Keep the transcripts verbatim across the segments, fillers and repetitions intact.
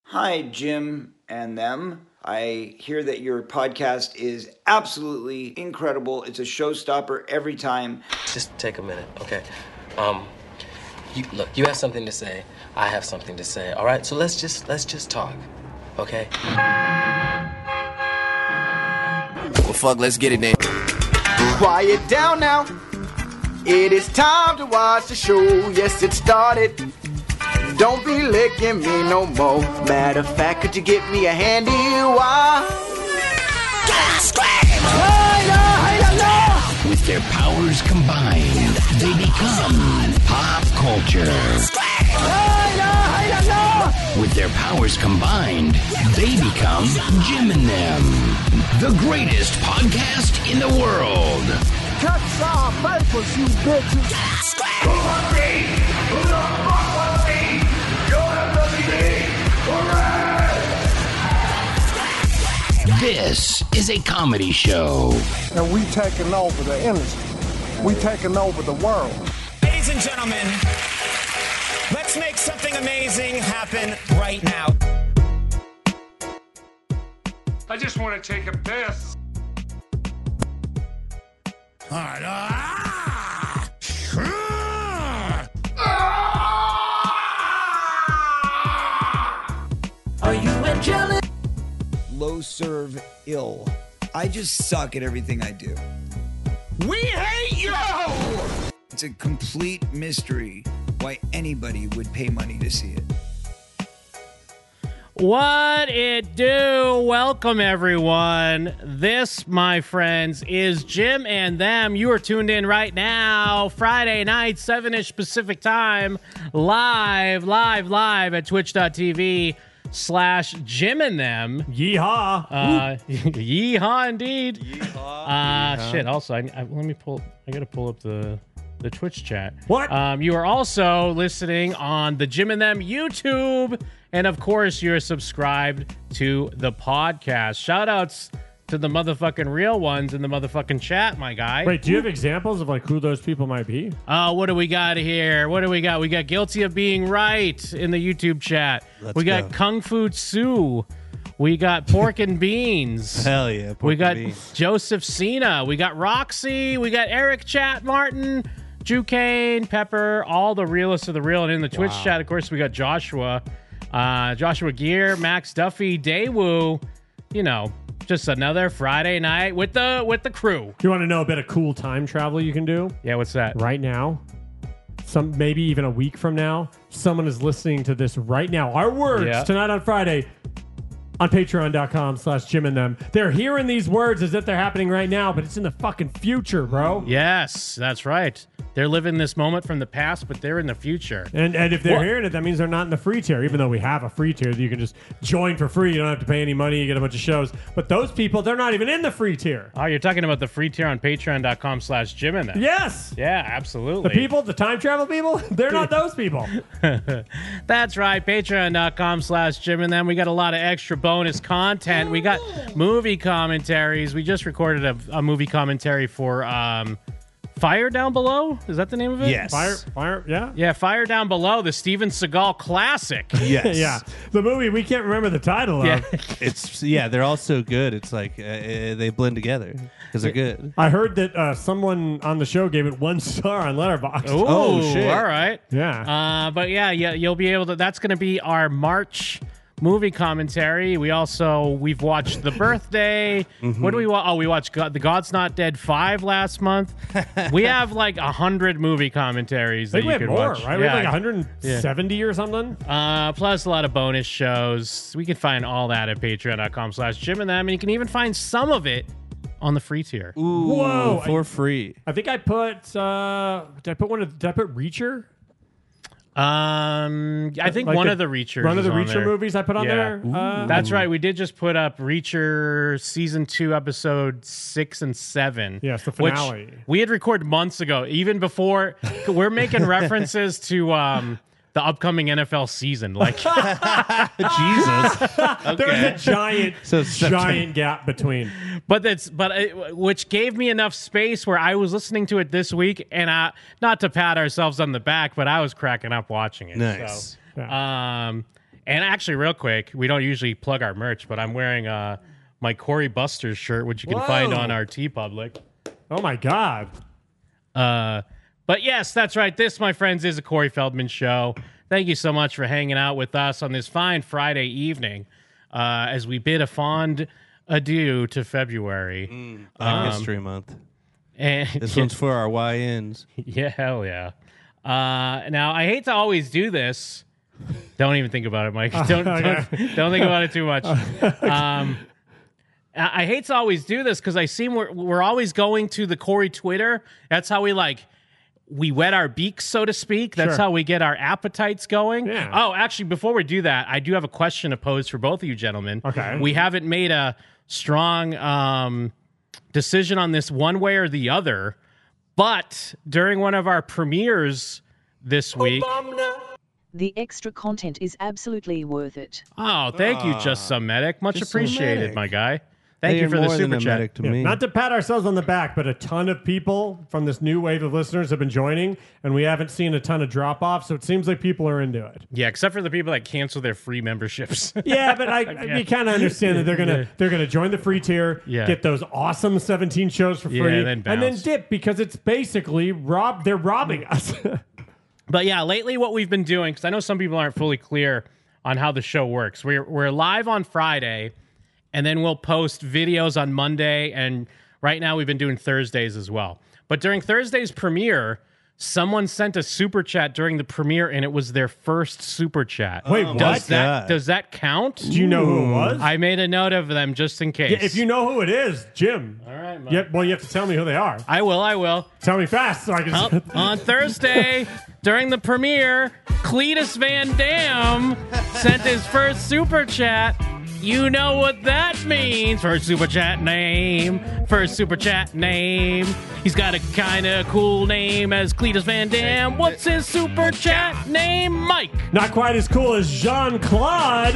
Hi, Jim and them. I hear that your podcast is absolutely incredible. It's a showstopper every time. Just take a minute, okay? Um, you, look, you have something to say. I have something to say. All right, so let's just let's just talk, okay? Well, fuck, let's get it then. Quiet down now. It is time to watch the show. Yes, it started. Don't be licking me no more. Matter of fact, could you get me a handy wire? With their powers combined, they become pop culture. With their powers combined, they become Jim and Them, the greatest podcast in the world. Cut some papers, you bitches. Who wants me? Who the fuck wants me? You're the W B. Hooray! This is a comedy show. And we taking over the industry. We taking over the world. Ladies and gentlemen, let's make something amazing happen right now. I just want to take a piss. All right. Ah! Are you angelic? Low serve ill. I just suck at everything I do. We hate you! It's a complete mystery why anybody would pay money to see it. What it do? Welcome, everyone. This, my friends, is Jim and Them. You are tuned in right now, Friday night, seven-ish Pacific time, live, live, live at twitch.tv slash Jim and Them. Yeehaw. Uh, yeehaw, indeed. Yeehaw. Uh, shit, also, I, I, let me pull, I got to pull up the... the Twitch chat. What? Um, you are also listening on the Jim and Them YouTube. And of course, you're subscribed to the podcast. Shout outs to the motherfucking real ones in the motherfucking chat, my guy. Wait, do you have examples of like who those people might be? Uh, what do we got here? What do we got? We got Guilty of Being Right in the YouTube chat. Let's we got go. Kung Fu Tzu. We got Pork and Beans. Hell yeah. Pork we got and beans. Joseph Cena. We got Roxy. We got Eric Chat Martin. Jucane, Pepper, all the realists of the real. And in the Twitch Wow. chat, of course, we got Joshua, uh, Joshua Gear, Max Duffy, Daewoo. You know, just another Friday night with the with the crew. You want to know a bit of cool time travel you can do? Yeah, what's that? Right now, some maybe even a week from now, someone is listening to this right now. Our words Yeah. tonight on Friday on patreon.com slash Jim and Them. They're hearing these words as if they're happening right now, but it's in the fucking future, bro. Yes, that's right. They're living this moment from the past, but they're in the future. And and if they're What? hearing it, that means they're not in the free tier, even though we have a free tier that you can just join for free. You don't have to pay any money. You get a bunch of shows. But those people, they're not even in the free tier. Oh, you're talking about the free tier on patreon.com slash Jim and Them. Yes. Yeah, absolutely. The people, the time travel people, they're not those people. That's right. Patreon.com slash Jim and Them. We got a lot of extra bonus content. We got movie commentaries. We just recorded a, a movie commentary for um, Fire Down Below. Is that the name of it? Yes. Fire, fire, yeah. Yeah, Fire Down Below, the Steven Seagal classic. Yes. Yeah. The movie we can't remember the title Yeah. of. It's yeah. They're all so good. It's like uh, uh, they blend together because they're good. I heard that uh, someone on the show gave it one star on Letterboxd. Ooh, Oh, shit. all right. Yeah. Uh, but yeah, yeah, you'll be able to. That's going to be our March movie commentary. We also we've watched The Birthday. Mm-hmm. What do we watch? Oh, we watched God, The God's Not Dead five last month. We have like a hundred movie commentaries I that think we you have can more, watch. right? We have Yeah. like one hundred seventy or something. Uh, plus a lot of bonus shows. We can find all that at patreon.com slash Jim and Them, and you can even find some of it on the free tier. Ooh, Whoa, for I- free. I think I put, uh, did I put one of, did I put Reacher? Um, I think Like one the- of the Reachers. One of the is on Reacher there. movies I put on Yeah. there. Uh, That's right. We did just put up Reacher season two, episode six and seven. Yes, the which finale. we had recorded months ago, even before. We're making references to um, the upcoming N F L season. Like, Jesus. There was a giant, So it's September. giant gap between. but that's but it, which gave me enough space where I was listening to it this week, and I not to pat ourselves on the back, but I was cracking up watching it. Nice. So, um, And actually, real quick, we don't usually plug our merch, but I'm wearing uh, my Corey Buster's shirt, which you can Whoa. find on our TeePublic. Oh, my God. Uh, but yes, that's right. This, my friends, is a Corey Feldman show. Thank you so much for hanging out with us on this fine Friday evening uh, as we bid a fond adieu to February. Mm, Black History Month. And This one's for our Y Ns. Yeah, hell yeah. Uh, now, I hate to always do this. Don't even think about it, Mike. Don't, Okay. don't, don't think about it too much. Um, I I hate to always do this because I seem we're, we're always going to the Corey Twitter. That's how we like we wet our beaks, so to speak. That's Sure. how we get our appetites going. Yeah. Oh, actually, before we do that, I do have a question to pose for both of you gentlemen. Okay. We haven't made a strong um, decision on this one way or the other, but during one of our premieres this week. The extra content is absolutely worth it. Oh, thank you, Just Some Medic. Much Just Some appreciated, Medic. my guy. Thank They you are for the more than super a chat. medic to Yeah, me. not to pat ourselves on the back, but a ton of people from this new wave of listeners have been joining, and we haven't seen a ton of drop off, so it seems like people are into it. Yeah, except for the people that cancel their free memberships. Yeah, but I, Yeah. you kind of understand that they're gonna they're gonna join the free tier, Yeah. get those awesome seventeen shows for Yeah, free, and then and then bounce. dip because it's basically rob. They're robbing us. But yeah, lately what we've been doing, because I know some people aren't fully clear on how the show works. We're we're live on Friday, and then we'll post videos on Monday, and right now we've been doing Thursdays as well. But during Thursday's premiere, someone sent a super chat during the premiere, and it was their first super chat. Wait, does what? that God. does that count? Do you know who it was? I made a note of them just in case. Yeah, if you know who it is, Jim. All right, Mike. Yep. Well, you have to tell me who they are. I will. I will. Tell me fast so I can. Oh, on Thursday, during the premiere, Cletus Van Dam sent his first super chat. You know what that means. First super chat name. First super chat name. He's got a kind of cool name as Cletus Van Dam. What's his super chat name? Mike. Not quite as cool as Jean Claude.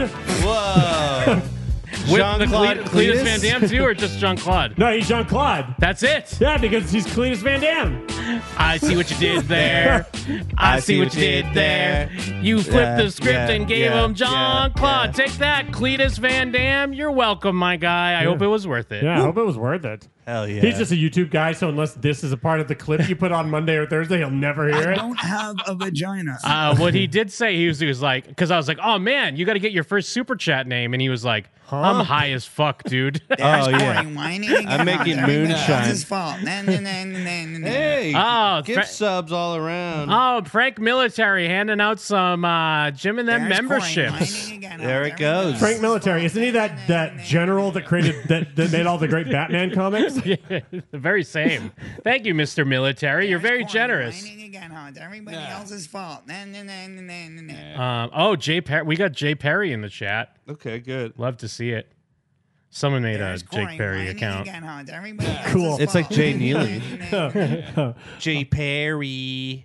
Whoa. With the Jean-Claude Cle- Cletus Cletus? Van Dam too, or just Jean Claude? No, he's Jean Claude. That's it. Yeah, because he's Cletus Van Dam. I see what you did there. I, see what you did there. You flipped Yeah, the script yeah, and gave yeah, him John yeah, Claude. yeah. Take that, Cletus Van Dam. You're welcome, my guy. I hope it was worth it. Yeah, I hope it was worth it. Hell yeah. He's just a YouTube guy, so unless this is a part of the clip you put on Monday or Thursday, he'll never hear I it. don't have a vagina. Uh, what he did say, he was, he was like, because I was like, oh man, you got to get your first super chat name. And he was like, I'm high as fuck, dude. Oh, yeah. Corey whining again. I'm making Everybody moonshine. else's fault. Nah, nah, nah, nah, nah, nah. Hey, Oh, gift Fra- subs all around. Oh, Frank Military handing out some uh, Jim and them There's Corey memberships. whining again. There it we goes. Frank Military, isn't he that that general that created that, that made all the great Batman comics? Yeah, the very same. Thank you, Mister Military. You're very Corey generous. whining again, huh? It's everybody else's fault. Nah, nah, nah, nah, nah, nah, nah. Um, oh, Jay Perry. We got Jay Perry in the chat. Okay, good. Love to see it. Someone made There's a Corey Jake Perry whining account. again, huh? It's everybody else's Cool. It's like fault. Jay Nah, Neely. nah, nah, nah. Jay Perry.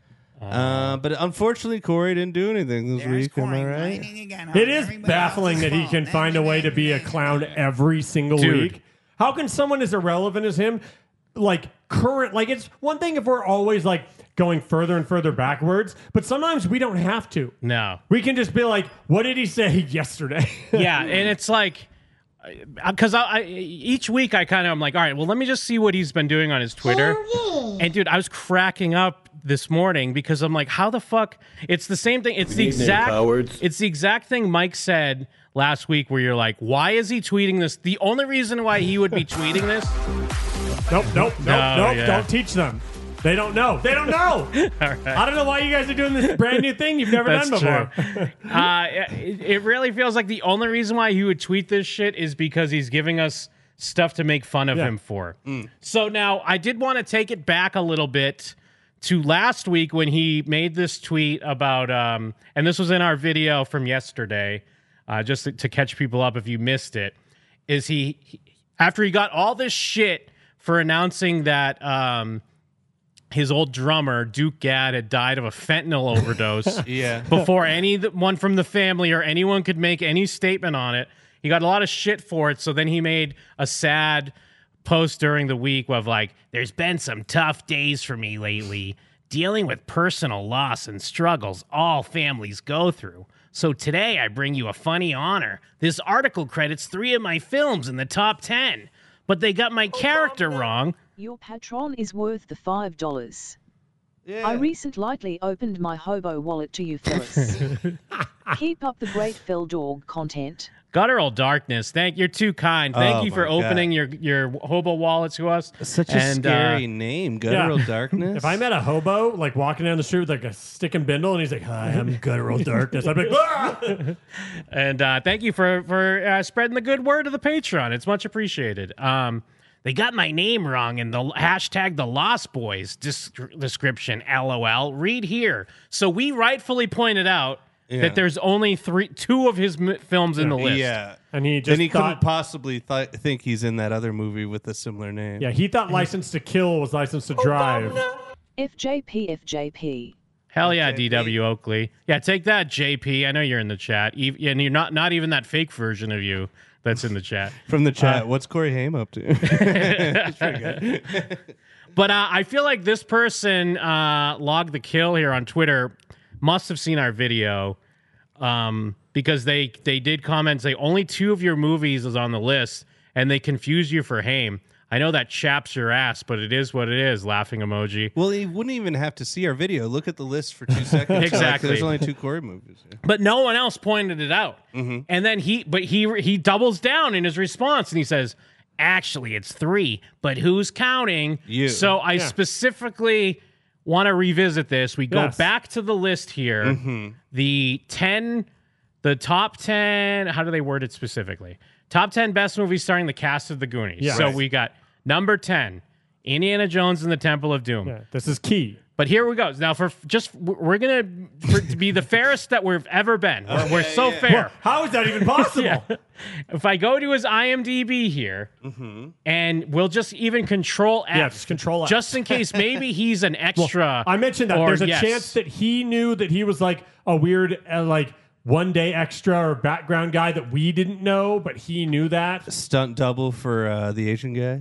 Uh, but unfortunately, Corey didn't do anything this There's week. Am I Corey right? whining again, huh? It It's is everybody baffling else's that he fault. can Nah, find a nah, way nah, to be a nah, nah, clown nah. every single Dude. week. How can someone as irrelevant as him, like current, like it's one thing if we're always like going further and further backwards, but sometimes we don't have to. No. We can just be like, what did he say yesterday? Yeah, and it's like, because I, I each week I kind of I'm like, all right, well, let me just see what he's been doing on his Twitter. And dude, I was cracking up this morning because I'm like, how the fuck? It's the same thing. It's the exact. It's the exact thing Mike said last week, where you're like, why is he tweeting this? The only reason why he would be tweeting this. Nope, nope, nope, No, nope. yeah. Don't teach them. They don't know. They don't know. All right. I don't know why you guys are doing this brand new thing you've never That's done before. true. uh, it, it really feels like the only reason why he would tweet this shit is because he's giving us stuff to make fun of Yeah. him for. So now I did want to take it back a little bit to last week when he made this tweet about, um, and this was in our video from yesterday, uh, just to, to catch people up if you missed it, is he, he after he got all this shit for announcing that um, his old drummer, Duke Gadd, had died of a fentanyl overdose Yeah. before anyone from the family or anyone could make any statement on it. He got a lot of shit for it, so then he made a sad post during the week of like, there's been some tough days for me lately, dealing with personal loss and struggles all families go through. So today I bring you a funny honor. This article credits three of my films in the top ten, but they got my character wrong. Your patron is worth the five dollars. I recent lightly opened my hobo wallet to you fellas. Keep up the great Phil Dog content. Guttural Darkness, thank you're too kind. Thank Oh you for my opening God. your your hobo wallet to us. Such a And, scary uh, name, Guttural Darkness. If I met a hobo like walking down the street with like a stick and bindle, and he's like, "Hi, I'm Guttural Darkness," I'd be like, "Ah!" And uh, thank you for for uh, spreading the good word of the Patreon. It's much appreciated. Um, they got my name wrong in the hashtag the Lost Boys dis- description. LOL. Read here. So we rightfully pointed out Yeah. that there's only three, two of his m- films in the list. Yeah. And he just then he thought- couldn't possibly th- think he's in that other movie with a similar name. Yeah, he thought License to Kill was License to Drive. F J P, F J P. Hell yeah, D W Oakley. Yeah, take that, J P. I know you're in the chat, Ev- and you're not not even that fake version of you that's in the chat. From the chat, Uh, what's Corey Haim up to? That's pretty good. But uh, I feel like this person, uh, Log the Kill here on Twitter, must have seen our video um, because they they did comment say only two of your movies is on the list, and they confuse you for Haim. I know that chaps your ass, but it is what it is. Laughing emoji. Well, he wouldn't even have to see our video. Look at the list for two seconds. Exactly. Like, there's only two Corey movies. Yeah. But no one else pointed it out. Mm-hmm. And then he, but he he doubles down in his response and he says, "Actually, it's three, but who's counting?" You. So I Yeah. specifically want to revisit this. We go Yes. back to the list here. Mm-hmm. The ten, the top ten. How do they word it specifically? Top ten best movies starring the cast of The Goonies. Yeah. So Right. we got number ten, Indiana Jones and the Temple of Doom. Yeah, this is key. But here we go. Now, for just we're gonna for, to be the fairest that we've ever been. We're, we're so fair. Well, how is that even possible? Yeah. If I go to his I M D B here, and we'll just even control F, Yeah, just control F. just in case maybe he's an Well, extra. I mentioned that or there's a yes. chance that he knew that he was like a weird, uh, like one day extra or background guy that we didn't know, but he knew that. Stunt double for uh, the Asian guy.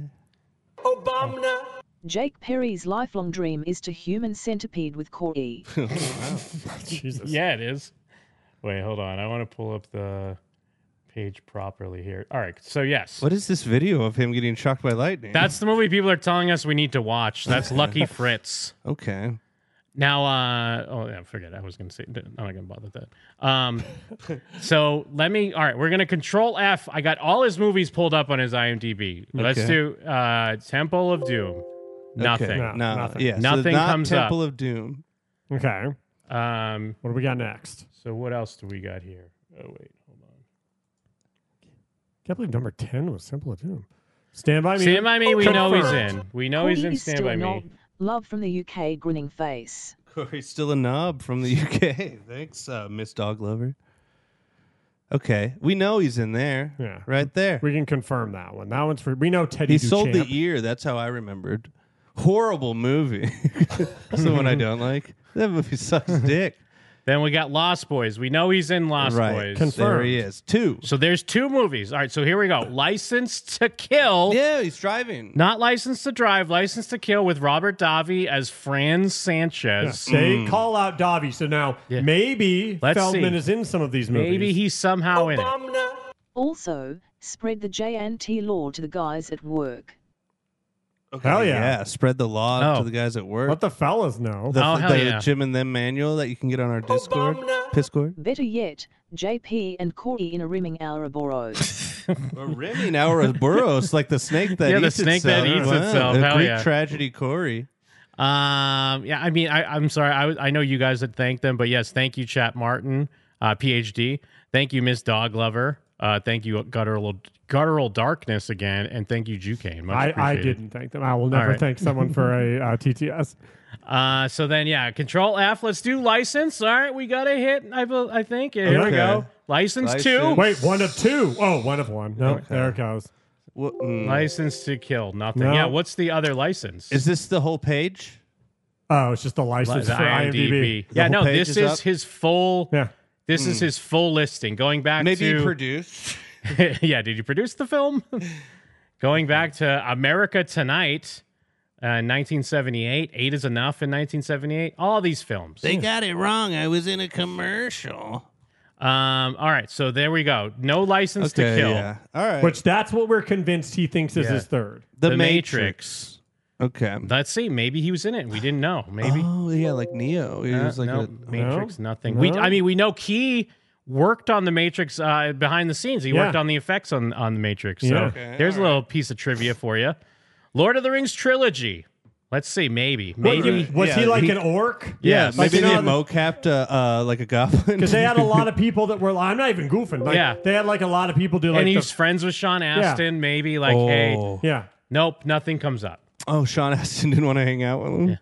Jake Perry's lifelong dream is to human centipede with Corey. Jesus. Yeah, it is. Wait, hold on. I want to pull up the page properly here. All right. So yes, What is this video of him getting shocked by lightning? that's the movie people are telling us we need to watch. That's Lucky Fritz. okay. Now, uh, oh yeah, forget it. I was going to say, I'm not going to bother with that. Um, so let me, all right, we're going to control F. I got all his movies pulled up on his I M D B. Let's Okay. do uh, Temple of Doom. Nothing. Okay. No, No, nothing. Yeah, so Nothing not comes up. Temple of Doom. Okay. Um, What do we got next? so what else do we got here? Oh, wait, hold on. Can't believe number ten was Simple of Doom. Stand by Me. Stand By Me, we know he's Confirmed. in. We know Corey he's in is Stand still By not Me. love from the U K grinning face. Corey's still a knob from the U K. Thanks, uh, Miss Dog Lover. Okay, we know he's in there. Yeah. Right there. We can confirm that one. That one's for, we know Teddy He sold the Duchamp. ear. That's how I remembered. Horrible movie. That's the one I don't like. That movie sucks dick. Then we got Lost Boys. We know he's in Lost Right. Boys. Confirmed. There he is. Two. So there's two movies. All right, so here we go. License to Kill. Yeah, he's driving. Not License to Drive, License to Kill with Robert Davi as Franz Yeah, Sanchez. they call out Davi. So now Yeah. maybe Let's Feldman see. is in some of these movies. Maybe he's somehow in it. Also, spread the J and T law to the guys at work. Okay, Hell yeah. Yeah, spread the law Oh. to the guys at work. Let the fellas know. The, Oh, hell the yeah. Jim and Them manual that you can get on our Discord. Discord. Better yet, J P and Corey in a rimming Ouroboros. Or rimming Ouroboros, like the snake that Yeah, the eats snake that itself. eats Wow, itself. the Hell Greek yeah. tragedy Corey. Um, yeah, I mean, I, I'm sorry. I, was- I know you guys had thanked them, but yes, thank you, Chat Martin, uh, P H D. Thank you, Miss Dog Lover. Uh, thank you, Guttural, Guttural Darkness again. And thank you, Jukane. Much I, I appreciated. didn't thank them. I will never right. thank someone for a uh, T T S. Uh, so then, yeah, Control F. Let's do license. All right, we got a hit. I, bel- I think. Yeah, here we Okay. go. License, License. two. Wait, one of two. Oh, one of one. No, Okay. there it goes. What, mm. License to Kill. Nothing. No. Yeah. What's the other license? Is this the whole page? Oh, it's just a license The for I M D B. The Yeah, whole no, page this is is up? his full. Yeah. This is his full listing. Going back Maybe to he produced. yeah, did you produce the film? Going back to America Tonight, uh, nineteen seventy-eight. Eight is Enough in nineteen seventy-eight. All these films. They got it wrong. I was in a commercial. Um, all right, so there we go. No license Okay, to kill. yeah. All right. Which that's what we're convinced he thinks is Yeah. his third. The, The Matrix. Okay. Let's see. Maybe he was in it. We didn't know. Maybe. Oh yeah, like Neo. He Uh, was like no, a Matrix. No? Nothing. No? We. I mean, we know Key worked on the Matrix uh, behind the scenes. He Yeah. worked on the effects on on the Matrix. So Yeah. Okay, there's a all little piece of trivia for you. Lord of the Rings trilogy. Let's see. Maybe. What, Maybe. was Yeah, he like he- an orc? Yeah, Yes. Like, maybe you they know, mocapped uh, uh, like a goblin. Because they had a lot of people that were. I'm not even goofing. Like, Yeah. they had like a lot of people do like. and the- he's friends with Sean Astin. Maybe like, Oh. hey, yeah. nope, nothing comes up. Oh, Sean Astin didn't want to hang out with him.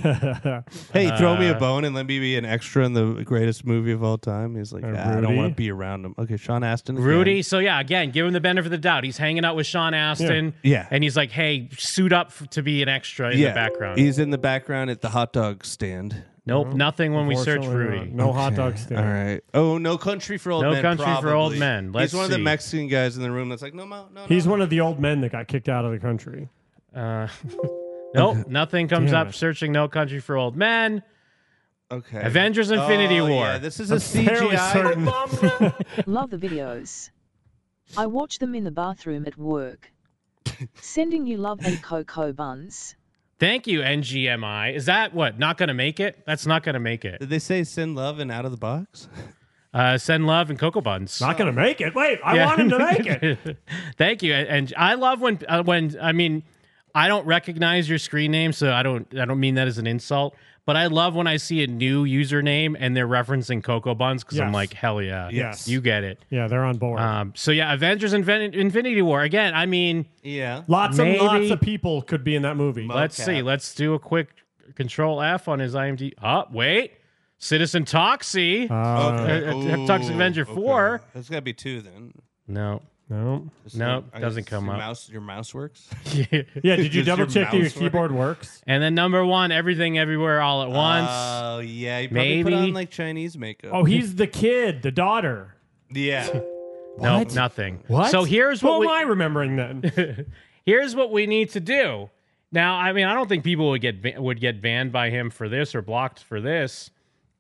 Hey, throw me a Uh, bone and let me be an extra in the greatest movie of all time. He's like, Uh, "Ah, I don't Rudy? want to be around him. Okay, Sean Astin. Rudy. again. So yeah, again, give him the benefit of the doubt. He's hanging out with Sean Astin. Yeah. And he's like, hey, suit up f- to be an extra in yeah, the background. He's in the background at the hot dog stand. Nope, nothing when we search Unfortunately, Rudy. not. No hot dog stand. All right. Oh, No Country for Old No Men. Country for Old probably. Men. Let's He's one of see. the Mexican guys in the room that's like, no, no, no. He's no. one of the old men that got kicked out of the country. Uh, nope, nothing comes Damn up. it. Searching No Country for Old Men. Okay. Avengers Infinity Oh, War. Yeah, this is a I'm C G fairly I. certain. Love the videos. I watch them in the bathroom at work. Sending you love and cocoa buns. Thank you, N G M I. Is that what? Not going to make it? That's not going to make it. Did they say send love and out of the box? Uh, send love and Cocoa Buns. Not going to make it. Wait, I Yeah. want him to make it. Thank you, and I love when uh, when I mean I don't recognize your screen name, so I don't I don't mean that as an insult. But I love when I see a new username and they're referencing Cocoa Buns because I'm Yes. like, hell yeah, Yes. you get it. Yeah, they're on board. Um, so yeah, Avengers Infin- Infinity War again. I mean, Yeah. lots maybe- and lots of people could be in that movie. let's see. Let's do a quick Control F on his I M D B. Oh, wait, Citizen Toxie, Uh, Uh, uh, Toxic Avenger four. That's got to be two then. No, no. Just Nope, I doesn't guess come your up. Mouse, your mouse works. Yeah, did you Does double your check that your mouse work? keyboard works? And then number one, Everything Everywhere All at Once. Oh yeah, he probably put Maybe. on like Chinese makeup. Oh, he's the kid, the daughter. yeah. no, what? nothing. What? So here's Who what am we, I remembering then? here's what we need to do. Now, I mean, I don't think people would get ba- would get banned by him for this or blocked for this.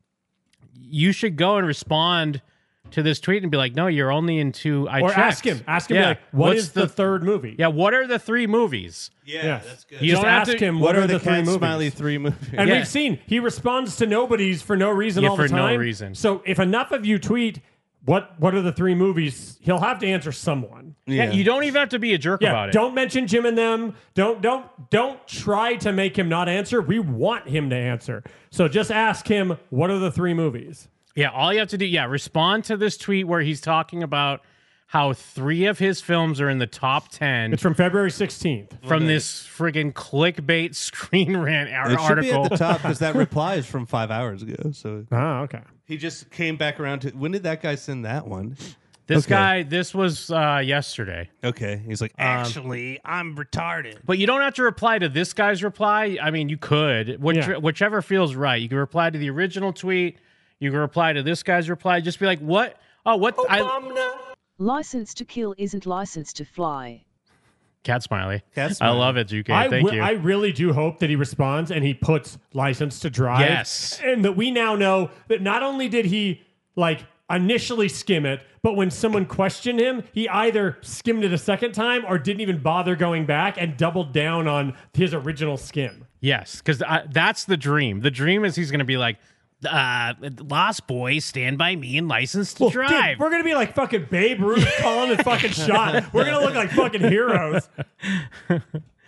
You should go and respond to this tweet and be like, "No, you're only in two." I or checked. ask him. Ask him, Yeah. be like, what What's is the, third movie? Yeah, what are the three movies? Yeah, Yes. that's good. You Just don't have ask to- him, what, what, are the three Cat movies? Smiley three movies? And Yeah. we've seen he responds to nobody's for no reason Yeah, all for the no time. reason. So if enough of you tweet, what what are the three movies? He'll have to answer someone. Yeah. Yeah. you don't even have to be a jerk Yeah, about it. don't mention Jim and them. Don't don't don't try to make him not answer. We want him to answer. So just ask him, what are the three movies? Yeah, all you have to do, yeah, respond to this tweet where he's talking about how three of his films are in the top ten It's from February sixteenth. from this friggin' clickbait screen rant ar- It should article. be at the top because that reply is from five hours ago. So Oh, okay. he just came back around to. When did that guy send that one? This Okay. guy, this was uh, yesterday. Okay, he's like, actually, I'm retarded. But you don't have to reply to this guy's reply. I mean, you could, which, Yeah. whichever feels right. You can reply to the original tweet. You can reply to this guy's reply. Just be like, what? Oh, what? I, License to kill isn't license to fly. Cat smiley. Cat I smiley. love it, G K. I, Thank wi- you. I really do hope that he responds and he puts license to drive. Yes. And that we now know that not only did he like initially skim it, but when someone questioned him, he either skimmed it a second time or didn't even bother going back and doubled down on his original skim. Yes, because that's the dream. The dream is he's going to be like, uh, Lost Boys, Stand By Me, and License to Well, dude, Drive. we're gonna be like fucking Babe Ruth calling his fucking shot. We're gonna look like fucking heroes. he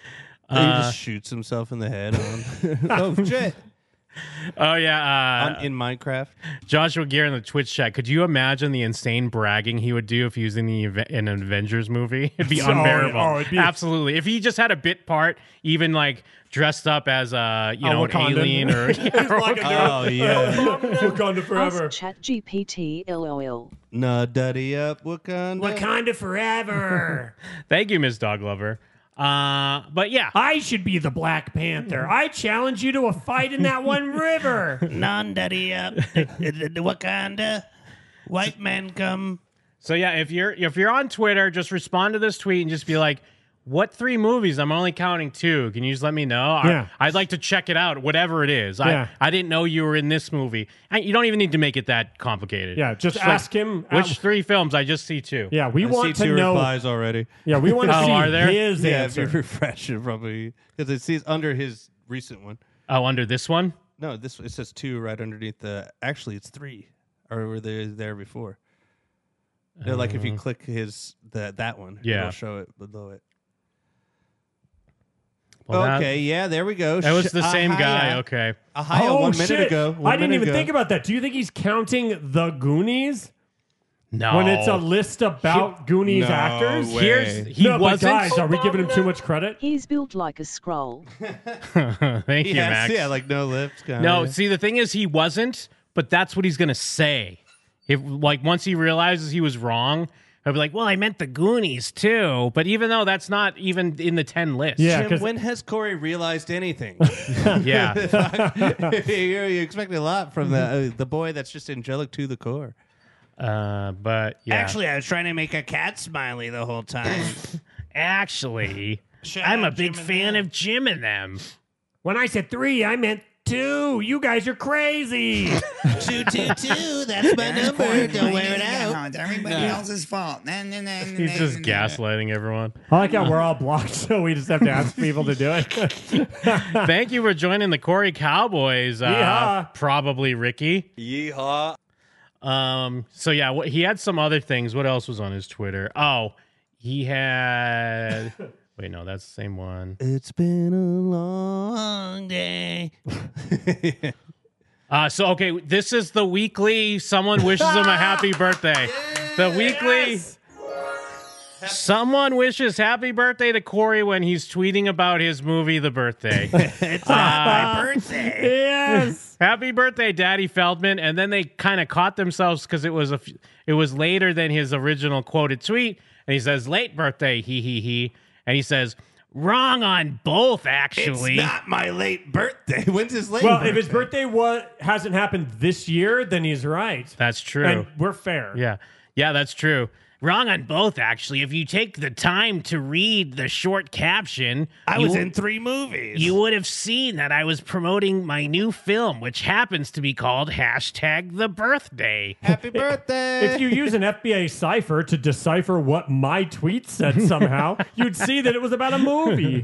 just shoots himself in the head on. oh shit! Oh, yeah. Uh, On, in Minecraft. Joshua Gear in the Twitch chat. Could you imagine the insane bragging he would do if he was in the eva- in an Avengers movie? It'd be Oh, unbearable. oh, it'd be- Absolutely. If he just had a bit part, even like dressed up as a you A know an Wakandan. alien or He's like a dude. Oh yeah. Wakanda forever. Ask ChatGPT LOL. Nah, daddy up, Wakanda. Wakanda forever. Thank you, Miss Dog Lover. Uh, but yeah, I should be the Black Panther. I challenge you to a fight in that one river. Non daddy up, the Wakanda. White man come. so yeah, if you're if you're on Twitter, just respond to this tweet and just be like, What three movies? I'm only counting two. Can you just let me know? Yeah. I, I'd like to check it out, whatever it is. Yeah. I, I didn't know you were in this movie. I, you don't even need to make it that complicated. Yeah, just like, ask him. Which uh, three films? I just see two. Yeah, we I want see to two know. replies already. Yeah, we want to Oh, see are there? his Yeah, if answer. you refresh it, probably because it sees under his recent one. Oh, under this one? No, this it says two right underneath the. Actually, it's three, or were they there before? No, like if you Uh, click his that that one, Yeah. it'll show it below it. Well, that- okay, yeah, there we go. That was Sh- the same Ahaya. guy. Okay. Ahaya, oh one shit! minute ago. one I didn't minute even ago. think about that. Do you think he's counting the Goonies? No. When it's a list about Goonies No actors? way. Here's he no, wasn't. but guys, are we giving him too much credit? He's built like a scroll. Thank you, Yes, Max. yeah, like no lips. Kinda. No, see, the thing is, he wasn't, but that's what he's gonna say. If like once he realizes he was wrong, he'll be like, "Well, I meant the Goonies too." But even though that's not even in the ten list, Yeah, Jim, 'cause- when has Corey realized anything? yeah. you, you expect a lot from the uh, the boy that's just angelic to the core. Uh, but yeah, Actually, I was trying to make a cat smiley the whole time. actually, Shout I'm a out big Jim and fan them. of Jim and them. When I said three, I meant two. You guys are crazy. two, two, two. That's my That's number. fine. Don't I wear need it to get out. home. It's everybody else's fault. Nah, nah, nah, nah, He's nah, just nah. gaslighting everyone. I like how we're all blocked, so we just have to ask people to do it. Thank you for joining the Corey Cowboys. Uh, Yeehaw. probably Ricky. Yeehaw. Um. So yeah, what, he had some other things. What else was on his Twitter? Oh, he had. Wait, no, that's the same one. It's been a long day. Uh, so okay, this is the weekly. Someone wishes him a happy birthday. The weekly. Someone wishes happy birthday to Corey when he's tweeting about his movie, The Birthday. It's not my birthday. Yes. Happy birthday, Daddy Feldman. And then they kind of caught themselves because it was a, f- it was later than his original quoted tweet. And he says, "Late birthday, he he he." And he says, "Wrong on both, actually." It's not my late birthday. When's his late? Well, birthday? if his birthday wa- hasn't happened this year, then he's right. That's true. And we're fair. Yeah. Yeah, that's true. Wrong on both, actually. If you take the time to read the short caption, I you, was in three movies. you would have seen that I was promoting my new film, which happens to be called hashtag The Birthday. Happy birthday. If you use an F B I cipher to decipher what my tweet said somehow, you'd see that it was about a movie.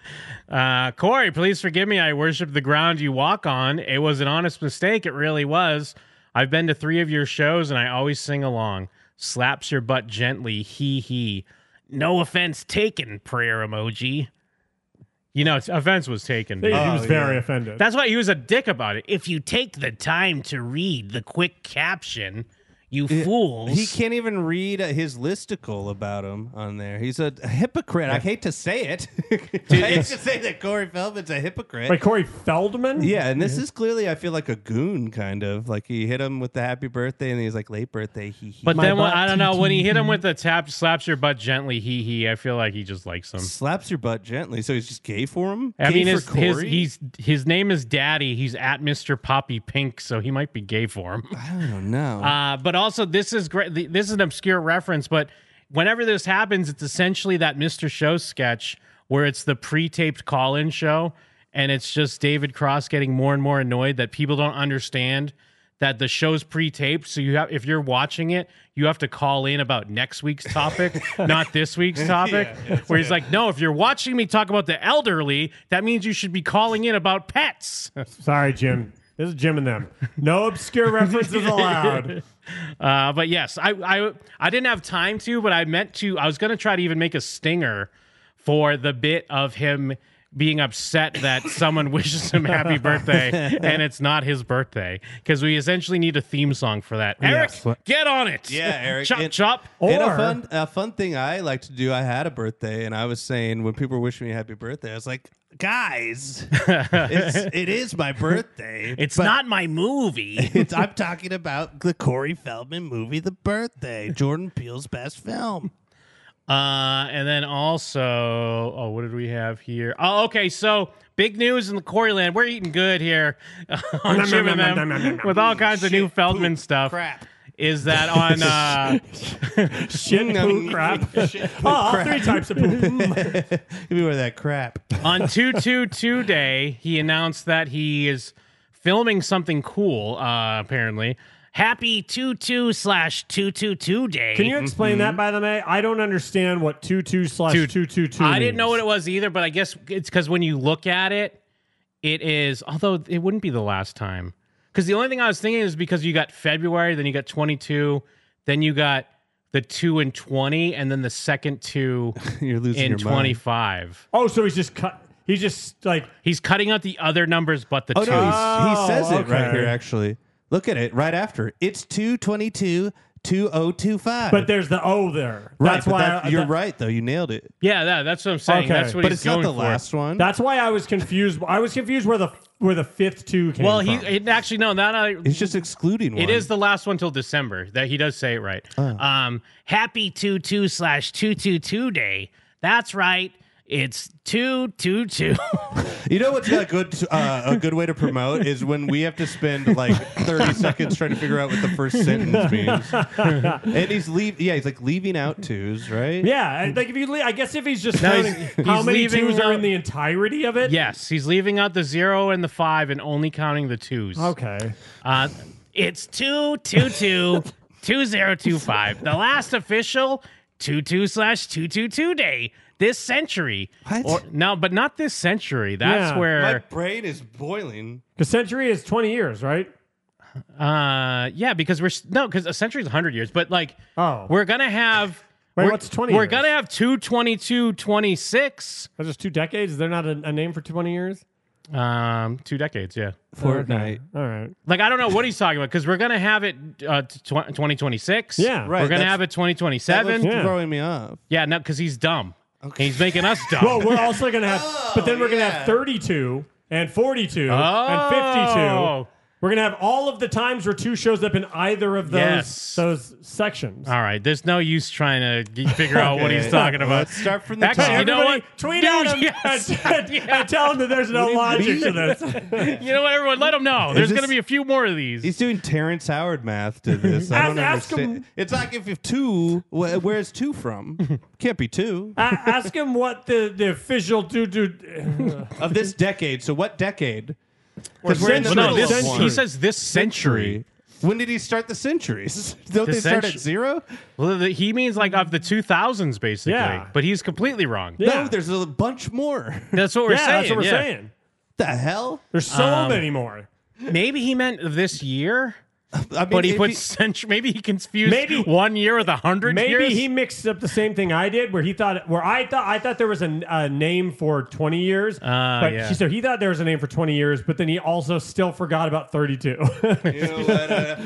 Uh, Corey, please forgive me. I worship the ground you walk on. It was an honest mistake. It really was. I've been to three of your shows, and I always sing along. Slaps your butt gently, hee hee. No offense taken, prayer emoji. You know, offense was taken. He, dude. he was Oh, very yeah. offended. That's why he was a dick about it. If you take the time to read the quick caption, you fools. He can't even read uh, his listicle about him on there. He's a, a hypocrite. I hate to say it. I hate to say that Corey Feldman's a hypocrite. Like Corey Feldman? Yeah, and this is clearly, I feel like a goon, kind of. Like he hit him with the happy birthday, and he's like, late birthday, hee hee. But My then when, butt, I don't know, tee, when he tee, hit him tee. with the tap, slaps your butt gently, hee hee, I feel like he just likes him. Slaps your butt gently. So he's just gay for him? I Gay mean, for his, his Corey? he's his name is Daddy. He's at Mister Poppy Pink, so he might be gay for him. I don't know. Uh, but also, this is great. the- This is an obscure reference, but whenever this happens, it's essentially that Mister Show sketch where it's the pre-taped call-in show, and it's just David Cross getting more and more annoyed that people don't understand that the show's pre-taped. So you have, if you're watching it, you have to call in about next week's topic, not this week's topic. Yeah, where he's like, "No, if you're watching me talk about the elderly, that means you should be calling in about pets." Sorry, Jim. This is Jim and them. No obscure references allowed. Uh, but yes, I, I I didn't have time to, but I meant to. I was going to try to even make a stinger for the bit of him being upset that someone wishes him happy birthday and it's not his birthday, because we essentially need a theme song for that. Eric, Yes. get on it. Yeah, Eric. chop And- chop. And a Or- fun, a fun thing I like to do, I had a birthday, and I was saying, when people were wishing me happy birthday, I was like, guys, it's, it is my birthday. It's but not my movie. It's, I'm talking about the Corey Feldman movie, The Birthday, Jordan Peele's best film. Uh, and then also, oh, what did we have here? Oh, okay. So big news in the Corey land. We're eating good here on Nom, Jim nom, and nom, them nom, nom, nom, with all kinds of new Feldman poop, stuff. crap. is that on uh, shit, poop, crap. Oh, all three types of poop. Give me where that crap. on two two two Day, he announced that he is filming something cool. Uh, apparently, happy two two slash two two two Day. Can you explain that, by the way? I don't understand what two two slash two two two. I didn't know what it was either, but I guess it's because when you look at it, it is. Although it wouldn't be the last time. Because the only thing I was thinking is because you got February, then you got twenty-two, then you got the two and twenty, and then the second two You're losing in your mind. twenty-five. Oh, so he's just cut. He's just like he's cutting out the other numbers, but the Oh twos. no, he's, he says it right okay. here. Actually, look at it right after. It's two twenty-two two oh two five. But there's the O there. right, That's but why that- I, you're that- right though. You nailed it. Yeah, that, that's what I'm saying. Okay. That's what But he's it's not going the for. last one. That's why I was confused. I was confused where the where the fifth two came Well, from. he it, actually no, that I. He's just excluding one. It is the last one till December. That he does say it right. Oh. Um, happy two two slash two two two Day. That's right. It's two two two. You know what's a good uh, a good way to promote is when we have to spend like thirty seconds trying to figure out what the first sentence means. And he's leave yeah, he's like leaving out twos, right? Yeah, like if you, le- I guess if he's just No, counting he's- how he's many leaving twos are out- in the entirety of it. Yes, he's leaving out the zero and the five and only counting the twos. Okay. Uh, it's two two two two zero two five. The last official two two slash two two two Day this century. What? Or, no, but not this century. That's Yeah. where. My brain is boiling. Because century is twenty years, right? Uh, yeah, because we're s- no, because a century is a hundred years, but like, Oh. we're gonna have. Wait, we're, what's twenty We're years? gonna have two twenty-two twenty-six. That's just two decades. Is there not a, a name for twenty years? Um, two decades, yeah. Fortnite. All right. Like I don't know what he's talking about because we're gonna have it uh, tw- twenty twenty-six. Yeah. Right, We're gonna that's- have it twenty That twenty-seven. was Yeah. throwing me off. Yeah, no, because he's dumb. He's making us dumb. Well, we're also gonna have, but then we're gonna yeah. have thirty-two and forty-two Oh. and fifty-two. We're gonna have all of the times where two shows up in either of those Yes. those sections. All right, there's no use trying to g- figure out what he's Okay. talking about. Let's start from the Actually, top. you know Everybody what? tweet Dude, at him yes. and, and tell him that there's no logic to this. You know what, everyone? Let him know. There's this- going to be a few more of these. He's doing Terrence Howard math to this. I don't Ask- ask understand. him- It's like if, if two, wh- where's two from? Can't be two. A- ask him what the, the official do do. Of this decade. So what decade? Or Because we're in the century. no, middle this, of one. he says this century. When did he start the centuries? Don't The they start centu- at zero? Well, the, he means like of the two thousands, basically. Yeah. But he's completely wrong. Yeah. No, there's a bunch more. That's what we're yeah, saying. that's what we're yeah. saying. The hell? There's so Um, many more. Maybe he meant this year, I mean, but he if put he- century. Maybe he confused Maybe- one year with a hundred Maybe years. he mixed up the same thing I did, where he thought, where I thought, I thought there was a, a name for twenty years, Ah, but yeah. he, so he thought there was a name for twenty years, but then he also still forgot about thirty-two. You know what, uh,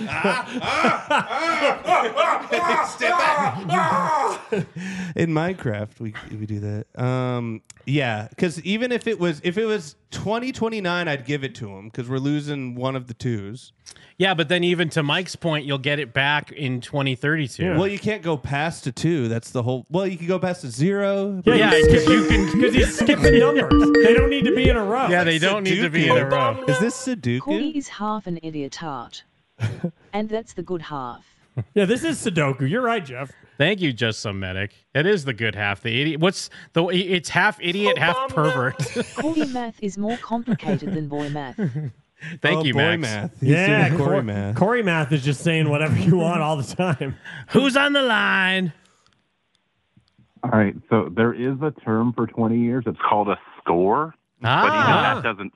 ah, ah, Step back. In Minecraft, we we do that. Um, yeah, because even if it was if it was twenty twenty-nine, I'd give it to him because we're losing one of the twos. Yeah, but then even to Mike's point, you'll get it back in twenty thirty-two. Yeah. Well, you can't go past a two. That's the whole. Well, you can go past a zero. Yeah, Yeah, he's because skipping- you can. because he's skipping numbers. They don't need to be in a row. Yeah, they don't need to be in a row. Is this Sudoku? Corey is half an idiot heart. And that's the good half. Yeah, this is Sudoku. You're right, Jeff. Thank you, Just Some Medic. It is the good half. The idiot. What's the? It's half idiot, half pervert. Corey math is more complicated than boy math. Thank Oh, you, boy Max. math. He's Yeah, doing Corey Cor- math. Corey math is just saying whatever you want all the time. Who's on the line? All right, so there is a term for twenty years. It's called a score, Ah. but even that doesn't.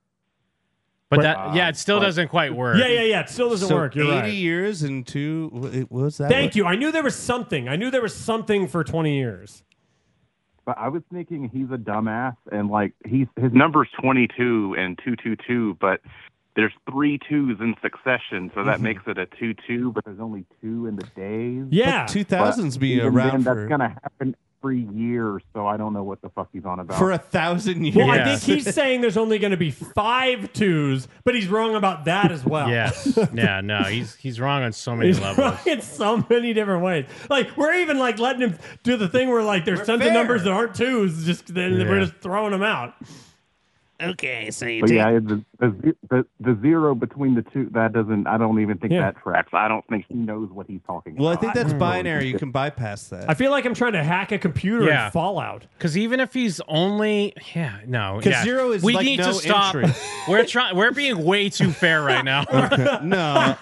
But that, yeah, it still but- doesn't quite work. Yeah, yeah, yeah. It still doesn't So work. You're eighty right. years and two. What was that? Thank you. I knew there was something. I knew there was something for twenty years. But I was thinking he's a dumbass, and like he's his number's twenty-two and two two two, but there's three twos in succession, so that Mhm. makes it a two two. But there's only two in the days. Yeah. two thousands But be even around then, for that's gonna happen every year, so I don't know what the fuck he's on about. for a thousand years. Well, I Yeah. think he's saying there's only going to be five twos, but he's wrong about that as well. Yes. Yeah. No, he's he's wrong on so many He's levels. wrong in so many different ways. Like we're even like letting him do the thing where like there's We're tons fair. of numbers that aren't twos, just then Yeah. we're just throwing them out. Okay, so you But take. yeah, the, the the the zero between the two, that doesn't. I don't even think Yeah. that tracks. I don't think he knows what he's talking Well, I about. think that's don't know. binary. You can bypass that. I feel like I'm trying to hack a computer Yeah. in Fallout. Because even if he's only, yeah, no, 'Cause yeah. zero is we like need no to stop. entry. We're trying. We're being way too fair right now. no.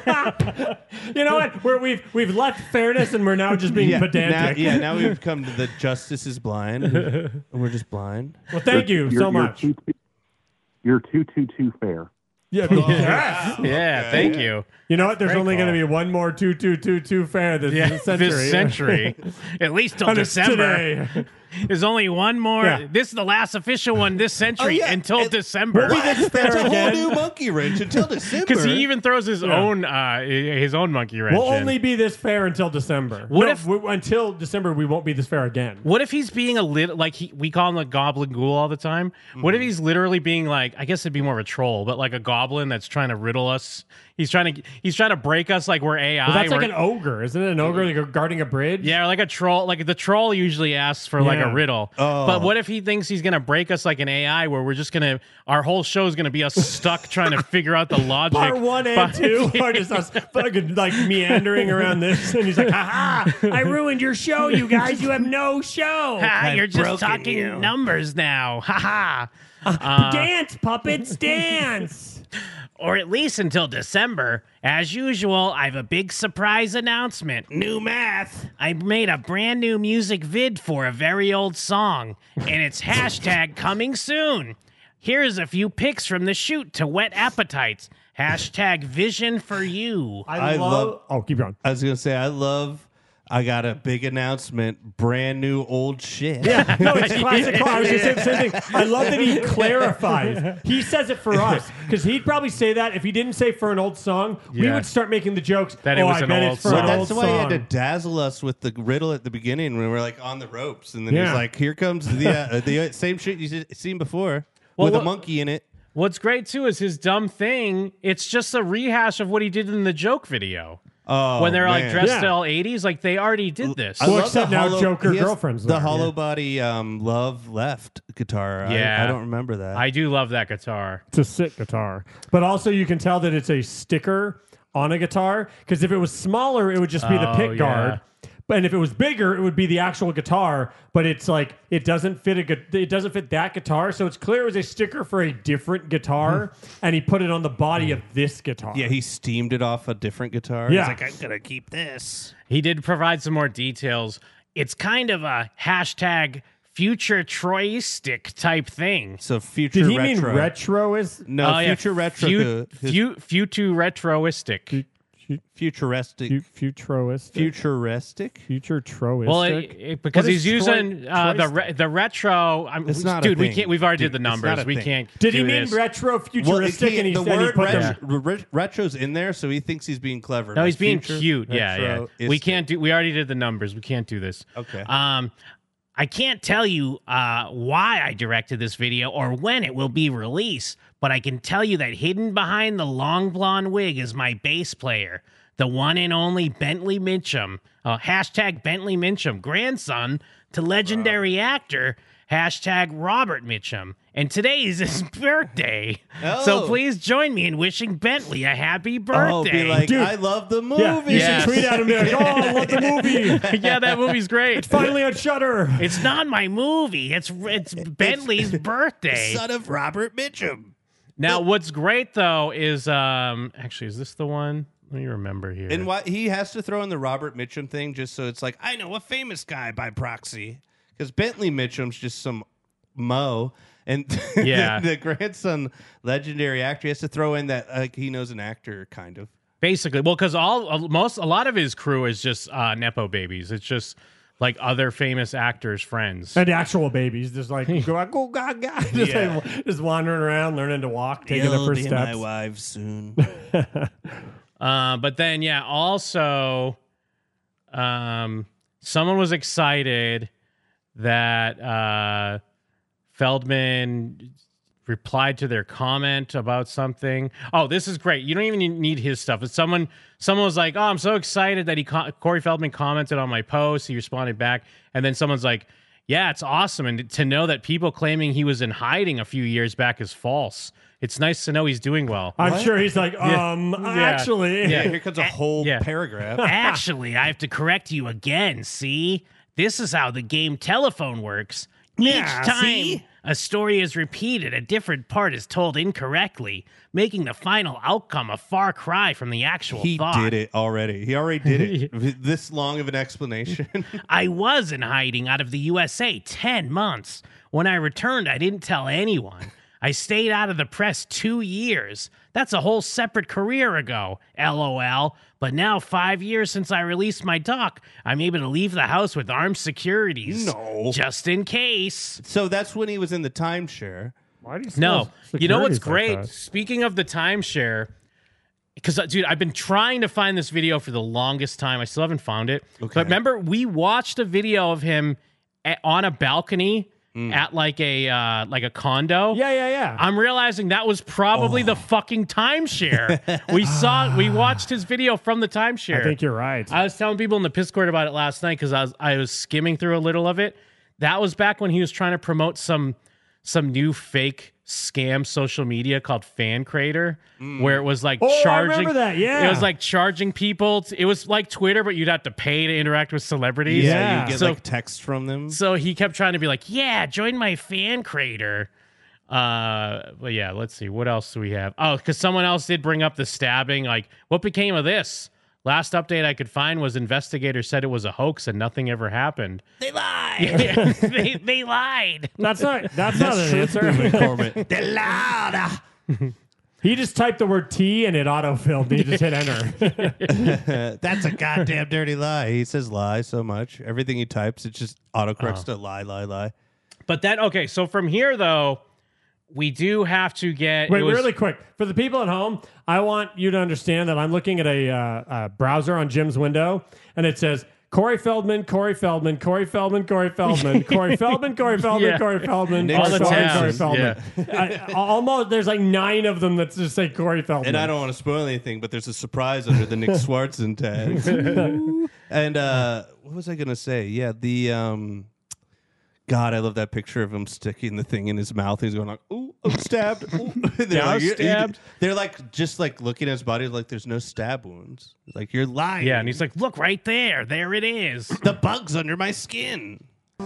You know what? We're, we've we've left fairness and we're now just being yeah, pedantic. Now, yeah, now we've come to the justice is blind. And we're just blind. Well, thank you You're- so you're much. Too, you're too too too fair. Yeah, Oh, yes. Yeah, thank you. You know what? There's Great only going to call. be one more two two two two fair this Yeah, century. this century, at least till And it's December. today. There's only one more. Yeah. This is the last official one this century Oh, yeah. until It- December. We'll be this fair That's a whole again. new monkey wrench until December. Because he even throws his Yeah. own uh, his own monkey wrench. We'll in. only be this fair until December. What No, if- we, until December we won't be this fair again? What if he's being a little like he, we call him a goblin ghoul all the time? What if Mm-hmm. he's literally being like, I guess it'd be more of a troll, but like a goblin that's trying to riddle us. He's trying to he's trying to break us like we're A I. Well, that's like We're- an ogre, isn't it? An ogre like guarding a bridge. yeah, or like a troll. Like the troll usually asks for like Yeah. a riddle. Oh. But what if he thinks he's gonna break us like an A I, where we're just gonna our whole show is gonna be us stuck trying to figure out the logic. Part one and But- two are just us fucking like meandering around this, and he's like, "Ha ha! I ruined your show, you guys. You have no show. Ha, you're just broken talking you. numbers now. Ha ha. Uh, dance, puppets, dance." or at least until December. As usual, I have a big surprise announcement. New math. I made a brand new music vid for a very old song, and it's hashtag coming soon. Here's a few pics from the shoot to Wet Appetites. Hashtag vision for you. I, I love, love- Oh, keep going. I was gonna say I love. I got a big announcement. Brand new old shit. Yeah, no, it's classic. I was going to say the same thing. I love that he clarifies. He says it for us because he'd probably say that if he didn't say for an old song, we Yeah. would start making the jokes. That it oh, was I an bet old it's for song. an Well, old that's why he had to song. dazzle us with the riddle at the beginning when we were like on the ropes, and then Yeah. he's like, "Here comes the uh, the same shit you've seen before Well, with what- a monkey in it." What's great too is his dumb thing. It's just a rehash of what he did in the joke video. Oh, when they're like man. dressed Yeah. all eighties, like they already did this. I Well, love except the now hollow- Joker he has girlfriend's the there, hollow yeah. body um, love left guitar. I- Yeah. I, don't remember that. I do love that guitar. It's a sick guitar. But also you can tell that it's a sticker on a guitar because if it was smaller, it would just be the Oh, pick guard. yeah. But and if it was bigger, it would be the actual guitar. But it's like it doesn't fit a gu- it doesn't fit that guitar. So it's clear it was a sticker for a different guitar, and he put it on the body of this guitar. yeah, he steamed it off a different guitar. Yeah. He's like, I'm gonna keep this. He did provide some more details. It's kind of a hashtag future Troistic type thing. So future. Did he retro. mean retro is No, Oh, yeah. future retro. Fu- his- fu- future retroistic. futuristic. fu- futuristic? futuristic. Future troistic? Well, it, it- because What he's is using troi- uh, the troistic? re- the retro. I'm, It's not a dude, we thing. can't. We've already Dude, did the it's not numbers. a We thing. can't. Did he do mean this. retro Well, futuristic? he- and he the said he word put them. retro, re- retro's in there, so he thinks he's being clever. No, Like he's being future, cute. Yeah, yeah. retro, We is- can't do. We already did the numbers. We can't do this. Okay. Um, I can't tell you uh, why I directed this video or when it will be released, but I can tell you that hidden behind the long blonde wig is my bass player, the one and only Bentley Mincham. Uh, hashtag Bentley Mincham, grandson to legendary actor. Hashtag Robert Mitchum. And today is his birthday. So Oh. please join me in wishing Bentley a happy birthday. Oh, be like, Dude. I love the movie. Yeah, you Yes. should tweet at him and be like, "Oh, I love the movie. yeah, that movie's great. Finally on Shutter." It's not my movie. It's it's Bentley's birthday. Son of Robert Mitchum. Now, what's great though is um actually is this the one? Let me remember here. And why he has to throw in the Robert Mitchum thing just so it's like, I know a famous guy by proxy. Because Bentley Mitchum's just some mo. And Yeah. the, the grandson, legendary actor, he has to throw in that like he knows an actor, kind of. Basically, well, because all uh, most a lot of his crew is just uh, nepo babies. It's just like other famous actors' friends. And actual babies, just like go go ga ga, just, Yeah. like, just wandering around, learning to walk, taking You'll their first be steps. my wife soon. Uh, but then, yeah, also, um, someone was excited that uh, Feldman replied to their comment about something. Oh, this is great. You don't even need his stuff. It's someone. Someone was like, "Oh, I'm so excited that he co- Corey Feldman commented on my post." He responded back, and then someone's like, Yeah, it's awesome. And to know that people claiming he was in hiding a few years back is false. It's nice to know he's doing well. I'm What? sure he's like, Yeah. um, Yeah. actually. Yeah, here comes a whole Yeah. paragraph. Actually, I have to correct you again, see? This is how the game telephone works. Each Yeah, time see? a story is repeated, a different part is told incorrectly, making the final outcome a far cry from the actual He thought. did it already. He already did it. This long of an explanation. I was in hiding out of the U S A ten months. When I returned, I didn't tell anyone. I stayed out of the press two years. That's a whole separate career ago, LOL. But now, five years since I released my doc, I'm able to leave the house with armed securities. No. Just in case. So that's when he was in the timeshare. Why do you No. smell You know what's securities like great? that? Speaking of the timeshare, because, dude, I've been trying to find this video for the longest time. I still haven't found it. Okay. But remember, we watched a video of him at, on a balcony at like a uh, like a condo. Yeah, yeah, yeah. I'm realizing that was probably Oh. the fucking timeshare. we saw, we watched his video from the timeshare. I think you're right. I was telling people in the Discord about it last night because I was I was skimming through a little of it. That was back when he was trying to promote some some new fake scam social media called Fan Creator, where it was like Oh, I charging. remember that, yeah. It was like charging people. To, it was like Twitter, but you'd have to pay to interact with celebrities. Yeah, you get So- like text from them. So he kept trying to be like, yeah, join my Fan Creator. Uh, but yeah, let's see. What else do we have? Oh, because someone else did bring up the stabbing. Like, what became of this? Last update I could find was investigators said it was a hoax and nothing ever happened. They lied. Yeah, they, they lied. That's not. That's, not an answer. They lied. He just typed the word T and it autofilled. He just hit enter. That's a goddamn dirty lie. He says lie so much. Everything he types, it just autocorrects Oh. to lie, lie, lie. But that okay. So from here though, we do have to get. Wait, it was- really quick. For the people at home, I want you to understand that I'm looking at a, uh, a browser on Jim's window, and it says Corey Feldman, Corey Feldman, Corey Feldman, Corey Feldman, Corey Feldman, Corey Feldman, Yeah. Corey Feldman, All Corey the Feldman, tabs, Corey Feldman. I- almost, there's like nine of them that just say Corey Feldman. And I don't want to spoil anything, but there's a surprise under the Nick Swartzen tag. And uh, what was I going to say? Yeah, the um, God, I love that picture of him sticking the thing in his mouth. He's going like, "Ooh, I'm stabbed." Ooh. They're Yeah, I like, was "You- you- stabbed." They're like just like looking at his body, like there's no stab wounds. Like you're lying. Yeah, and he's like, look right there. There it is. the bugs under my skin.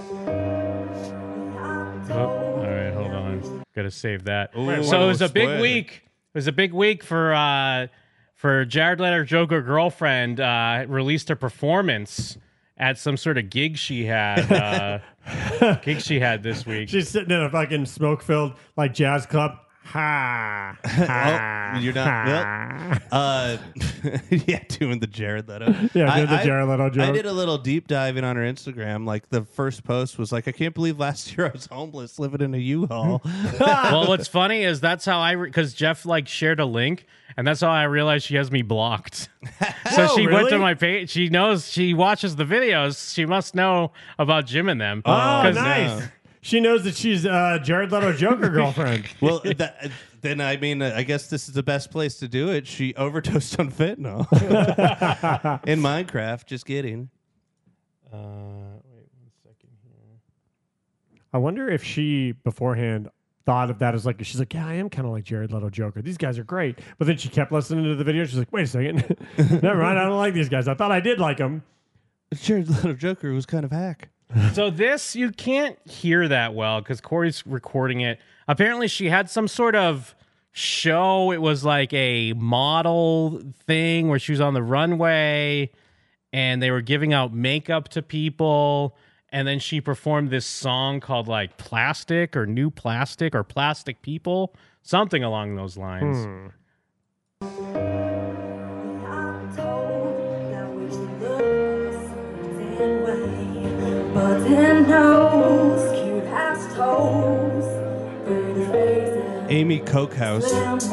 Oh, all right, hold on. Gotta save that. Ooh, so it was a big spoiler. week. It was a big week for uh, for Jared Leto Joker girlfriend. Uh, released a performance at some sort of gig she had. Uh, gig she had this week. She's sitting in a fucking smoke filled like jazz club. Ha. ha Oh, you're not. Well, uh, yeah, doing the Jared Leto. Yeah, I- doing the I- Jared Leto joke. I did a little deep diving on her Instagram. Like the first post was like, "I can't believe last year I was homeless, living in a U-Haul." Well, what's funny is that's how I because Jeff like shared a link, and that's how I realized she has me blocked. So Whoa, she went to really? my page. She knows she watches the videos. She must know about Jim and them. Oh, 'Cause- nice. She knows that she's uh, Jared Leto Joker girlfriend. Well, that, then I mean, I guess this is the best place to do it. She overdosed on fentanyl in Minecraft. Just kidding. Uh, wait one second here. I wonder if she beforehand thought of that as like, she's like, yeah, I am kind of like Jared Leto Joker. These guys are great. But then she kept listening to the video. She's like, wait a second. Never mind. I don't like these guys. I thought I did like them. Jared Leto Joker was kind of hack. So this you can't hear that well because Corey's recording it. Apparently, she had some sort of show. It was like a model thing where she was on the runway, and they were giving out makeup to people. And then she performed this song called like "Plastic" or "New Plastic" or "Plastic People," something along those lines. Hmm. But then nose, cute ass toes, pretty faces. Amy Cokehouse.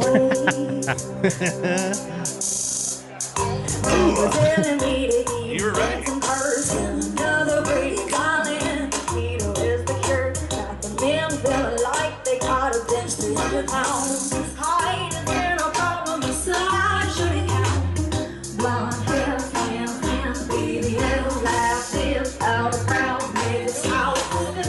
You were right. Another pretty darling, keto is the cure. Got the men feeling like they caught a bench three hundred pounds. Height is there no problem, the size should it count. Blonde hair, hands, hands, baby, little laugh, lips out of crowd, made it south.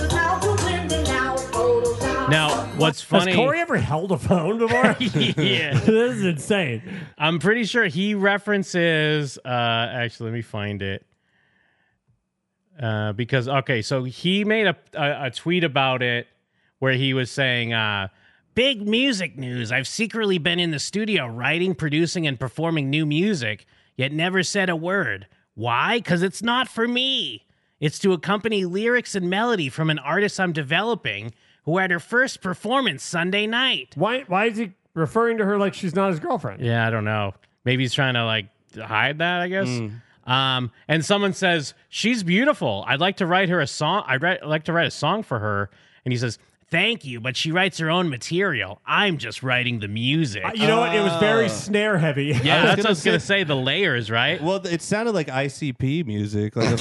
What's funny? Has Corey ever held a phone before? Yeah. This is insane. I'm pretty sure he references. Uh, actually, let me find it. Uh, because okay, so he made a, a a tweet about it where he was saying, uh, "Big music news! I've secretly been in the studio writing, producing, and performing new music, yet never said a word. Why? Because it's not for me. It's to accompany lyrics and melody from an artist I'm developing who had her first performance Sunday night." Why? Why is he referring to her like she's not his girlfriend? Yeah, I don't know. Maybe he's trying to like hide that, I guess. Um, and someone says, "She's beautiful. I'd like to write her a song. I'd write, like to write a song for her." And he says, "Thank you, but she writes her own material. I'm just writing the music." Uh, you know what? It was very snare heavy. Yeah, I was that's what gonna I was going to say- say. The layers, right? Well, it sounded like I C P music, like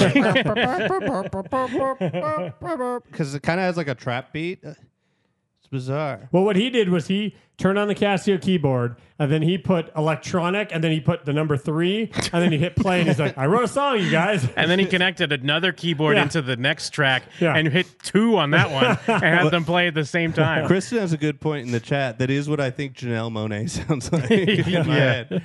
because it kind of has like a trap beat. It's bizarre. Well, what he did was he turned on the Casio keyboard, and then he put electronic, and then he put the number three, and then he hit play, and he's like, "I wrote a song, you guys." And then he connected another keyboard Yeah. into the next track Yeah. and hit two on that one and had them play at the same time. Kristen has a good point in the chat. That is what I think Janelle Monáe sounds like in my Yeah. head.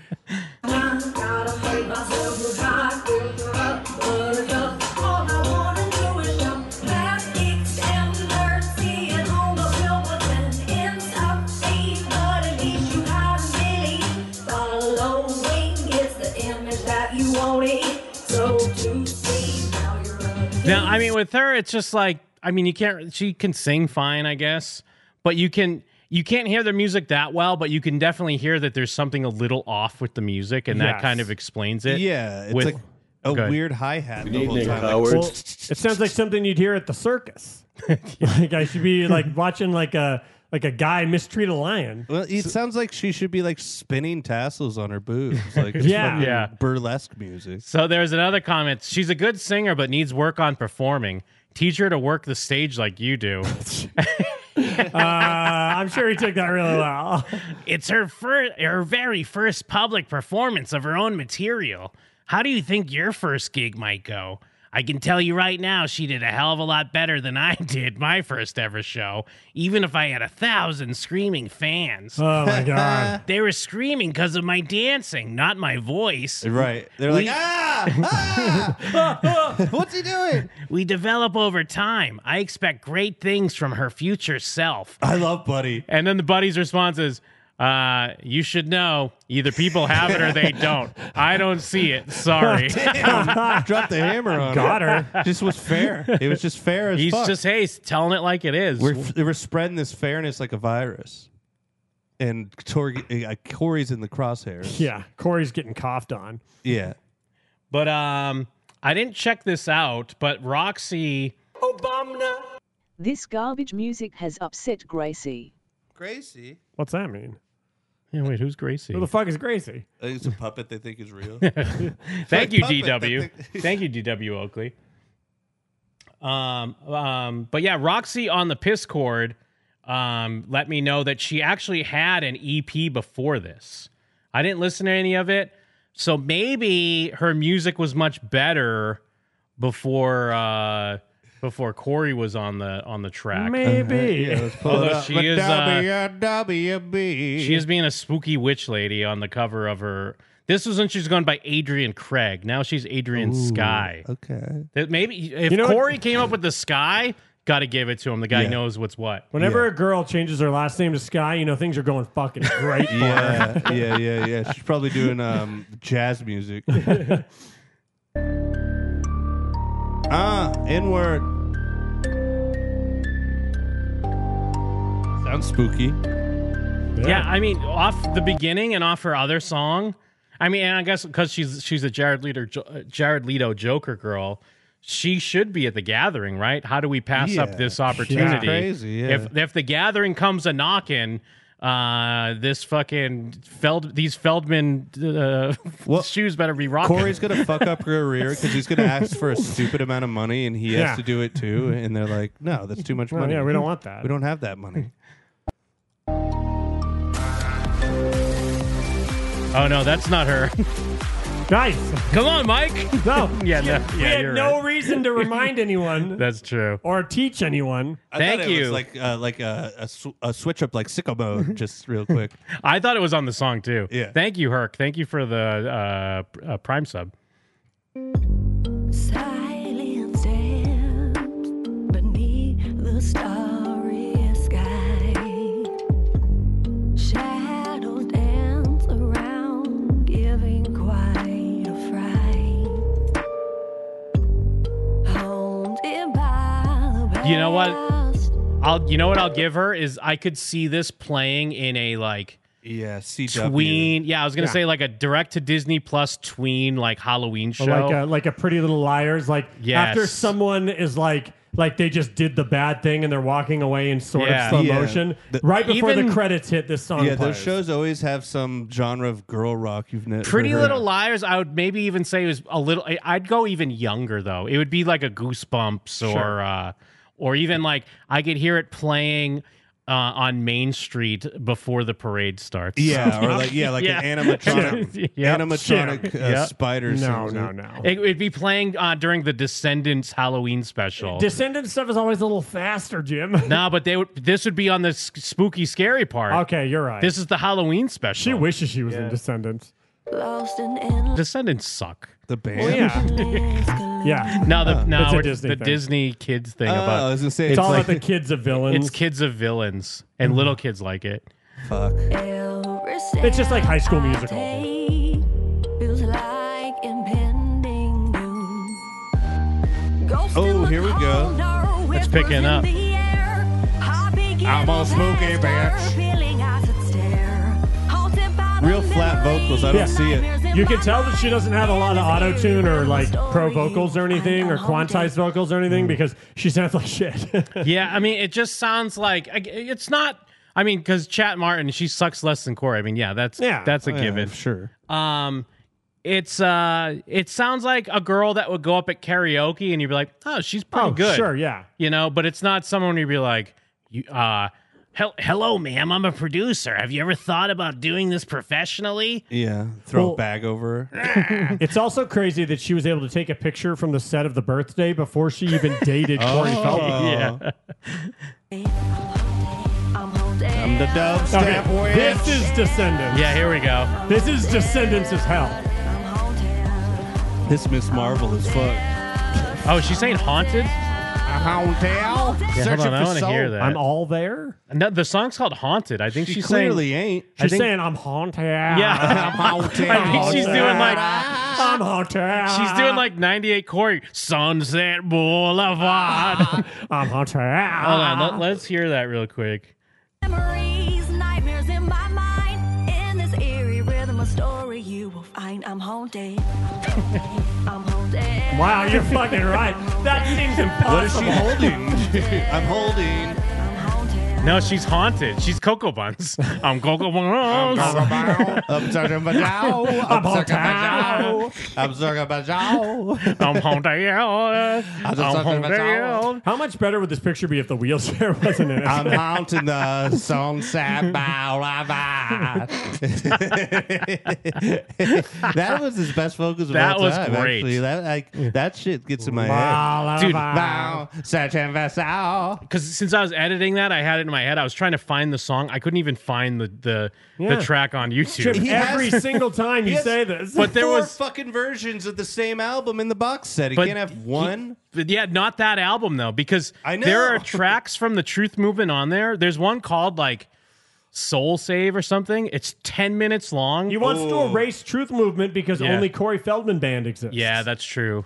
Now, I mean, with her, it's just like, I mean, you can't, she can sing fine, I guess, but you can, you can't hear the music that well, but you can definitely hear that there's something a little off with the music, and that Yes. kind of explains it. Yeah, it's with, like a Okay. weird hi hat the Good whole evening, time. Like, Howard. Well, it sounds like something you'd hear at the circus. Like I should be like watching like a like a guy mistreat a lion. well, it sounds like she should be like spinning tassels on her boobs, like it's Yeah. fucking Yeah. burlesque music. So there's another comment. She's a good singer, but needs work on performing. Teach her to work the stage like you do. Uh, I'm sure he took that really well. It's her first, her very first public performance of her own material. How do you think your first gig might go? I can tell you right now, she did a hell of a lot better than I did my first ever show, even if I had a thousand screaming fans. Oh my god! They were screaming because of my dancing, not my voice. Right? They're We- like, ah, ah, what's he doing? We develop over time. I expect great things from her future self. I love Buddy. And then the buddy's response is, uh, you should know, either people have it or they don't. I don't see it. Sorry. Damn, dropped the hammer on Got her. her. Just was fair. It was just fair as He's fuck. just, hey, he's telling it like it is. We're, we're spreading this fairness like a virus. And Tor- uh, Corey's in the crosshairs. Yeah, Corey's getting coughed on. Yeah. But um, I didn't check this out, but Roxy... This garbage music has upset Gracie. Gracie? What's that mean? Yeah, wait, who's Gracie? Who the fuck is Gracie? I think it's a puppet they think is real. Thank Like you, puppet, D W. I think- Thank you, D W Oakley. Um, um, but yeah, Roxy on the Piscord um, let me know that she actually had an E P before this. I didn't listen to any of it, so maybe her music was much better before uh, before Corey was on the on the track. Maybe. Yeah, let's pull it Although up. she is, uh, W B. She is being a spooky witch lady on the cover of her. This was when she was going by Adrian Craig. Now she's Adrian Ooh, Sky. Okay. That maybe if You know what- Corey came up with the Sky, got to give it to him. The guy Yeah. knows what's what. Whenever Yeah. a girl changes her last name to Sky, you know things are going fucking great for her. Yeah, yeah, yeah, yeah. She's probably doing um, jazz music. ah, N-word. Sounds spooky. Yeah. I mean, off the beginning and off her other song. I mean, and I guess because she's she's a Jared Leto Jo- Jared Leto Joker girl, she should be at the gathering, right? How do we pass Yeah. up this She's opportunity? crazy, yeah. If if the gathering comes a knocking, uh, this fucking Feld these Feldman uh, Well, shoes better be rocking. Corey's gonna fuck up her career because he's gonna ask for a stupid amount of money, and he Yeah. has to do it too. And they're like, "No, that's too much Well, money. yeah, we don't want that. We don't have that money." Oh no, that's not her. Nice. Come on, Mike. No. yeah, no, we yeah, had you're no right. reason to remind anyone That's true. or teach anyone. I Thank thought it you. was like uh, like a, a, sw- a switch up like sicko mode, just real quick. I thought it was on the song too. Yeah. Thank you, Herc. Thank you for the uh, pr- uh, Prime sub. Silence dance beneath the starry sky. Shadows dance around, giving quite a fright. Haunted by the You know what? past. I'll. You know what I'll give her is I could see this playing in a like Yeah, C W. tween. Yeah, I was gonna Yeah. say like a direct to Disney Plus tween like Halloween show. Or like a, like a Pretty Little Liars. Like Yes. after someone is like like they just did the bad thing and they're walking away in sort Yeah. of slow Yeah. motion. The- right before Even- the credits hit, this song Yeah, plays. those shows always have some genre of girl rock you've never Pretty heard. Little Liars, I would maybe even say was a little. I- I'd go even younger though. It would be like a Goosebumps or, Sure. uh, or even like I could hear it playing uh, on Main Street before the parade starts. Yeah, or like yeah, like Yeah. an animatronic, Yep. animatronic uh, Yep. spider. No, sings no, it. no. It would be playing uh, during the Descendants Halloween special. Descendant stuff is always a little faster, Jim. no, but they would. This would be on the s- spooky, scary part. Okay, you're right. This is the Halloween special. She wishes she was in Descendants. Lost in endless Descendants suck. The band. Well, yeah. yeah. No, the no, It's a we're- Disney the thing. Disney kids thing Oh, about. I was gonna say It's, it's all like about the kids of villains. It's kids of villains, and little kids like it. fuck. It's just like High School Musical. Feels like impending doom. Ghost in Oh, the here we go. corner, It's picking whispers up. in the air. Heart begins I'm all to spooky, whisper, bitch. feeling eyes that stare. Haunted by the Real flat vocals. I don't Yeah. see it. You can tell that she doesn't have a lot of auto tune or like pro vocals or anything or quantized vocals or anything because she sounds like shit. Yeah, I mean, it just sounds like I- it's not. I mean, because Chat Martin, she sucks less than Corey. I mean, yeah, that's Yeah. that's a Oh, yeah, given. sure. Um, it's uh, it sounds like a girl that would go up at karaoke and you'd be like, oh, she's pretty Oh, good. sure, yeah. You know, but it's not someone you'd be like, you uh. Hel- Hello, ma'am. I'm a producer. Have you ever thought about doing this professionally? Yeah, throw Well- a bag over her. It's also crazy that she was able to take a picture from the set of The Birthday before she even dated Corey Feldman. Yeah. I'm the dubstep Okay, witch. this is Descendants. Yeah, here we go. This is Descendants as hell. This Miss Marvel is fuck. Oh, she's saying haunted? A hotel. Yeah, hold on. I want to hear that. I'm all there. No, the song's called Haunted. I think She she's clearly saying. ain't. I She's think- saying I'm haunted. Yeah. I'm haunted. I think she's doing like I'm haunted. she's doing like ninety-eight Corey Sunset Boulevard. I'm haunted. Hold on, let, let's hear that real quick. Memories, nightmares in my mind. In this eerie rhythm of story, you will find I'm haunted. I'm haunted. Wow, you're fucking right. That seems What is impossible. she holding? I'm holding. No, she's haunted. She's Cocoa Buns. I'm Cocoa Buns. I'm talking about now. I'm talking about now. I'm talking about now. I'm haunted. I'm just talking about haunted. How much better would this picture be if the wheelchair wasn't in it? I'm haunting the sunset boulevard. That was his best vocals of That all was time. great. Actually, that like that shit gets in my head. Dude, Bow, such and vessel. because since I was editing that, I had it in my head. I was trying to find the song. I couldn't even find the the, Yeah. the track on YouTube. Chip, He every has- single time you He has- say this. But there Four was- fucking versions of the same album in the box set. He But can't have one. But yeah, not that album though, because I know. there are tracks from the Truth Movement on there. There's one called like Soul Save or something. It's ten minutes long. He wants to erase Truth Movement because Yeah. only Corey Feldman Band exists. Yeah, that's true.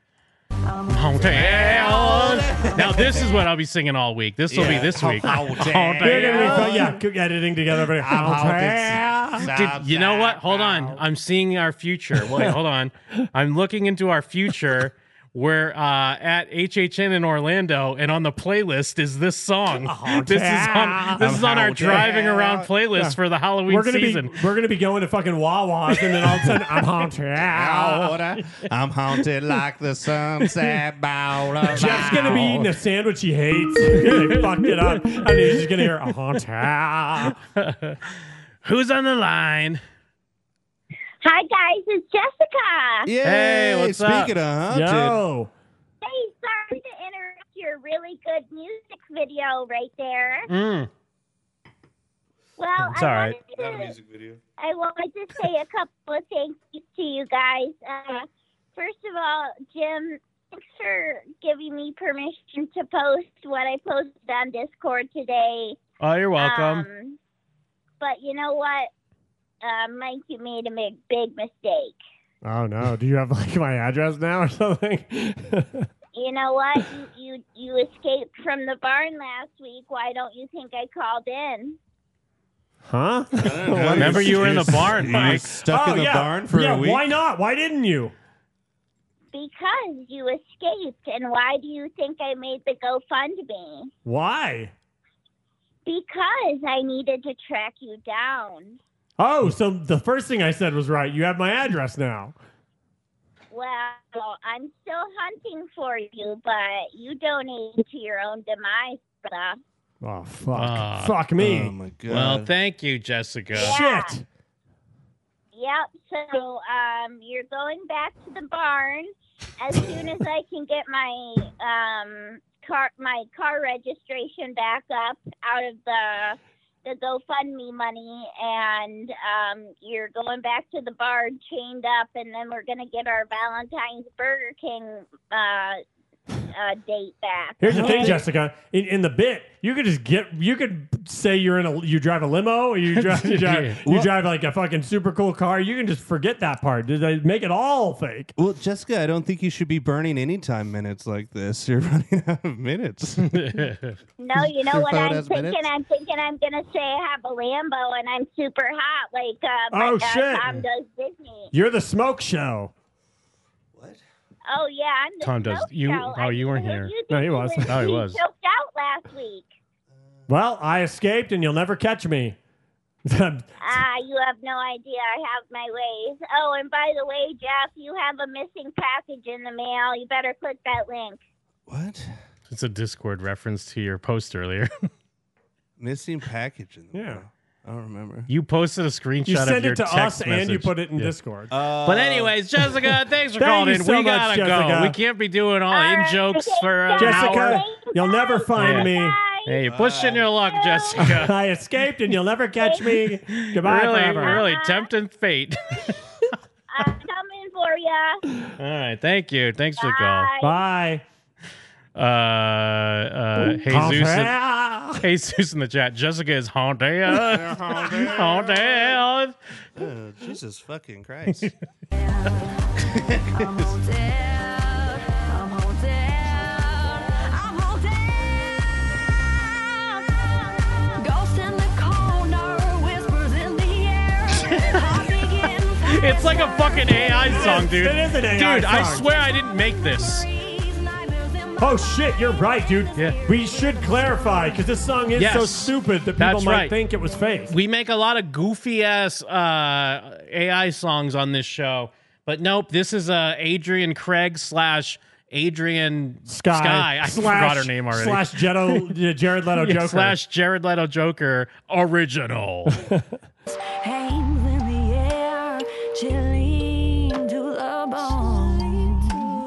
Now this is what I'll be singing all week. This will Yeah. be this week. They're gonna be fun. Yeah, cook editing together. But Did, you know what? Hold on. I'm seeing our future. Wait, hold on. I'm looking into our future. We're uh, at H H N in Orlando, and on the playlist is this song. This is on this is on our driving around playlist Yeah. for the Halloween we're gonna season. be we're gonna be going to fucking Wawa's, and then all of a sudden I'm haunted. I'm haunted like the sunset boulevard. Jeff's gonna be eating a sandwich he hates. They fucked it up, and he's just gonna hear a haunted. Who's on the line? Hi guys, it's Jessica. Yay! Hey, what's Speaking up? of haunted, Yo. Hey, sorry to interrupt your really good music video right there. Mm. Well, It's I all right. wanted to, I wanted to say a couple of thank yous to you guys. Uh, first of all, Jim, thanks for giving me permission to post what I posted on Discord today. Oh, you're welcome. Um, but you know what? Uh, Mike, you made a big, big mistake. Oh no! Do you have like my address now or something? You know what? You, you you escaped from the barn last week. Why don't you think I called in? Huh? Remember you were in the barn, You Mike. stuck Oh, in the yeah. barn for yeah, a week. Why not? Why didn't you? Because you escaped. And why do you think I made the GoFundMe? Why? Because I needed to track you down. Oh, so the first thing I said was right. You have my address now. Well, I'm still hunting for you, but you donated to your own demise, brother. Oh fuck! Ah. fuck me. Oh my god. Well, thank you, Jessica. Yeah. Shit. Yep. So um, you're going back to the barn as soon as I can get my um car my car registration back up out of the the GoFundMe money, and um, you're going back to the barn chained up, and then we're gonna get our Valentine's Burger King uh, uh, date back. Here's the thing, Okay? Jessica. In, in the bit, you could just get. You could say you're in a. You drive a limo, or you drive. You drive, you Well- drive like a fucking super cool car. You can just forget that part. Did they make it all fake? Well, Jessica, I don't think you should be burning anytime minutes like this. You're running out of minutes. No, you know what I'm Photos, thinking? minutes? I'm thinking I'm gonna say I have a Lambo and I'm super hot, like uh, my, Oh, uh, shit. Tom does Disney. You're the smoke show. Oh yeah, I'm the Tom does- smoke you- show. oh, I you weren't mean, here. you No, he think was. Oh, he was. choked out last week. Well, I escaped, and you'll never catch me. Ah, you have no idea. I have my ways. Oh, and by the way, Jeff, you have a missing package in the mail. You better click that link. What? It's a Discord reference to your post earlier. Missing package in the Yeah. mail. I don't remember. You posted a screenshot You of send your it to text us, and you message. put it in Yeah. Discord. But anyways, Jessica, thanks for Thank calling you in. so we much, gotta Jessica. go. We can't be doing all, All in right, jokes okay, for an Jessica, hour. you'll never find me. Hey, you're pushing your luck, Jessica. I escaped, and you'll never catch me. Goodbye really, forever. really tempting fate. I'm coming for ya. All right, thank you. Thanks for the call. Bye. Uh, uh, Jesus, in, Jesus in the chat. Jessica is haunted. Haunted. Oh, Jesus fucking Christ. It's like a fucking A I song, dude. It is an A I Dude, I song. swear I didn't make this. Oh shit, you're right, dude. Yeah. We should clarify because this song is Yes. so stupid that people That's might right. think it was fake. We make a lot of goofy ass uh, A I songs on this show, but nope. This is uh, Adrian Craig slash Adrian Sky, Sky. I slash, forgot her name already. Slash Jetto, Jared Leto Yeah, Joker. slash Jared Leto Joker original. Hands in the air, chilling to the bone.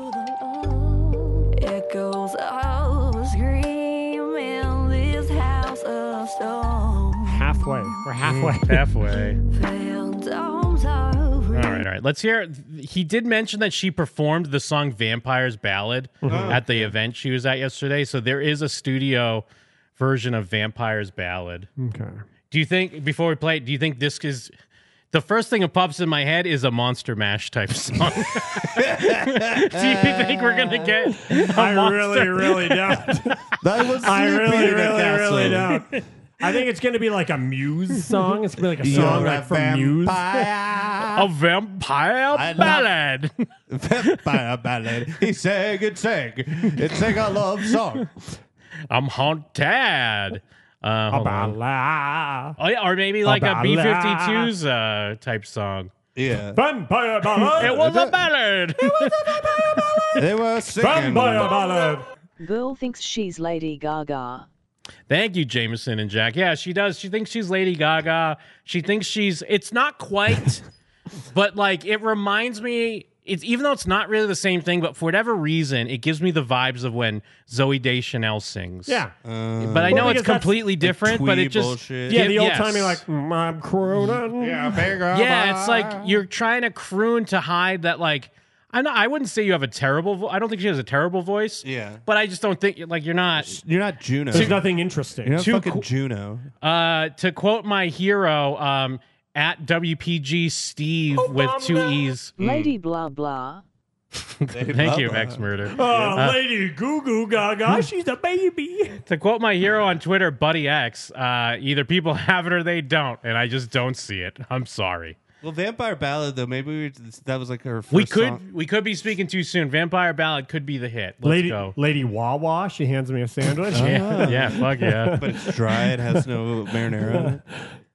Echoes of scream in this house of stone. halfway. We're halfway. Halfway. Phantoms of All right, all right. Let's hear. He did mention that she performed the song "Vampire's Ballad" at the event she was at yesterday. So there is a studio version of "Vampire's Ballad." Okay. Do you think before we play it, do you think this is the first thing that pops in my head is a Monster Mash type song? Do you think we're gonna get? a I Monster- really, really don't. That was I sleeping really, in a really, castle. really don't. I think it's going to be like a Muse song. It's going to be like a You're song a like from Muse. A vampire I love- ballad. Vampire ballad. He sang and sang. It sang a love song. I'm haunted. Uh, hold on. Ballad. Oh yeah, or maybe like a B ballad. fifty-two's uh, type song. Yeah. Vampire ballad. It was a ballad. They were singing. Vampire ballad. Girl thinks she's Lady Gaga. Thank you, Jameson and Jack. Yeah, she does. She thinks she's Lady Gaga. She thinks she's. It's not quite but like it reminds me. It's even though it's not really the same thing, but for whatever reason, it gives me the vibes of when Zoe Deschanel sings. Yeah, Uh, but I know Well, it's because that's completely different. But twee it just bullshit. yeah, the old yes. timey like "Mm, I'm crooning. Yeah, Yeah, it's like you're trying to croon to hide that like. I'm not, I wouldn't say you have a terrible voice. I don't think she has a terrible voice. Yeah. But I just don't think, like, you're not... You're not Juno. There's nothing interesting. You're not Too fucking cool. Juno. Uh, to quote my hero, um, at W P G Steve with two E's. Lady blah blah. Thank you, Max Murder. Oh, Uh, lady goo goo gaga, she's a baby. to quote my hero on Twitter, Buddy X, uh, either people have it or they don't, and I just don't see it. I'm sorry. Well, Vampire Ballad though, maybe we, that was like her first We could song. we could be speaking too soon. Vampire Ballad could be the hit. Let's Lady go. Lady Wawa, she hands me a sandwich. Yeah, yeah, fuck yeah. But it's dry. It has no marinara on it.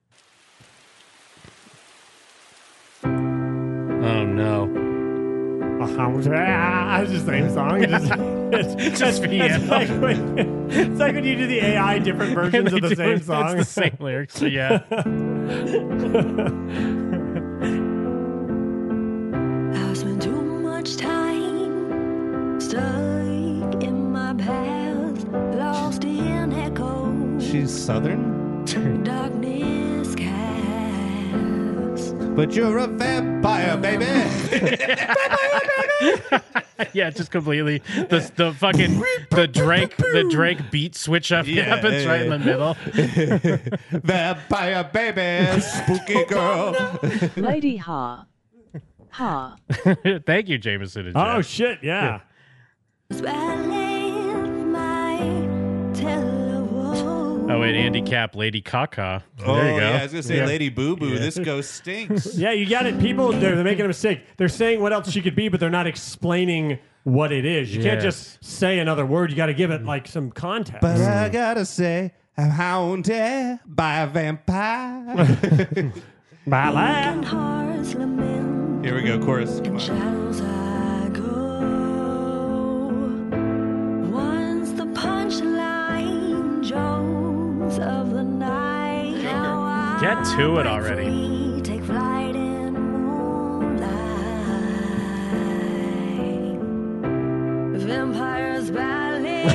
Oh no. Ah, it's the same song. It's just, it's, Just it's, piano. it's, like when, it's like when you do the A I different versions of They the do same it- song. It's the same lyrics. So yeah. I spent too much time stuck in my past, lost in echoes. She's Southern, Darkness cast. but you're a vampire, baby. Yeah, just completely the the fucking the Drake the Drake beat switch up Yeah, happens yeah, right in yeah. the middle. Vampire, baby, spooky girl. Lady Ha. Ha. Thank you, Jameson and Oh Jeff. shit, yeah. Swelling my telephone. Oh, wait, Andy Cap, Lady Caca. There Oh, you go. yeah, I was gonna say Yeah. Lady Boo Boo. Yeah. This ghost stinks. Yeah, you got it. People, they're, they're making a mistake. They're saying what else she could be, but they're not explaining what it is. You can't Yes. just say another word. You got to give it like some context. But I gotta say, I'm haunted by a vampire. Bye, lad. Hearts lament. Here we go, chorus. Come In on. shadows I go. Once the punchline jokes of the night. Now I Get to it already. free, take flight in the moonlight. Vampires ballet.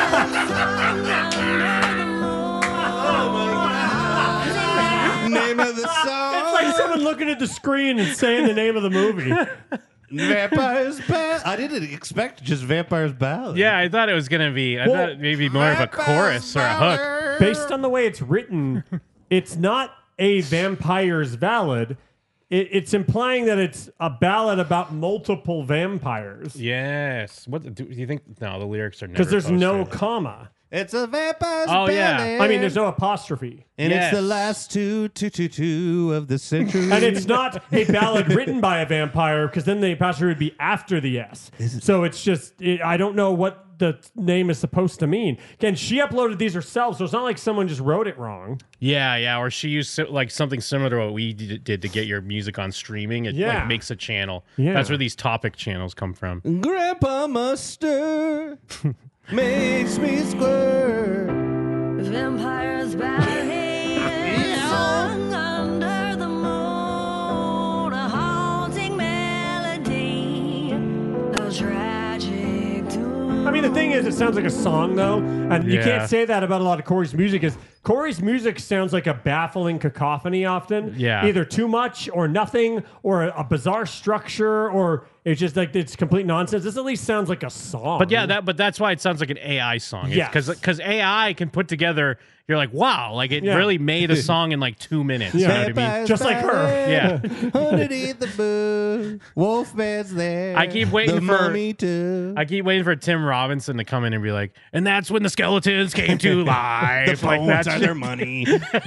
Name of the song. It's like someone looking at the screen and saying the name of the movie. Vampires Ballad. I didn't expect just Vampires Ballad. Yeah, I thought it was gonna be. I Well, thought maybe more of a chorus or a hook. Based on the way it's written, it's not a vampire's ballad. It, it's implying that it's a ballad about multiple vampires Yes. What do, do you think? No, the lyrics are never because there's no posted. comma. It's a Vampires Oh, yeah. Ballad. I mean, there's no apostrophe. And it's the Yes. last two, two, two, two of the century. And it's not a ballad written by a vampire because then the apostrophe would be after the S. So it's just, it, I don't know what the name is supposed to mean. Again, she uploaded these herself, so it's not like someone just wrote it wrong. Yeah, yeah. Or she used si- like something similar to what we d- did to get your music on streaming. It Yeah. like makes a channel. Yeah. That's where these topic channels come from. Grandpa Mustard makes me squirt. Vampires ballet. Sung under the moon. A haunting melody. A tragic tune. I mean, the thing is, it sounds like a song, though. And you Yeah. can't say that about a lot of Corey's music. Is Corey's music sounds like a baffling cacophony often. Yeah. Either too much or nothing or a, a bizarre structure or it's just like it's complete nonsense. This at least sounds like a song. But yeah, that but that's why it sounds like an A I song. Yes. Because because A I can put together. You're like, wow, like it Yeah. really made a song in like two minutes. You know what I mean? Vampires Just like her. Ballad. Yeah. Underneath the moon, Wolfman's there. I keep waiting the for- mummy too. I keep waiting for Tim Robinson to come in and be like, and that's when the skeletons came to life. the like phones that are shit. their money.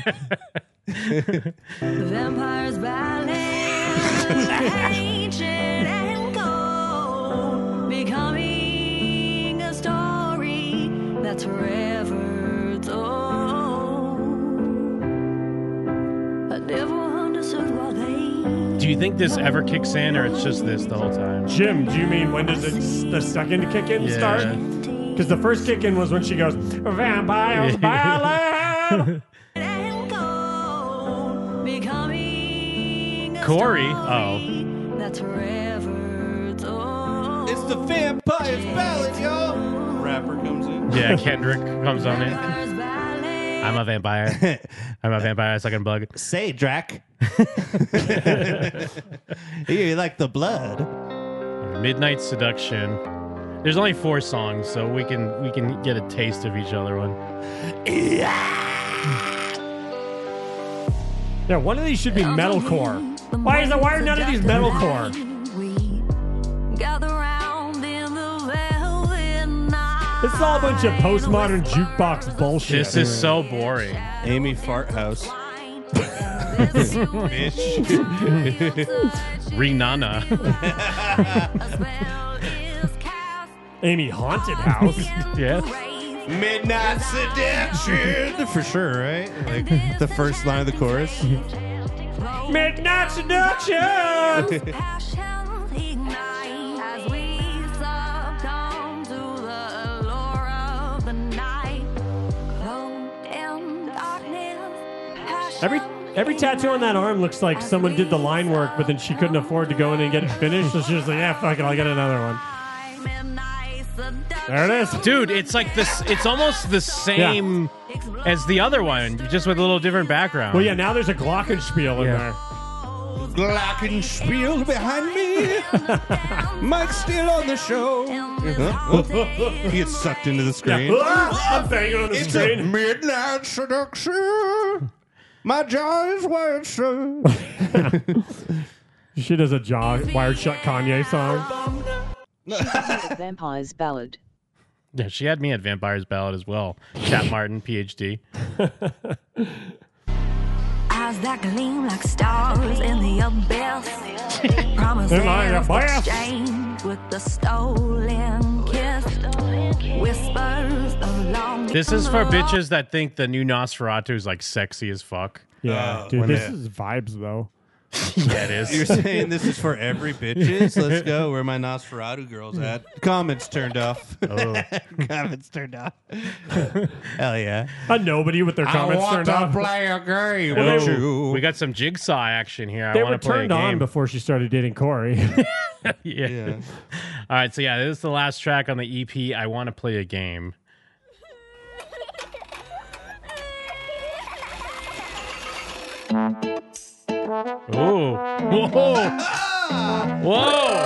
The vampires ballet. Ancient and cold. Becoming a story that's forever told. I never understood why they. Do you think this ever kicks in, or it's just this the whole time? Jim, do you mean when does it the second kick in Yeah. start? Because the first kick in was when she goes, Vampires Ballad. And gold, becoming Corey. Oh. That's forever told. It's the Vampire's Ballad, y'all. Rapper comes in. Yeah, Kendrick comes on in. I'm a vampire. I'm a vampire. I suck on bug. Say, Drac. You like the blood. Midnight Seduction. There's only four songs, so we can we can get a taste of each other one. Yeah, one of these should be metalcore. Why is that? Why are none of these metalcore? Gather round in the velvet night. This is all a bunch of postmodern jukebox bullshit. This is so boring. Amy Farthouse. Bitch. Renana. Amy Haunted House. Yes. Midnight Seduction. For sure, right? Like the first line of the chorus. Midnight Seduction. Every every tattoo on that arm looks like someone did the line work, but then she couldn't afford to go in and get it finished, so she was like, "Yeah, fuck it, I'll get another one." There it is, dude. It's like this. It's almost the same yeah. as the other one, just with a little different background. Well, yeah. Now there's a glockenspiel in yeah. there. Glockenspiel behind me. Mike's still on the show. Uh-huh. He gets sucked into the screen. Yeah. I'm banging on the it's screen. A midnight seduction. My jaw is wired shut. She does a jaw wired shut Kanye song. Vampire's Ballad. Yeah, she had me at Vampire's Ballad as well. Cat Martin, P H D. Eyes that gleam like stars in the abyss. Promises In my abyss. exchanged with the stolen kiss. Whispers of long. This is for bitches that think the new Nosferatu is like sexy as fuck. Yeah, Uh, dude, when this it- is vibes though. Yeah, it is. You're saying this is for every bitches? Let's go. Where my Nosferatu girls at? Comments turned off. Oh. Comments turned off. Hell yeah. A nobody with their comments turned off. play a game Oh, with you. we got some jigsaw action here. I They want were to play a turned on game. before she started dating Corey. yeah. Yeah. All right, so yeah, this is the last track on the E P. I want to play a game. Ooh. Whoa. Whoa.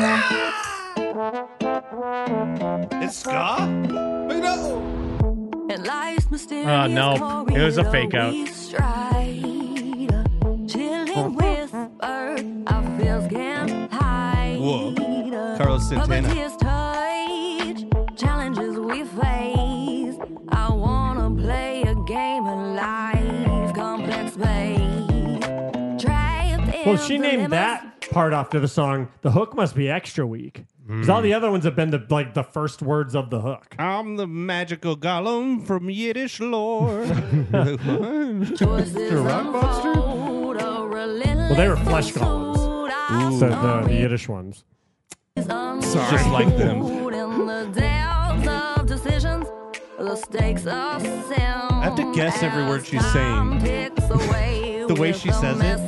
It's ska? Wait, no. And life's mysterious. Uh, no, it was a fake out. we stride. Chilling whisper, our feels can hide. Whoa. Carlos Santana. Puppeteers touch, challenges we face. I wanna play a game of life, complex space. Trapped Well, in she named dilemmas. that part after the song. The hook must be extra weak. Because all the other ones have been the like the first words of the hook. I'm the magical golem from Yiddish lore. Choices The rock monster? unfold, a relentless Well, they were flesh golems. pursuit. So the, the Yiddish ones. Sorry. Just like them. In the depths of decisions, the stakes of sin. I have to guess every word she's saying. The way she says it.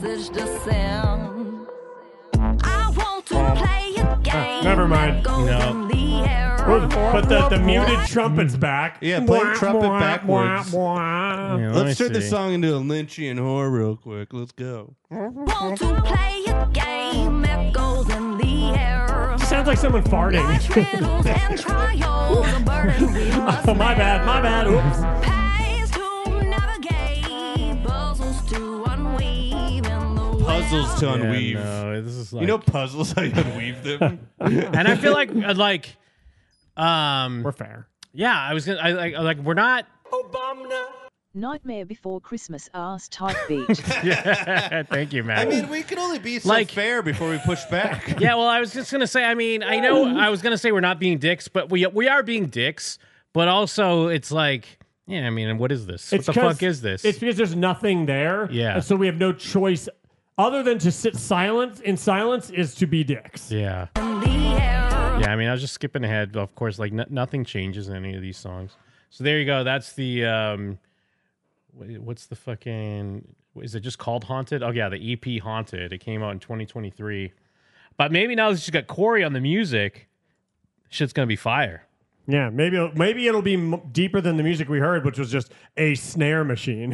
I want to play a game. Never mind. that goes No. in the air. But the, the muted trumpet's back. Yeah, play the trumpet Wah, backwards. wah, wah. Yeah, let Let's me turn this see. song into a Lynchian whore real quick. Let's go. Want to play a game that goes in the air. Sounds like someone farting. Riddles and trials, a burden we must Oh, my bad, my bad. Oops. Paths to navigate, puzzles to unweave in the Puzzles to Yeah, unweave. no, this is like, You know puzzles, how you unweave them? and I feel like uh, like um We're fair. yeah, I was gonna I like like we're not Nightmare Before Christmas ass type beat. yeah, thank you, man. I mean, we can only be so Like- fair before we push back. Yeah, well, I was just gonna say. I mean, I know I was gonna say we're not being dicks, but we we are being dicks. But also, it's like, yeah, I mean, what is this? It's what the 'cause- fuck is this? It's because there's nothing there. Yeah. And so we have no choice other than to sit silent. In silence is to be dicks. yeah, in the air. yeah. I mean, I was just skipping ahead. Of course, like n- nothing changes in any of these songs. So there you go. That's the um, wait, what's the fucking is it just called Haunted? Oh yeah, the E P Haunted. It came out in twenty twenty-three. But maybe now that she's got Corey on the music, shit's gonna be fire. Yeah, maybe it'll, maybe it'll be m- deeper than the music we heard, which was just a snare machine.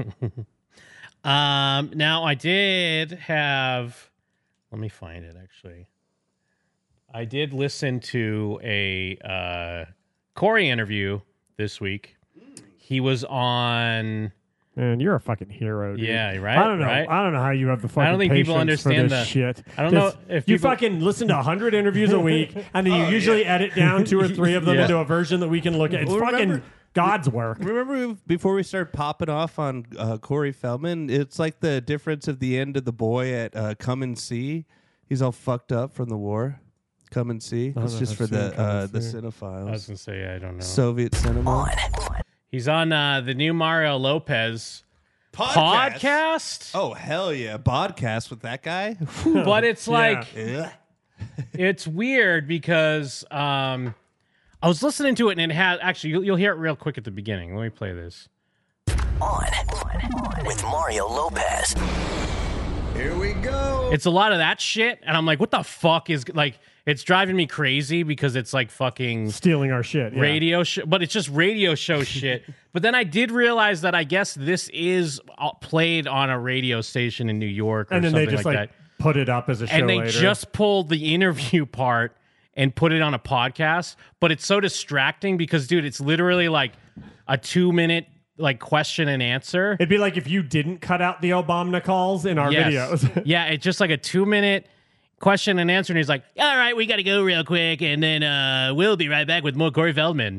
um, now I did have. Let me find it. Actually, I did listen to a uh, Corey interview this week. He was on. Man, you're a fucking hero, dude. Yeah, right. I don't know. Right? I don't know how you have the fucking I don't think patience people understand for this the shit. I don't know This- if you people- fucking listen to one hundred interviews a week, and then you Oh, usually yeah. edit down two or three of them Yeah. into a version that we can look at. It's Well, fucking remember- God's work. Remember before we started popping off on uh, Corey Feldman? It's like the difference of the end of the boy at uh, Come and See. He's all fucked up from the war. Come and See. I It's don't just know for if I've the seen Come uh, and the See. cinephiles. I was gonna say I don't know. Soviet cinema. He's on uh, the new Mario Lopez Podcast? podcast. Oh hell yeah, podcast with that guy. But it's like Yeah. it's weird because um, I was listening to it and it had actually you'll, you'll hear it real quick at the beginning. Let me play this. On with Mario Lopez. Here we go. It's a lot of that shit, and I'm like, what the fuck is like? It's driving me crazy because it's like fucking stealing our shit. Yeah. radio show, but it's just radio show shit. But then I did realize that I guess this is uh, played on a radio station in New York, or And then something they just like, like, that. put it up as a show And they later. just pulled the interview part and put it on a podcast. But it's so distracting because, dude, it's literally like a two minute like question and answer. It'd be like if you didn't cut out the Obama calls in our Yes. videos. Yeah, it's just like a two minute question and answer. And he's like, all right, we got to go real quick. And then uh, we'll be right back with more Corey Feldman.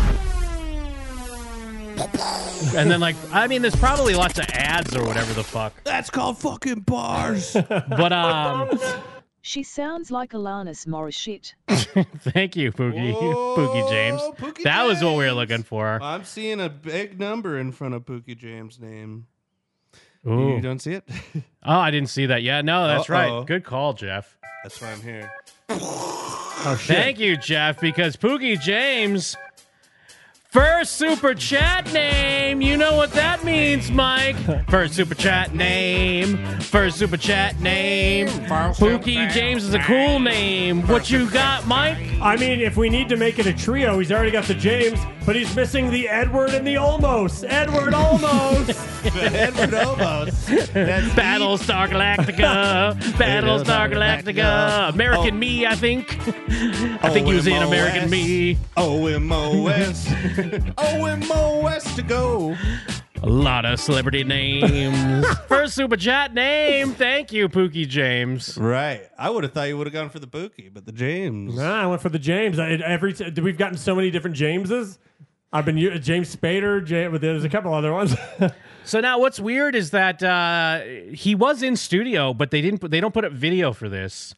And then, like, I mean, there's probably lots of ads or whatever the fuck. That's called fucking bars. But, um, She sounds like Alanis Morissette. thank you, Pookie. Pookie James. Pookie that was what we were James. looking for. I'm seeing a big number in front of Pookie James' name. Ooh. You don't see it? Oh, I didn't see that. Yeah, no, that's Uh-oh. right. Good call, Jeff. That's why I'm here. Oh, shit. Thank you, Jeff, because Pookie James, first super chat name. You know what that means, Mike. First super chat name. First super chat name. Pookie James is a cool name. What you got, Mike? I mean, if we need to make it a trio, he's already got the James, but he's missing the Edward and the Almost. Edward Almost. Edward Almost. That's Battlestar Galactica. Battlestar Galactica. American Me, I think. I think he was in American Me. O M O S. O M O S to go. A lot of celebrity names. First super chat name. Thank you, Pookie James. Right. I would have thought you would have gone for the Pookie, but the James. Nah, I went for the James. I, every t- we've gotten so many different Jameses. I've been u- James Spader. J- but there's a couple other ones. So now, what's weird is that uh, he was in studio, but they didn't. Put, they don't put up video for this.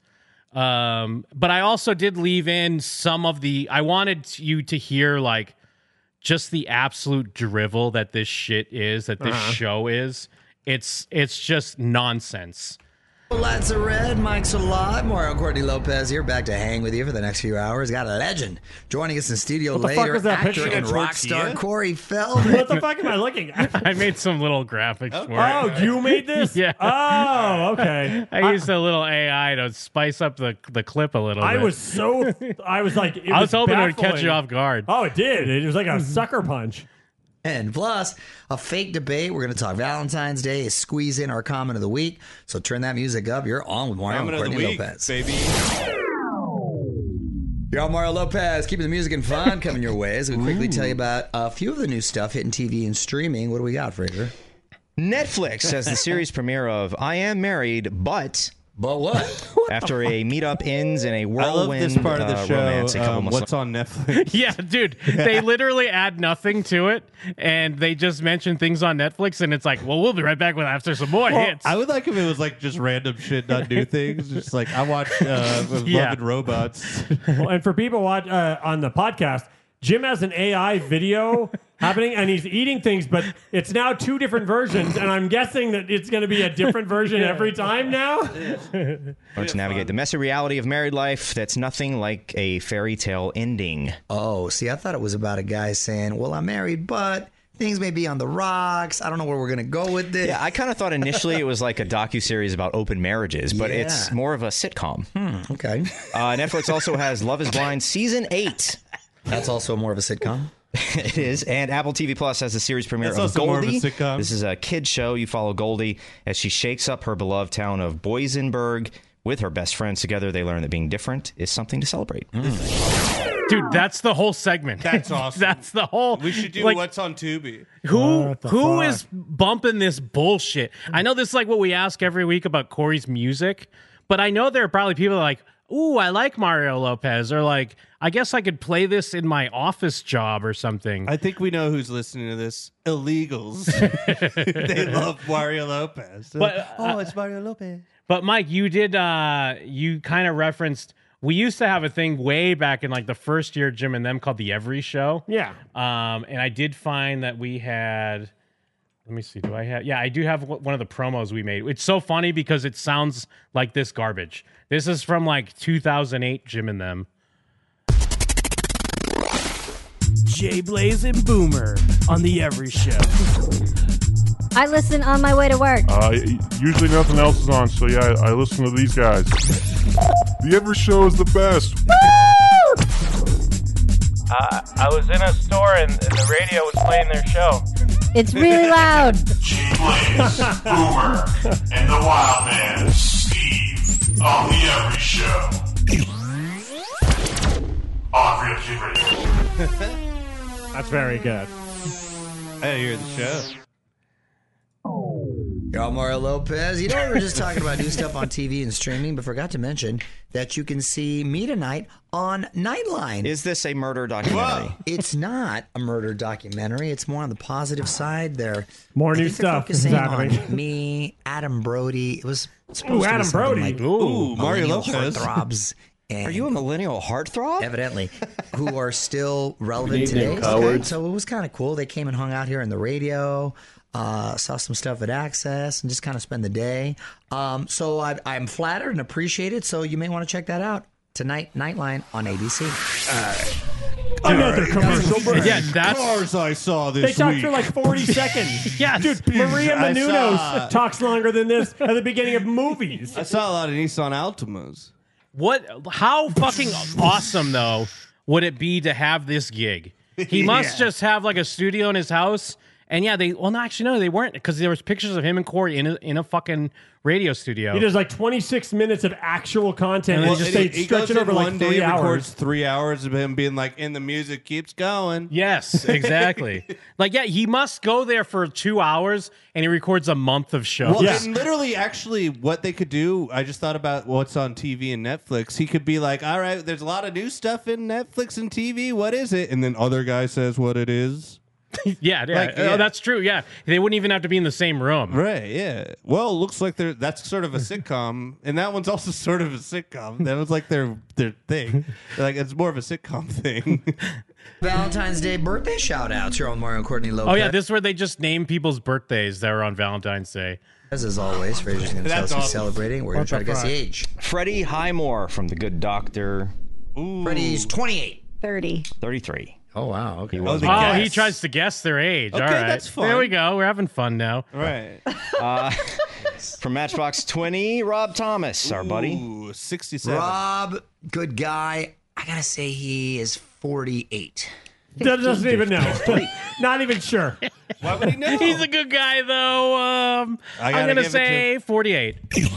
Um, but I also did leave in some of the. I wanted you to hear like just the absolute drivel that this shit is. That this Uh-huh. show is. It's it's just nonsense. Lots of red, Mike's alive. Mario Courtney Lopez here, back to hang with you for the next few hours. Got a legend joining us in studio What the fuck later. was that actor picture? and rock Tortilla? star Corey Feldman. What the fuck am I looking at? I made some little graphics for it. Oh, you made this? Yeah. Oh, okay. I used a little A I to spice up the the clip a little I bit. was so. I was like, it I was hoping it would catch baffling. you off guard. Oh, it did. It was like a sucker punch. And plus, a fake debate. We're going to talk Valentine's Day, squeeze in our comment of the week. So turn that music up. You're on with Mario Comment of the Courtney week, Lopez. baby. You're on Mario Lopez, keeping the music and fun coming your way. As we quickly tell you about a few of the new stuff hitting T V and streaming. What do we got, Fraser? Netflix has the series premiere of I Am Married, but... But what? After a meetup ends in a I love whirlwind this part of the uh, show. romance, a couple um, months what's on Netflix? Yeah, dude, they literally add nothing to it, and they just mention things on Netflix, and it's like, well, we'll be right back with after some more Well, hits. I would like if it was like just random shit, not new things. Just like I watch uh, Love Yeah. and Robots. Well, and for people watch, uh, on the podcast, Jim has an A I video happening, and he's eating things, but it's now two different versions, and I'm guessing that it's going to be a different version every time now. to navigate the messy reality of married life that's nothing like a fairy tale ending. Oh, see, I thought it was about a guy saying, well, I'm married, but things may be on the rocks. I don't know where we're going to go with this. Yeah, I kind of thought initially it was like a docuseries about open marriages, but Yeah. it's more of a sitcom. Hmm, okay. Uh, Netflix also has Love is Blind Season eight. That's also more of a sitcom. It is. And Apple T V Plus has the series premiere That's of also more of a Goldie. sitcom. This is a kid show. You follow Goldie as she shakes up her beloved town of Boysenberg. With her best friends together, they learn that being different is something to celebrate. Dude, that's the whole segment. That's awesome. That's the whole. We should do like, What's on Tubi. Who What the who fuck? is bumping this bullshit? I know this is like what we ask every week about Corey's music, but I know there are probably people that are like, ooh, I like Mario Lopez, or like, I guess I could play this in my office job or something. I think we know who's listening to this. Illegals. They love Mario Lopez. They're But, like, oh, it's Mario Lopez. But Mike, you did uh you kind of referenced we used to have a thing way back in like the first year of Jim and them called the Every Show. Yeah. Um and I did find that we had let me see, do I have yeah, I do have one of the promos we made. It's so funny because it sounds like this garbage. This is from like two thousand eight Jim and them. Jay Blaze and Boomer on the Every Show. I listen on my way to work. Uh, usually nothing else is on, so yeah, I, I listen to these guys. The Every Show is the best. Uh, I was in a store and, and the radio was playing their show. It's really loud. Jay Blaze, Boomer, and the Wild Man, Steve, on the Every Show. On Real Q Radio. That's very good. I hear the show. Y'all, Mario Lopez. You know, we were just talking about new stuff on T V and streaming, but forgot to mention that you can see me tonight on Nightline. Is this a murder documentary? It's not a murder documentary. It's more on the positive side. There, More I new think they're stuff is focusing happening. on me, Adam Brody. It was supposed Ooh, to be Adam something Brody. like Ooh, Mario millennial Lopez. heartthrobs. And Are you a millennial heartthrob? Evidently, who are still relevant Good evening, today. cowards. So it was kind of cool. They came and hung out here in the radio, uh, saw some stuff at Access, and just kind of spend the day. Um, so I, I'm flattered and appreciated. So you may want to check that out tonight, Nightline on A B C. Another commercial break. Yeah, that's Cars I saw this They talked week. for like forty seconds. Yes. Dude, Maria I Menounos saw- talks longer than this at the beginning of movies. I saw a lot of Nissan Altimas. What? How fucking awesome though would it be to have this gig? He must Yeah. just have like a studio in his house, and yeah, they. Well, no, actually, no, they weren't because there was pictures of him and Corey in a, in a fucking radio studio. He does like twenty-six minutes of actual content and Well, they just he- they he stretch goes it in over like one three day, hours. records three hours of him being like, and the music keeps going. Yes, exactly. Like, yeah, he must go there for two hours and he records a month of shows. Well, and literally, actually, what they could do, I just thought about what's on T V and Netflix. He could be like, all right, there's a lot of new stuff in Netflix and T V. What is it? And then other guy says what it is. yeah, yeah. Like, yeah. Oh, that's true. Yeah, they wouldn't even have to be in the same room. Right, yeah. Well, it looks like they're that's sort of a sitcom, and that one's also sort of a sitcom. That was like their their thing. Like it's more of a sitcom thing. Valentine's Day birthday shout outs here on Mario and Courtney Lopez. Oh yeah, this is where they just name people's birthdays that are on Valentine's Day. As is always, Fraser's going to tell us who's celebrating. We're going to try to guess the age. Freddie Highmore from The Good Doctor. Ooh. Freddie's twenty-eight. thirty. thirty-three. Oh, wow. Okay. He was Oh, a he guest. tries to guess their age. Okay, All right. that's fun. There we go. We're having fun now. Right. Uh, from Matchbox twenty, Rob Thomas, our buddy. Ooh, sixty-seven. Rob, good guy. I got to say he is forty-eight. Doesn't doesn't even know. Not even sure. Why would he know? He's a good guy, though. Um, I I'm gotta going to give it say forty-eight.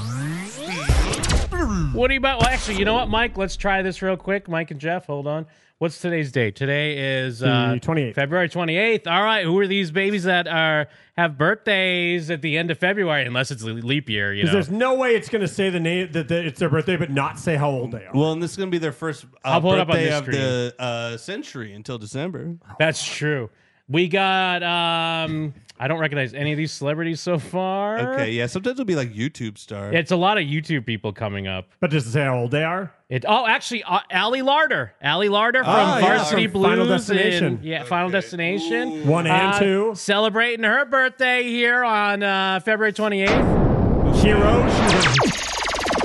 What do you about? Well, actually, you know what, Mike? Let's try this real quick. Mike and Jeff, hold on. What's today's date? Today is uh, The twenty-eighth. February twenty-eighth. All right. Who are these babies that are have birthdays at the end of February? Unless it's a leap year, you know. Because there's no way it's going to say the name that that it's their birthday, but not say how old they are. Well, and this is going to be their first uh, I'll pull it up on birthday this of the uh, century until December. That's true. We got. Um, I don't recognize any of these celebrities so far. Okay, yeah. Sometimes it'll be like YouTube star. It's a lot of YouTube people coming up. But does it say how old they are? It oh actually uh, Allie Larder, Allie Larder from Ah, yeah, Varsity from Blues, Final Destination. and- yeah, Final Destination, One and Uh, two. celebrating her birthday here on uh, February twenty-eighth. Hero. She's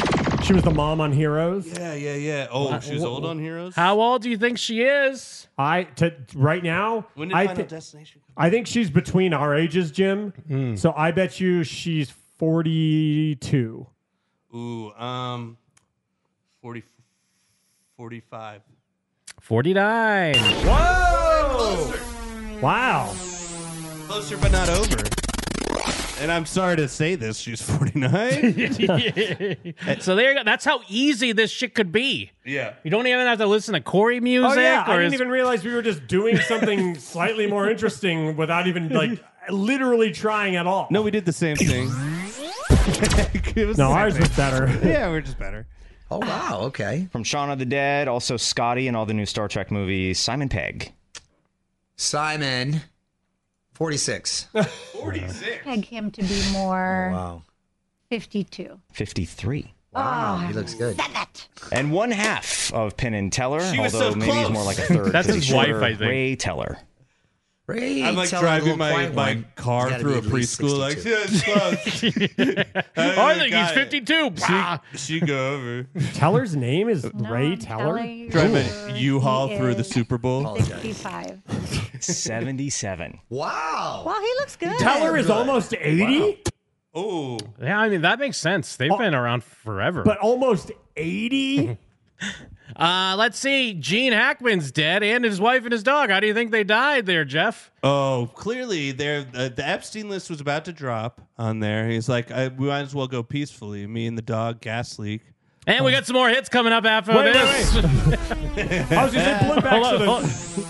She was the mom on Heroes. Yeah, yeah, yeah. Oh, Wow. she was old on Heroes? How old do you think she is? I to right now. When did I Final thi- Destination come I think she's between our ages, Jim. Hmm. So I bet you she's forty-two. Ooh, um, forty, forty-five. forty-nine. Whoa! Wow. Closer but not over. And I'm sorry to say this, she's forty-nine. So there you go. That's how easy this shit could be. Yeah. You don't even have to listen to Corey music. Oh yeah, I or didn't his- even realize we were just doing something slightly more interesting without even like literally trying at all. No, we did the same thing. It was No, the same ours thing. was better. Yeah, we're just better. Oh wow, okay. From Shaun of the Dead, also Scotty and all the new Star Trek movies, Simon Pegg. Simon, forty-six. forty-six. Peg him to be more Oh, wow. fifty-two. fifty-three. Wow, he looks good. And one half of Penn and Teller, She was although so maybe he's close. more like a third. That's 'cause his he's wife, shorter. I think. Ray Teller. Ray, I'm like tell her the driving little my, quiet my one. car He's gotta through be a at least preschool. Like, sixty-two. yeah, it's close. I think he's got it. fifty-two. Bah. She, she go over. Teller's name is No, Ray I'm Teller. telling you, Drive he a U-Haul through the is Super Bowl. Apologize. sixty-five. seventy-seven. Wow. Well, he looks good. Teller is Good. almost eighty, Oh. Yeah, I mean, that makes sense. They've Oh. been around forever. but almost eighty. uh, let's see. Gene Hackman's dead, and his wife and his dog. How do you think they died there, Jeff? Oh, clearly there. Uh, the Epstein list was about to drop on there. He's like, I, we might as well go peacefully. Me and the dog, gas leak. And we got some more hits coming up after Wait, wait, this. I was gonna say pull it back Hold to on, the. hold-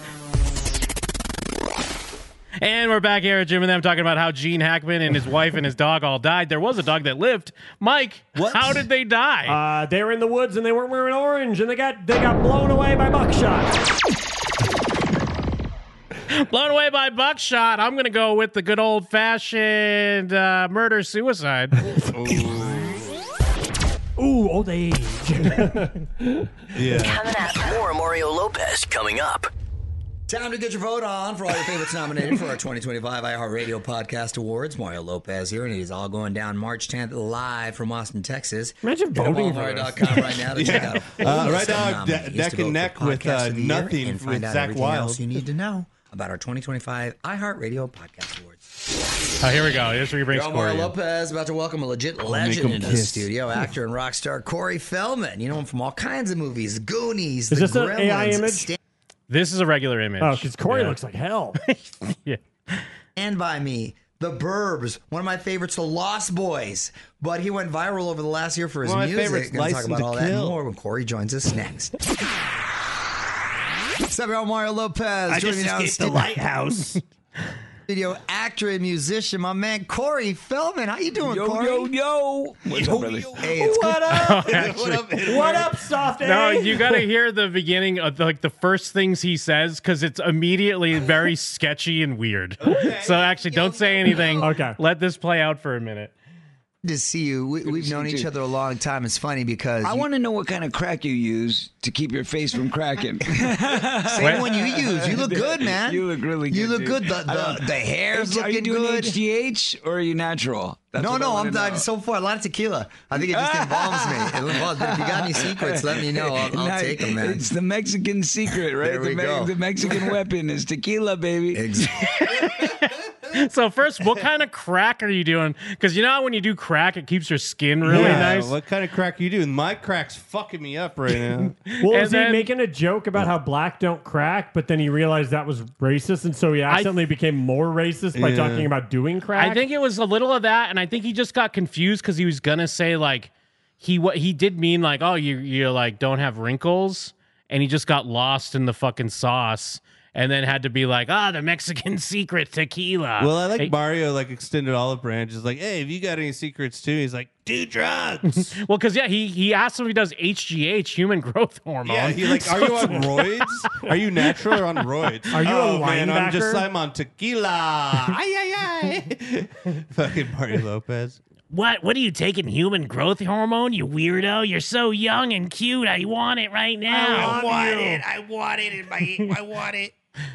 And we're back here at Jim and them talking about how Gene Hackman and his wife and his dog all died. There was a dog that lived. Mike, What? how did they die? Uh, they were in the woods and they weren't wearing orange and they got they got blown away by buckshot. Blown away by buckshot. I'm going to go with the good old fashioned uh, murder suicide. Ooh, old age. Yeah. Coming up. More Mario Lopez coming up. Time to get your vote on for all your favorites nominated for our twenty twenty-five iHeartRadio Podcast Awards. Mario Lopez here, and it is all going down March tenth live from Austin, Texas. Imagine voting for Mario dot us. com right now to check out a full Uh, list right now, of I'm de- nominees neck to vote and for neck with, Podcast uh, of the Year Nothing and find with out Zach everything Wilde. else you need to know about our twenty twenty-five iHeartRadio Podcast Awards. Oh, here we go. Here's where you bring Yo, score. Mario in. Lopez about to welcome a legit make legend him into the kiss. studio. Actor and rock star Corey Feldman. You know him from all kinds of movies. Goonies, Is The this an Gremlins, A I image? Stand- This is a regular image. Oh, because Corey Yeah. looks like hell. Yeah. Stand By Me, The Burbs, one of my favorites, The Lost Boys. But he went viral over the last year for his One of my music. favorites, Gonna talk License about to all that and Kill. more when Corey joins us next. What's up, y'all? Mario Lopez. Joining me now in escaped the stu- lighthouse. Studio actor and musician, my man Corey Feldman. How you doing, Yo, Corey? yo, yo. What's up, brother? Hey, it's What good. up? What up, Edward? What up, soft No, A? you got to hear the beginning of the, like the first things he says because it's immediately very sketchy and weird. So actually, don't say anything. Okay. Let this play out for a minute. Good to see you. We, we've see known you each too. other a long time. It's funny because I you- want to know what kind of crack you use to keep your face from cracking. same one you use. You look good, man. You look really good. You look dude. good. The I the, don't- the hair's Are you looking doing good. H G H or are you natural? That's no, what I no, wanna I'm know. uh, so far a lot of tequila. I think it just embalms me. It involves, but if you got any secrets, let me know. I'll, I'll Nah, take them, man. It's the Mexican secret, right? There the, we go. the Mexican weapon is tequila, baby. Exactly. So first, what kind of crack are you doing? Because you know how when you do crack, it keeps your skin really Yeah, nice. What kind of crack you doing? My crack's fucking me up right now. Well, And is then- he making a joke about how black don't crack, but then he realized that was racist, and so he accidentally became more racist by Yeah. talking about doing crack? I think it was a little of that, and I think he just got confused because he was gonna say like he what he did mean like oh you you like don't have wrinkles, and he just got lost in the fucking sauce, and then had to be like ah the Mexican secret tequila. Well, I like Hey- Mario like extended olive branch. Is like, hey, have you got any secrets too? He's like, do drugs. Well, because yeah, he he asked him if he does H G H, human growth hormone. Yeah, he like, are you on roids? Are you natural or on roids? Are you a oh, man, I'm just linebacker? I'm on tequila. ay ay ay. Fucking Mario Lopez. What? What are you taking? Human growth hormone? You weirdo! You're so young and cute. I want it right now. I want it. I want it in my. I want it.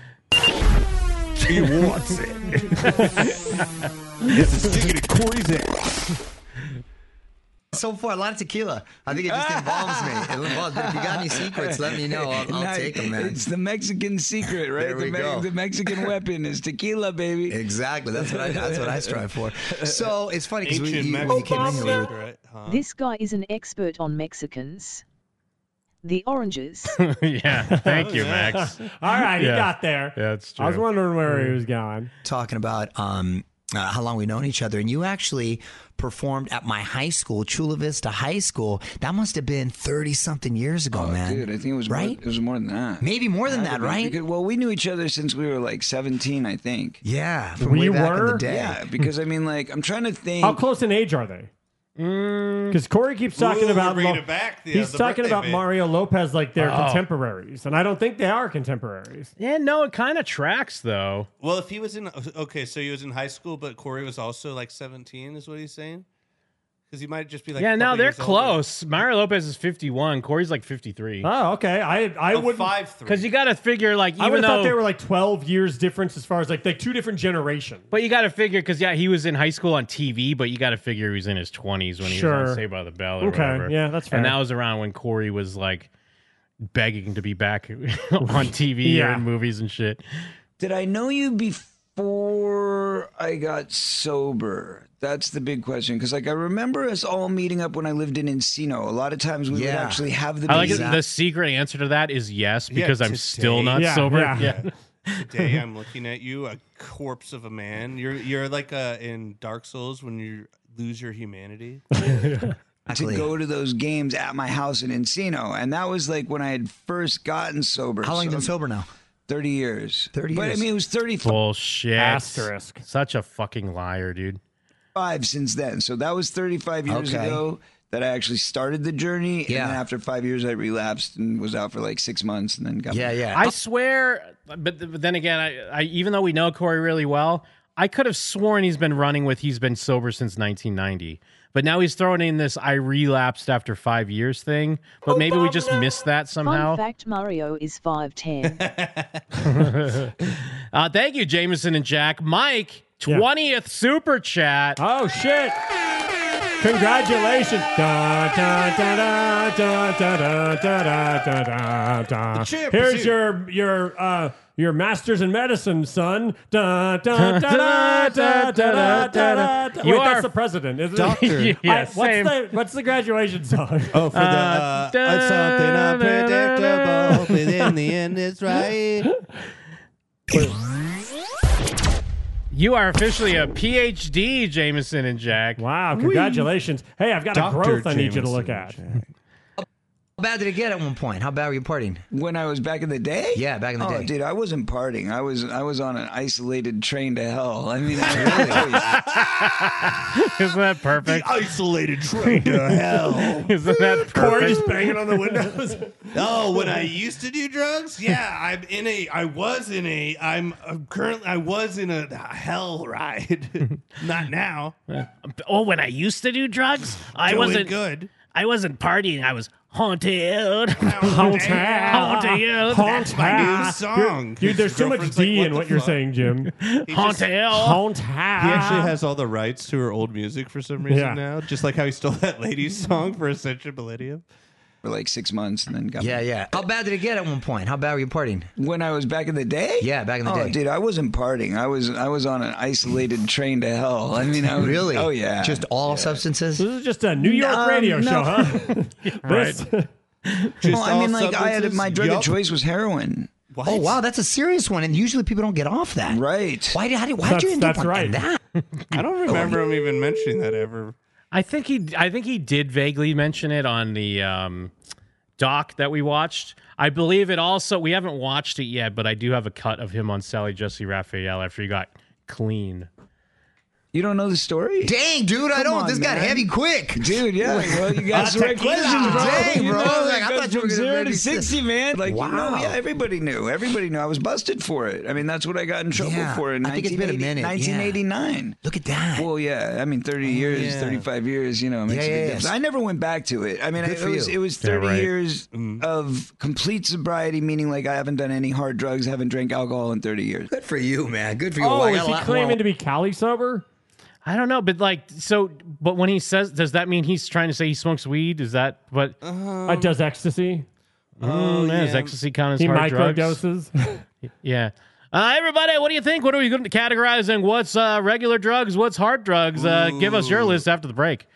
He wants it. It's a sticking in Corey's ass. So far, a lot of tequila. I think it just involves me. It involves, but if you got any secrets, let me know. I'll, I'll No, take them, man. It's the Mexican secret, right? There we the, Me- go. the Mexican weapon is tequila, baby. Exactly. That's what I. That's what I strive for. So it's funny because we, Ancient you, when you came in Mexican here, we were, secret, huh? This guy is an expert on Mexicans. The oranges. Yeah, thank you, Max. All right, he Yeah. got there. Yeah, that's true. I was wondering where he was going. talking about um, uh, how long we've known each other, and you actually performed at my high school, Chula Vista High School. That must have been thirty something years ago, Oh, man. dude, I think it was right. More, it was more than that. Maybe more than Had that, to be, right? because- well, we knew each other since we were like seventeen, I think. Yeah, from way back in the day. Yeah, because I mean, like, I'm trying to think. How close in age are they? Because Corey keeps talking Ooh, about we're bringing Lo- it back, the, he's uh, the talking birthday about bit. Mario Lopez like they're Oh. contemporaries, and I don't think they are contemporaries. Yeah, no, it kind of tracks though. Well, if he was in okay, so he was in high school, but Corey was also like seventeen, is what he's saying. Because he might just be like, yeah, a no, couple they're years older. close. Mario Lopez is fifty-one. Corey's like fifty-three. Oh, okay. I I Oh, would five three. Because you got to figure, like, I even would have though thought they were like twelve years difference as far as like like two different generations. But you got to figure, because, yeah, he was in high school on T V, but you got to figure he was in his twenties when he was Sure. on Saved by the Bell or Okay, whatever. yeah, that's fair. And that was around when Corey was, like, begging to be back on T V or Yeah. in movies and shit. Did I know you before I got sober? That's the big question. Because, like, I remember us all meeting up when I lived in Encino. A lot of times we would Yeah. actually have the I like it. meeting. The secret answer to that is yes, Yeah, because I'm today- still not Yeah, sober. yeah. Today I'm looking at you, a corpse of a man. You're you're like uh, in Dark Souls when you lose your humanity. to Actually, go to those games at my house in Encino. And that was like when I had first gotten sober. how long you So been sober now? thirty years. thirty But years. I mean, it was thirty-five Bullshit. Asterisk. Such a fucking liar, dude. since then. So that was thirty-five years Okay. ago that I actually started the journey. Yeah. And then after five years, I relapsed and was out for like six months and then got Yeah, yeah. I swear, but, but then again, I, I even though we know Corey really well, I could have sworn he's been running with he's been sober since nineteen ninety. But now he's throwing in this I relapsed after five years thing. But maybe we just missed that somehow. Fun fact, Mario is five ten. uh, thank you, Jameson and Jack. Mike, Yeah. twentieth super chat. Oh shit! Congratulations! Da, da, da, da, da, da, da, da, da, da, da. The champ Here's is here. your your uh your master's in medicine, son. Da, da, da, da, da, da, da, da, da. You Wait, are that's the president, isn't doctor. it? Yeah, I- what's same. the what's the graduation song? Oh, for the uh, it's something unpredictable, but in the end, it's right. You are officially a P H D, Jameson and Jack. Wow! Congratulations. Hey, I've got Doctor a growth I need you to look Jameson, at. Jack. How bad did it get at one point? How bad were you partying? When I was back in the day? Yeah, back in the oh, day. dude, I wasn't partying. I was I was on an isolated train to hell. I mean, I really. Isn't that perfect? Isolated train to hell. Isn't that Corey perfect? just banging on the windows. Oh, when I used to do drugs, yeah, I'm in a. I was in a. I'm uh, currently. I was in a hell ride. Not now. Oh, when I used to do drugs, I Doing wasn't good. I wasn't partying. I was haunted. Haunted. Haunted. That's my new song. Dude, dude, there's too much Girlfriend's D like, in what what the you're fuck? saying, Jim. Haunted. Haunted. He actually has all the rights to her old music for some reason Yeah. now, just like how he stole that lady's song for Ascension Millennium. For like six months and then got. Yeah, yeah. How bad did it get at one point? How bad were you partying? When I was back in the day? Yeah, back in the oh, day. dude, I wasn't partying. I was I was on an isolated train to hell. I mean, I was, Really? Oh yeah. Just all substances? This is just a New York Um, radio no. show, huh? Right. This- Just well, I all mean, like I had substances? my drug Yup. of choice was heroin. What? Oh wow, that's a serious one, and usually people don't get off that. Right. Why did how did why'd you That's- end up that's on right. that? I don't remember him even mentioning that ever. I think he I think he did vaguely mention it on the um, doc that we watched. I believe it also we haven't watched it yet, but I do have a cut of him on Sally Jesse Raphael after he got clean. You don't know the story? Dang, dude, I Come don't. on, this got man. heavy quick. Dude, yeah. Well, you got Ah, some right tequila. questions, bro. Dang, You bro. know, Like, it I goes thought you were from gonna zero maybe to say- sixty, man. Like, Wow. you know, yeah, everybody knew. Everybody knew. I was busted for it. I mean, that's what I got in trouble Yeah, for in I think it's been a minute, yeah. nineteen eighty-nine. Look at that. Well, yeah. I mean, thirty years, yeah. thirty-five years, you know, it makes Yeah, a big yeah, difference. yes. I never went back to it. I mean, Good it for was, you. it was Yeah, thirty right. years of complete sobriety, meaning like I haven't done any hard drugs, haven't drank alcohol in thirty years. Good for you, man. Good for you. oh, I got is a he lot claiming more- to be Cali sober? I don't know, but like, so, but when he says, does that mean he's trying to say he smokes weed? Is that what? Um, Uh, does ecstasy? Mm, Oh, yeah, Does yeah. ecstasy count as He hard drugs? microdoses. Yeah. Uh, everybody, what do you think? What are we going to categorizing? What's uh, regular drugs? What's hard drugs? Uh, give us your list after the break.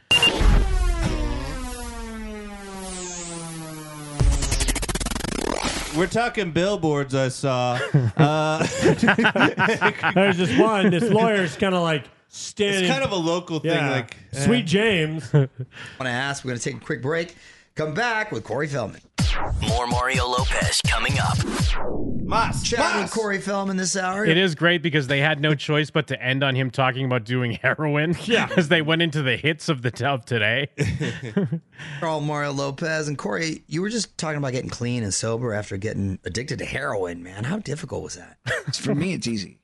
We're talking billboards I saw. Uh, There's this one. This lawyer's kind of like standing. It's kind of a local thing. Yeah. Like eh. Sweet James. I want to ask. We're going to take a quick break. Come back with Corey Feldman. More Mario Lopez coming up. Mas, Chat with Corey Feldman this hour. It is great because they had no choice but to end on him talking about doing heroin. Yeah. Because they went into the hits of the of today. All Mario Lopez and Corey, you were just talking about getting clean and sober after getting addicted to heroin, man. How difficult was that? For me, it's easy.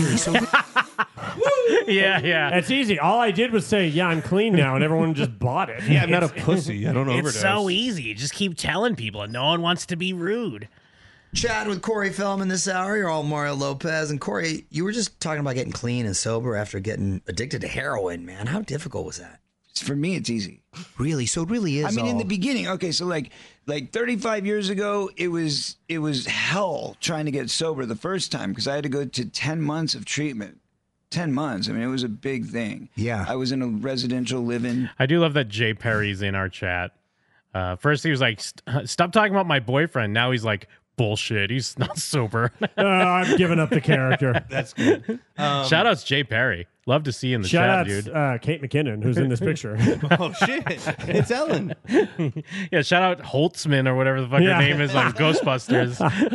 Yeah, yeah. It's easy. All I did was say, yeah, I'm clean now, and everyone just bought it. Yeah, I'm not a pussy. I don't It's overdose. so easy. You just keep telling people, and no one wants to be rude. Chat with Corey Feldman this hour. You're all Mario Lopez. And Corey, you were just talking about getting clean and sober after getting addicted to heroin, man. How difficult was that? For me, it's easy. Really? So it really is. I mean, in all- the beginning, okay, so like like thirty-five years ago, it was it was hell trying to get sober the first time because I had to go to ten months of treatment. ten months. I mean, it was a big thing. Yeah. I was in a residential living. I do love that Jay Perry's in our chat. Uh, first, he was like, "St- stop talking about my boyfriend. Now he's like, bullshit. He's not sober. Uh, I'm giving up the character. That's good. Um, Shout outs Jay Perry. Love to see you in the Shout chat, out dude. uh, Kate McKinnon, who's in this picture. Oh, shit. It's Ellen. Yeah, shout out Holtzman or whatever the fuck Yeah. her name is on Ghostbusters.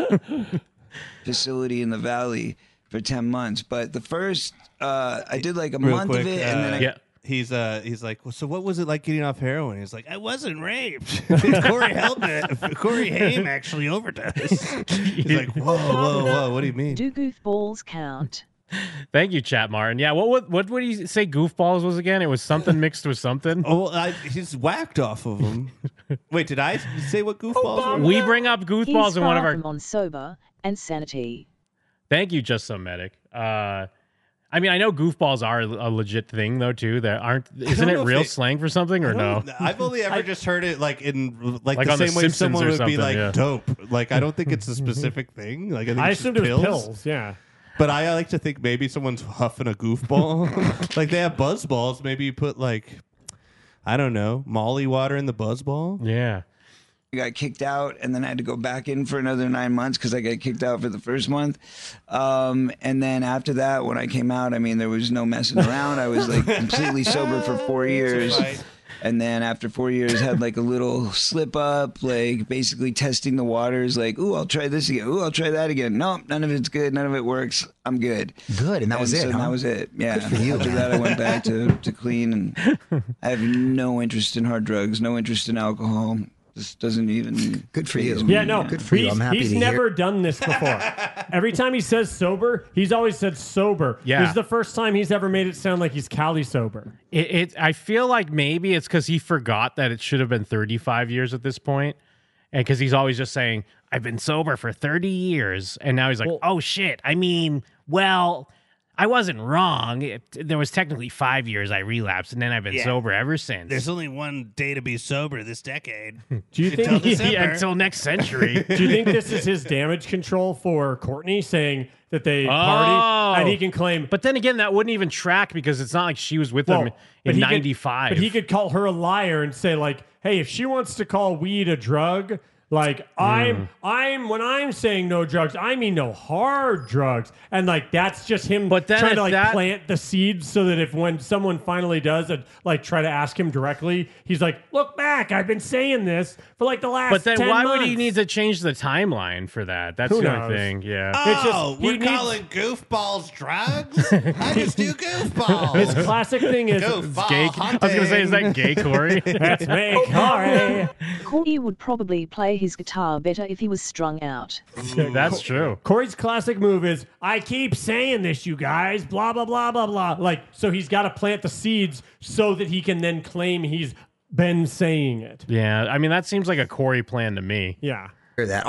Facility in the valley for ten months. But the first, uh, I did like a Real month quick, of it. and then uh, I, Yeah. He's uh he's like, well, so what was it like getting off heroin? He's like, I wasn't raped. Corey helped it. Corey Haim actually overdosed. He's like, whoa, whoa, whoa. What do you mean? Do goofballs count? Thank you, Chat Martin. Yeah, what would what would he say goofballs was again? It was something mixed with something. Oh, well, I, he's whacked off of him. Wait, did I say what goofballs were? We bring up He's goofballs in one of far our. from on sober and sanity. Thank you, Just Some Medic. Uh, I mean, I know goofballs are a legit thing though too. That aren't. Isn't know it if real they- slang for something or I no? don't- I've only ever just heard it like in like, Like the on The same way Simpsons someone or would be something, like yeah. dope. Like I don't think it's a specific thing. Like I, think I it's just assumed it was pills. pills. Yeah. But I like to think maybe someone's huffing a goofball. Like they have buzz balls. Maybe you put like, I don't know, Molly water in the buzz ball. Yeah. I got kicked out, and then I had to go back in for another nine months because I got kicked out for the first month. Um, and then after that, when I came out, I mean, there was no messing around. I was like completely sober for four years. Right. And then after four years, had like a little slip up, like basically testing the waters, like, ooh, I'll try this again. Ooh, I'll try that again. Nope, none of it's good. None of it works. I'm good. Good, and that was it, so huh? That was it. Yeah. Good for you, After man. that, I went back to, to clean, and I have no interest in hard drugs, no interest in alcohol. This doesn't even. Good for faze you. me. Yeah, no. Good for you. He's, I'm happy he's to never hear. done this before. Every time he says sober, he's always said sober. Yeah. This is the first time he's ever made it sound like he's Cali sober. It, it. I feel like maybe it's because he forgot that it should have been thirty-five years at this point, and because he's always just saying, "I've been sober for thirty years," and now he's like, Well- "Oh shit! I mean, well, I wasn't wrong. It, there was technically five years I relapsed, and then I've been Yeah. sober ever since." There's only one day to be sober this decade. Do you Until think December. Yeah, until next century. Do you think this is his damage control for Courtney saying that they Oh. party and he can claim But then again, that wouldn't even track because it's not like she was with Well, him but in he could- ninety-five. But he could call her a liar and say like, "Hey, if she wants to call weed a drug, like I'm, I'm when I'm saying no drugs, I mean no hard drugs." And like that's just him But then trying if to like that- plant the seeds so that if when someone finally does it, like try to ask him directly, he's like, "Look back, I've been saying this for like the last." But then ten why would he months." need to change the timeline for that? That's Who the knows? only thing. Yeah. It's just- Oh, he we're needs- calling goofballs drugs? I just do goofballs. His classic thing is Goofball Gay, I was gonna say, is that gay, Corey? that's me, Corey. Corey would probably play his guitar better if he was strung out. That's true. Corey's classic move is, I keep saying this, you guys, blah, blah, blah, blah, blah. Like, so he's got to plant the seeds so that he can then claim he's been saying it. Yeah, I mean that seems like a Corey plan to me. Yeah. Hear that. All right, hang tight. Gonna play a few more What the songs and fuck? come back with some more Corey. Corey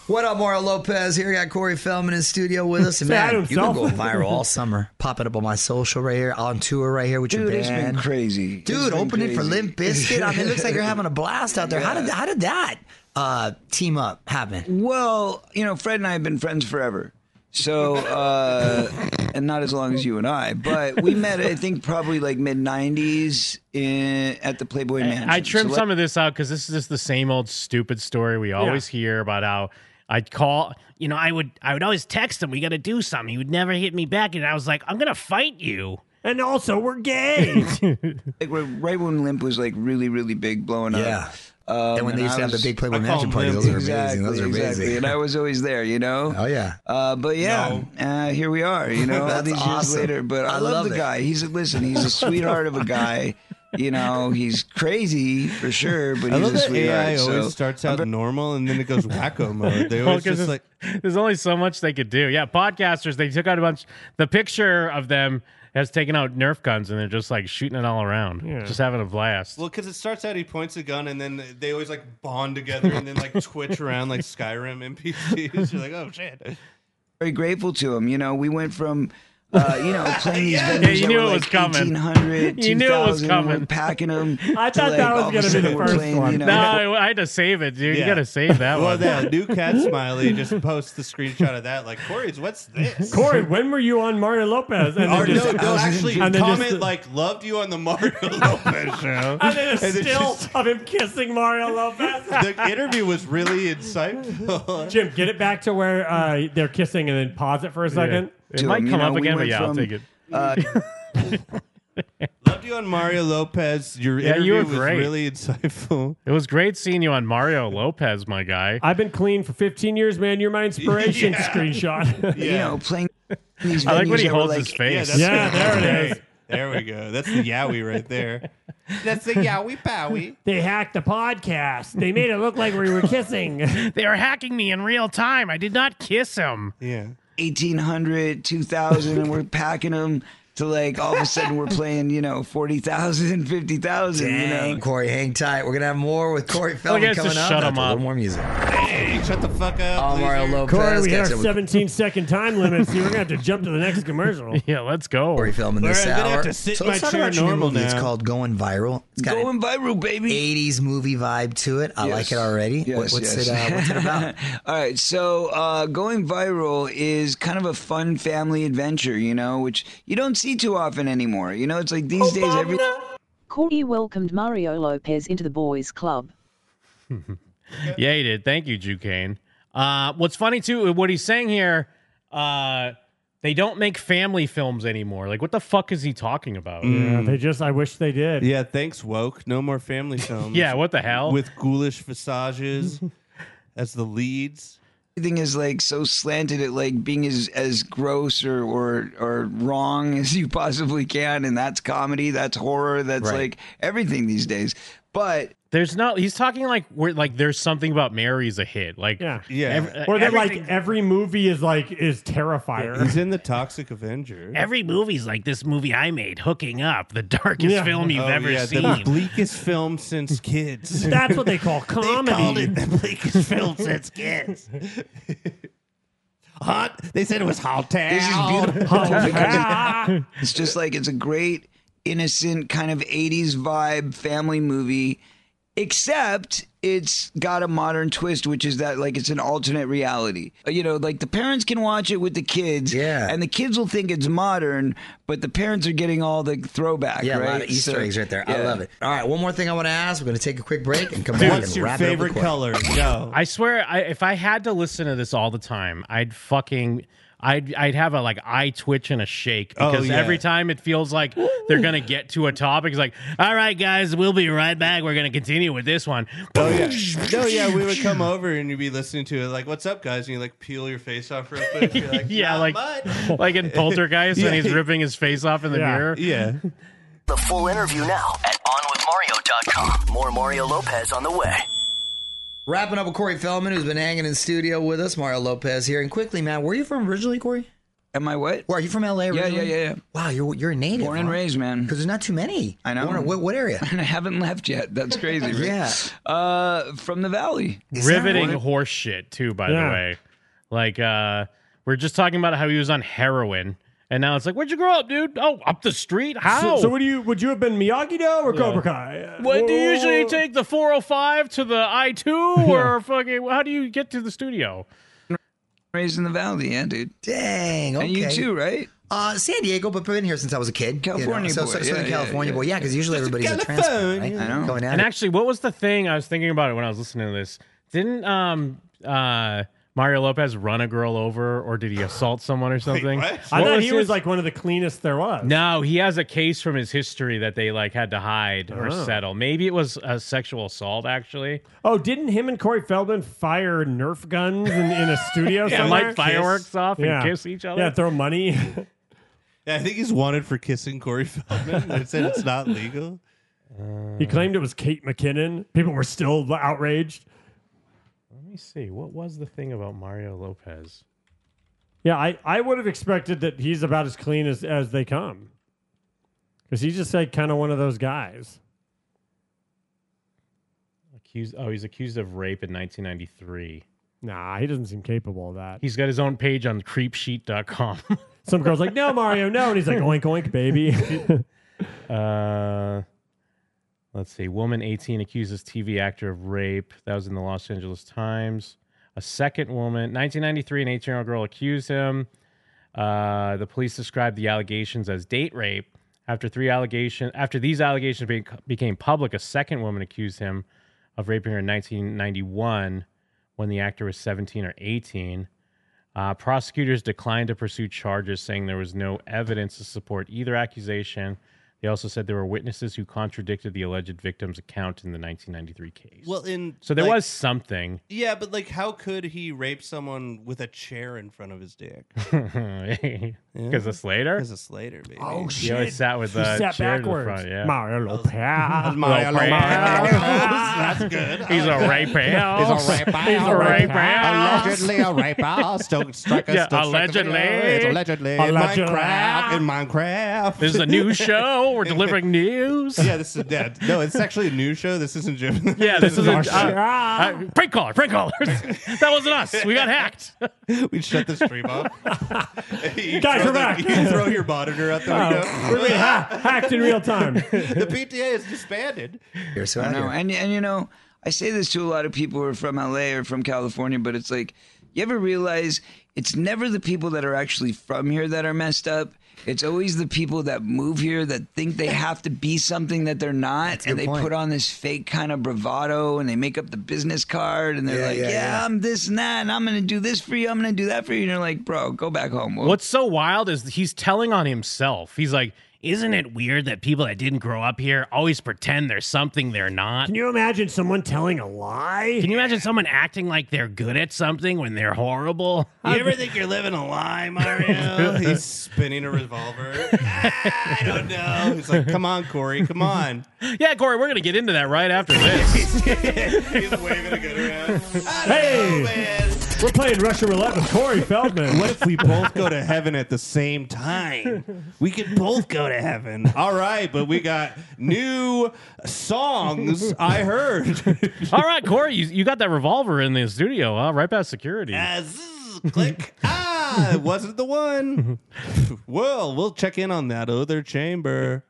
What up, Mario Lopez? Here, we got Corey Feldman in studio with us. And Say hi to man, you've been himself. going viral all summer. Popping up on my social right here, on tour right here with Dude, your band. it's been crazy. It's Dude, been opening for crazy. Limp Bizkit. I mean, it looks like you're having a blast out there. How did how did that uh, team up happen? Well, you know, Fred and I have been friends forever. So, uh, and not as long as you and I, but we met, I think, probably like mid nineties in at the Playboy Mansion. I trimmed So some of this out because this is just the same old stupid story we always hear about how I'd call, you know, I would I would always text him, we got to do something. He would never hit me back. And I was like, I'm going to fight you. And also, we're gay. like right when Limp was like really, really big, blowing Yeah. up. Um, And when they used I to have the was- big Playboy I call Mansion them parties, Limp. those are exactly, amazing. Those are exactly. amazing. And I was always there, you know? Oh, yeah. Uh, but yeah, uh, here we are, you know, all That's these years awesome. later. But I, I love, love the it. guy. He's a, listen, he's a sweetheart of a guy. You know, he's crazy for sure, but I he's love a that sweetheart. A I always so starts I'm out very- normal and then it goes wacko mode. They Well, always 'cause just there's- like, there's only so much they could do. Yeah, podcasters, they took out a bunch. The picture of them has taken out Nerf guns and they're just like shooting it all around, Yeah. just having a blast. well, because it starts out, he points a gun and then they always like bond together and then like twitch around like Skyrim N P Cs. You're like, oh shit. very grateful to him. You know, we went from, uh, you know, playing these Yeah, venues you that knew were it like was coming. eighteen hundred, You knew it was two thousand, coming. We're packing them. I to, thought like, that was all of a gonna be sudden the we're first playing, one. You know, No, I had to save it, dude. You Yeah. got to save that Well, one. that new cat smiley just posts the screenshot of that. Like, Corey's, what's this? Corey, when were you on Mario Lopez? And Or then no, just, no, actually, and then comment just- like, loved you on the Mario Lopez show. And then a And then still just- of him kissing Mario Lopez. the interview was really insightful. Jim, get it back to where uh, they're kissing and then pause it for a second. It to might him, you come know, up we again, but went yeah, I'll from, take it. Uh, Loved you on Mario Lopez. Your Yeah, interview you were was great. really insightful. It was great seeing you on Mario Lopez, my guy. I've been clean for fifteen years, man. You're my inspiration. Yeah. Screenshot. you know, playing these venues I like when he that were holds like, his face. that's Yeah, good. there it is. There we go. That's the Yowie right there. That's the Yowie Powie. They hacked the podcast. They made it look like we were kissing. They are hacking me in real time. I did not kiss him. Yeah. eighteen hundred, two thousand, and we're packing them to like all of a sudden we're playing, you know, forty thousand, fifty thousand, you Dang, know. Corey, hang tight. We're going to have more with Corey Feldman guys coming just up. shut After him a up. little more music. Hey, shut the fuck up. Oh, Mario loser. Lopez. Corey, we hit catch our up with seventeen second time limit, so we're going to have to jump to the next commercial. Yeah, let's go. Corey Feldman We're this gonna hour. have to sit so in let's my talk chair about your new normal movie. It's now. called Going Viral. It's got Going viral, baby. an eighties movie vibe to it. I Yes. like it already. Yes, What- what's, yes. it, uh, what's it about? All right, so uh, Going Viral is kind of a fun family adventure, you know, which you don't see too often anymore. You know, it's like these days every Corey welcomed Mario Lopez into the boys' club. Yeah, he did. Thank you, Jucane. Uh, what's funny, too, what he's saying here, uh, they don't make family films anymore. Like, what the fuck is he talking about? Yeah, they just, I wish they did. Yeah, thanks, woke. No more family films. Yeah, what the hell? With ghoulish visages as the leads. everything is like so slanted at like being as as gross or or or wrong as you possibly can, and that's comedy, that's horror, that's Right. like everything these days. But There's no. He's talking like we're like. There's something about Mary's a hit. Like Yeah, ev- or that everything- like every movie is like is Terrifier. He's in the Toxic Avenger. Every movie's like this movie I made, Hooking Up, the darkest Yeah. film you've Oh, ever yeah, seen. the bleakest film since Kids. That's what they call comedy. They called it the bleakest film since Kids. Hot. They said it was hot town. this is beautiful because it's just like it's a great innocent kind of eighties vibe family movie, except it's got a modern twist, which is that like it's an alternate reality. Uh, You know, like the parents can watch it with the kids, yeah, and the kids will think it's modern, but the parents are getting all the throwback. Yeah, right? a lot of Easter So, eggs right there. I yeah. love it. All right, one more thing I want to ask. We're going to take a quick break and come Dude, back what's and your wrap it up favorite with Corey. color? Go. I swear, I, if I had to listen to this all the time, I'd fucking, I'd, I'd have a like eye twitch and a shake Oh, because yeah. every time it feels like they're gonna get to a topic, it's like, all right, guys, we'll be right back. We're gonna continue with this one. Oh yeah, no, yeah. We would come over and you'd be listening to it, like, "What's up, guys?" And you like peel your face off real quick. You're like, yeah, "Not like, much." like in Poltergeist when Yeah. he's ripping his face off in the Yeah. mirror. Yeah. The full interview now at on with mario dot com. More Mario Lopez on the way. Wrapping up with Corey Feldman, who's been hanging in studio with us. Mario Lopez here. And quickly, man, where are you from originally, Corey? Am I what? Well, are you from L A? Yeah, yeah, originally? yeah, yeah. Wow, you're you're a native. Born and raised, man. Because there's not too many. I know. Born- what, what area? And I haven't left yet. That's crazy. Right? Yeah. Uh, from the Valley. Riveting horse shit too, by Yeah. the way. Like uh we're just talking about how he was on heroin, and now it's like, where'd you grow up, dude? Oh, up the street? How? So, so would you would you have been Miyagi-Do or Cobra Kai? What do you Whoa. usually take the four oh five to the I two or fucking? How do you get to the studio? Raised in the Valley, yeah, dude. Dang. Okay. And you too, right? Uh, San Diego, but been here since I was a kid. California you know? so, boy. so, Southern Yeah, yeah, California yeah. boy. Yeah, because usually everybody's a transplant, right? I know. Going at And it. actually, what was the thing I was thinking about it when I was listening to this? Didn't um uh Mario Lopez run a girl over, or did he assault someone or something? I What thought he his- was like one of the cleanest there was. No, he has a case from his history that they like had to hide or Oh. settle. Maybe it was a sexual assault, actually. Oh, didn't him and Corey Feldman fire Nerf guns in, in a studio Yeah, somewhere? light fireworks off and kiss each other? Yeah, throw money. Yeah, I think he's wanted for kissing Corey Feldman. They said it's not legal. He claimed it was Kate McKinnon. People were still outraged. Let me see. What was the thing about Mario Lopez? Yeah, I, I would have expected that he's about as clean as, as they come. Because he's just like kind of one of those guys. Accused. Oh, he's accused of rape in nineteen ninety-three. Nah, he doesn't seem capable of that. He's got his own page on creep sheet dot com. Some girl's like, no, Mario, no. And he's like, oink, oink, baby. uh, let's see. Woman eighteen accuses T V actor of rape. That was in the Los Angeles Times. A second woman, nineteen ninety-three, an eighteen-year-old girl accused him. Uh, the police described the allegations as date rape. After three allegation, after these allegations be- became public, a second woman accused him of raping her in nineteen ninety-one when the actor was seventeen or eighteen. Uh, prosecutors declined to pursue charges, saying there was no evidence to support either accusation. They also said there were witnesses who contradicted the alleged victim's account in the nineteen ninety-three case. Well, in so there like- was something. Yeah, but like, how could he rape someone with a chair in front of his dick? Because of Slater? Because of Slater, baby. Oh, He always sat with He the sat chair to the backwards. front, yeah. Mario Lopez. Mario Lopez. That's good. He's a rapist. He's a rapist. He's a rapist. Allegedly a rapist. Don't strike us. Yeah, don't strike us. allegedly. It's allegedly. Allegedly. In Minecraft. In Minecraft. This is a new show. We're delivering news. Yeah, this is dead. No, it's actually a news show. This isn't Jim. Yeah, this is a our uh, show. uh, prank caller. Prank callers. That wasn't us. We got hacked. We shut the stream off. You Guys, throw we're the- back. You throw your monitor out the Oh, window. we're being ha- hacked in real time. The P T A is disbanded. You're so I out know, here. and and you know, I say this to a lot of people who are from L A or from California, but it's like, you ever realize it's never the people that are actually from here that are messed up. It's always the people that move here that think they have to be something that they're not, a and good they point. put on this fake kind of bravado, and they make up the business card, and they're Yeah, like, yeah, yeah, yeah. I'm this and that, and I'm going to do this for you, I'm going to do that for you, and you're like, bro, go back home. Well, What's so wild is he's telling on himself. He's like, isn't it weird that people that didn't grow up here always pretend they're something they're not? Can you imagine someone telling a lie? Can you imagine someone acting like they're good at something when they're horrible? You ever think you're living a lie, Mario? He's spinning a revolver. Ah, I don't know. He's like, come on, Corey, come on. Yeah, Corey, we're going to get into that right after this. He's waving a gun around. Hey, we're playing Russian roulette with Corey Feldman. What if we both go to heaven at the same time? We could both go to heaven. All right, but we got new songs, I heard. All right, Corey, you, you got that revolver in the studio, huh? Right past security. As click. Ah, it wasn't the one. Well, we'll check in on that other chamber.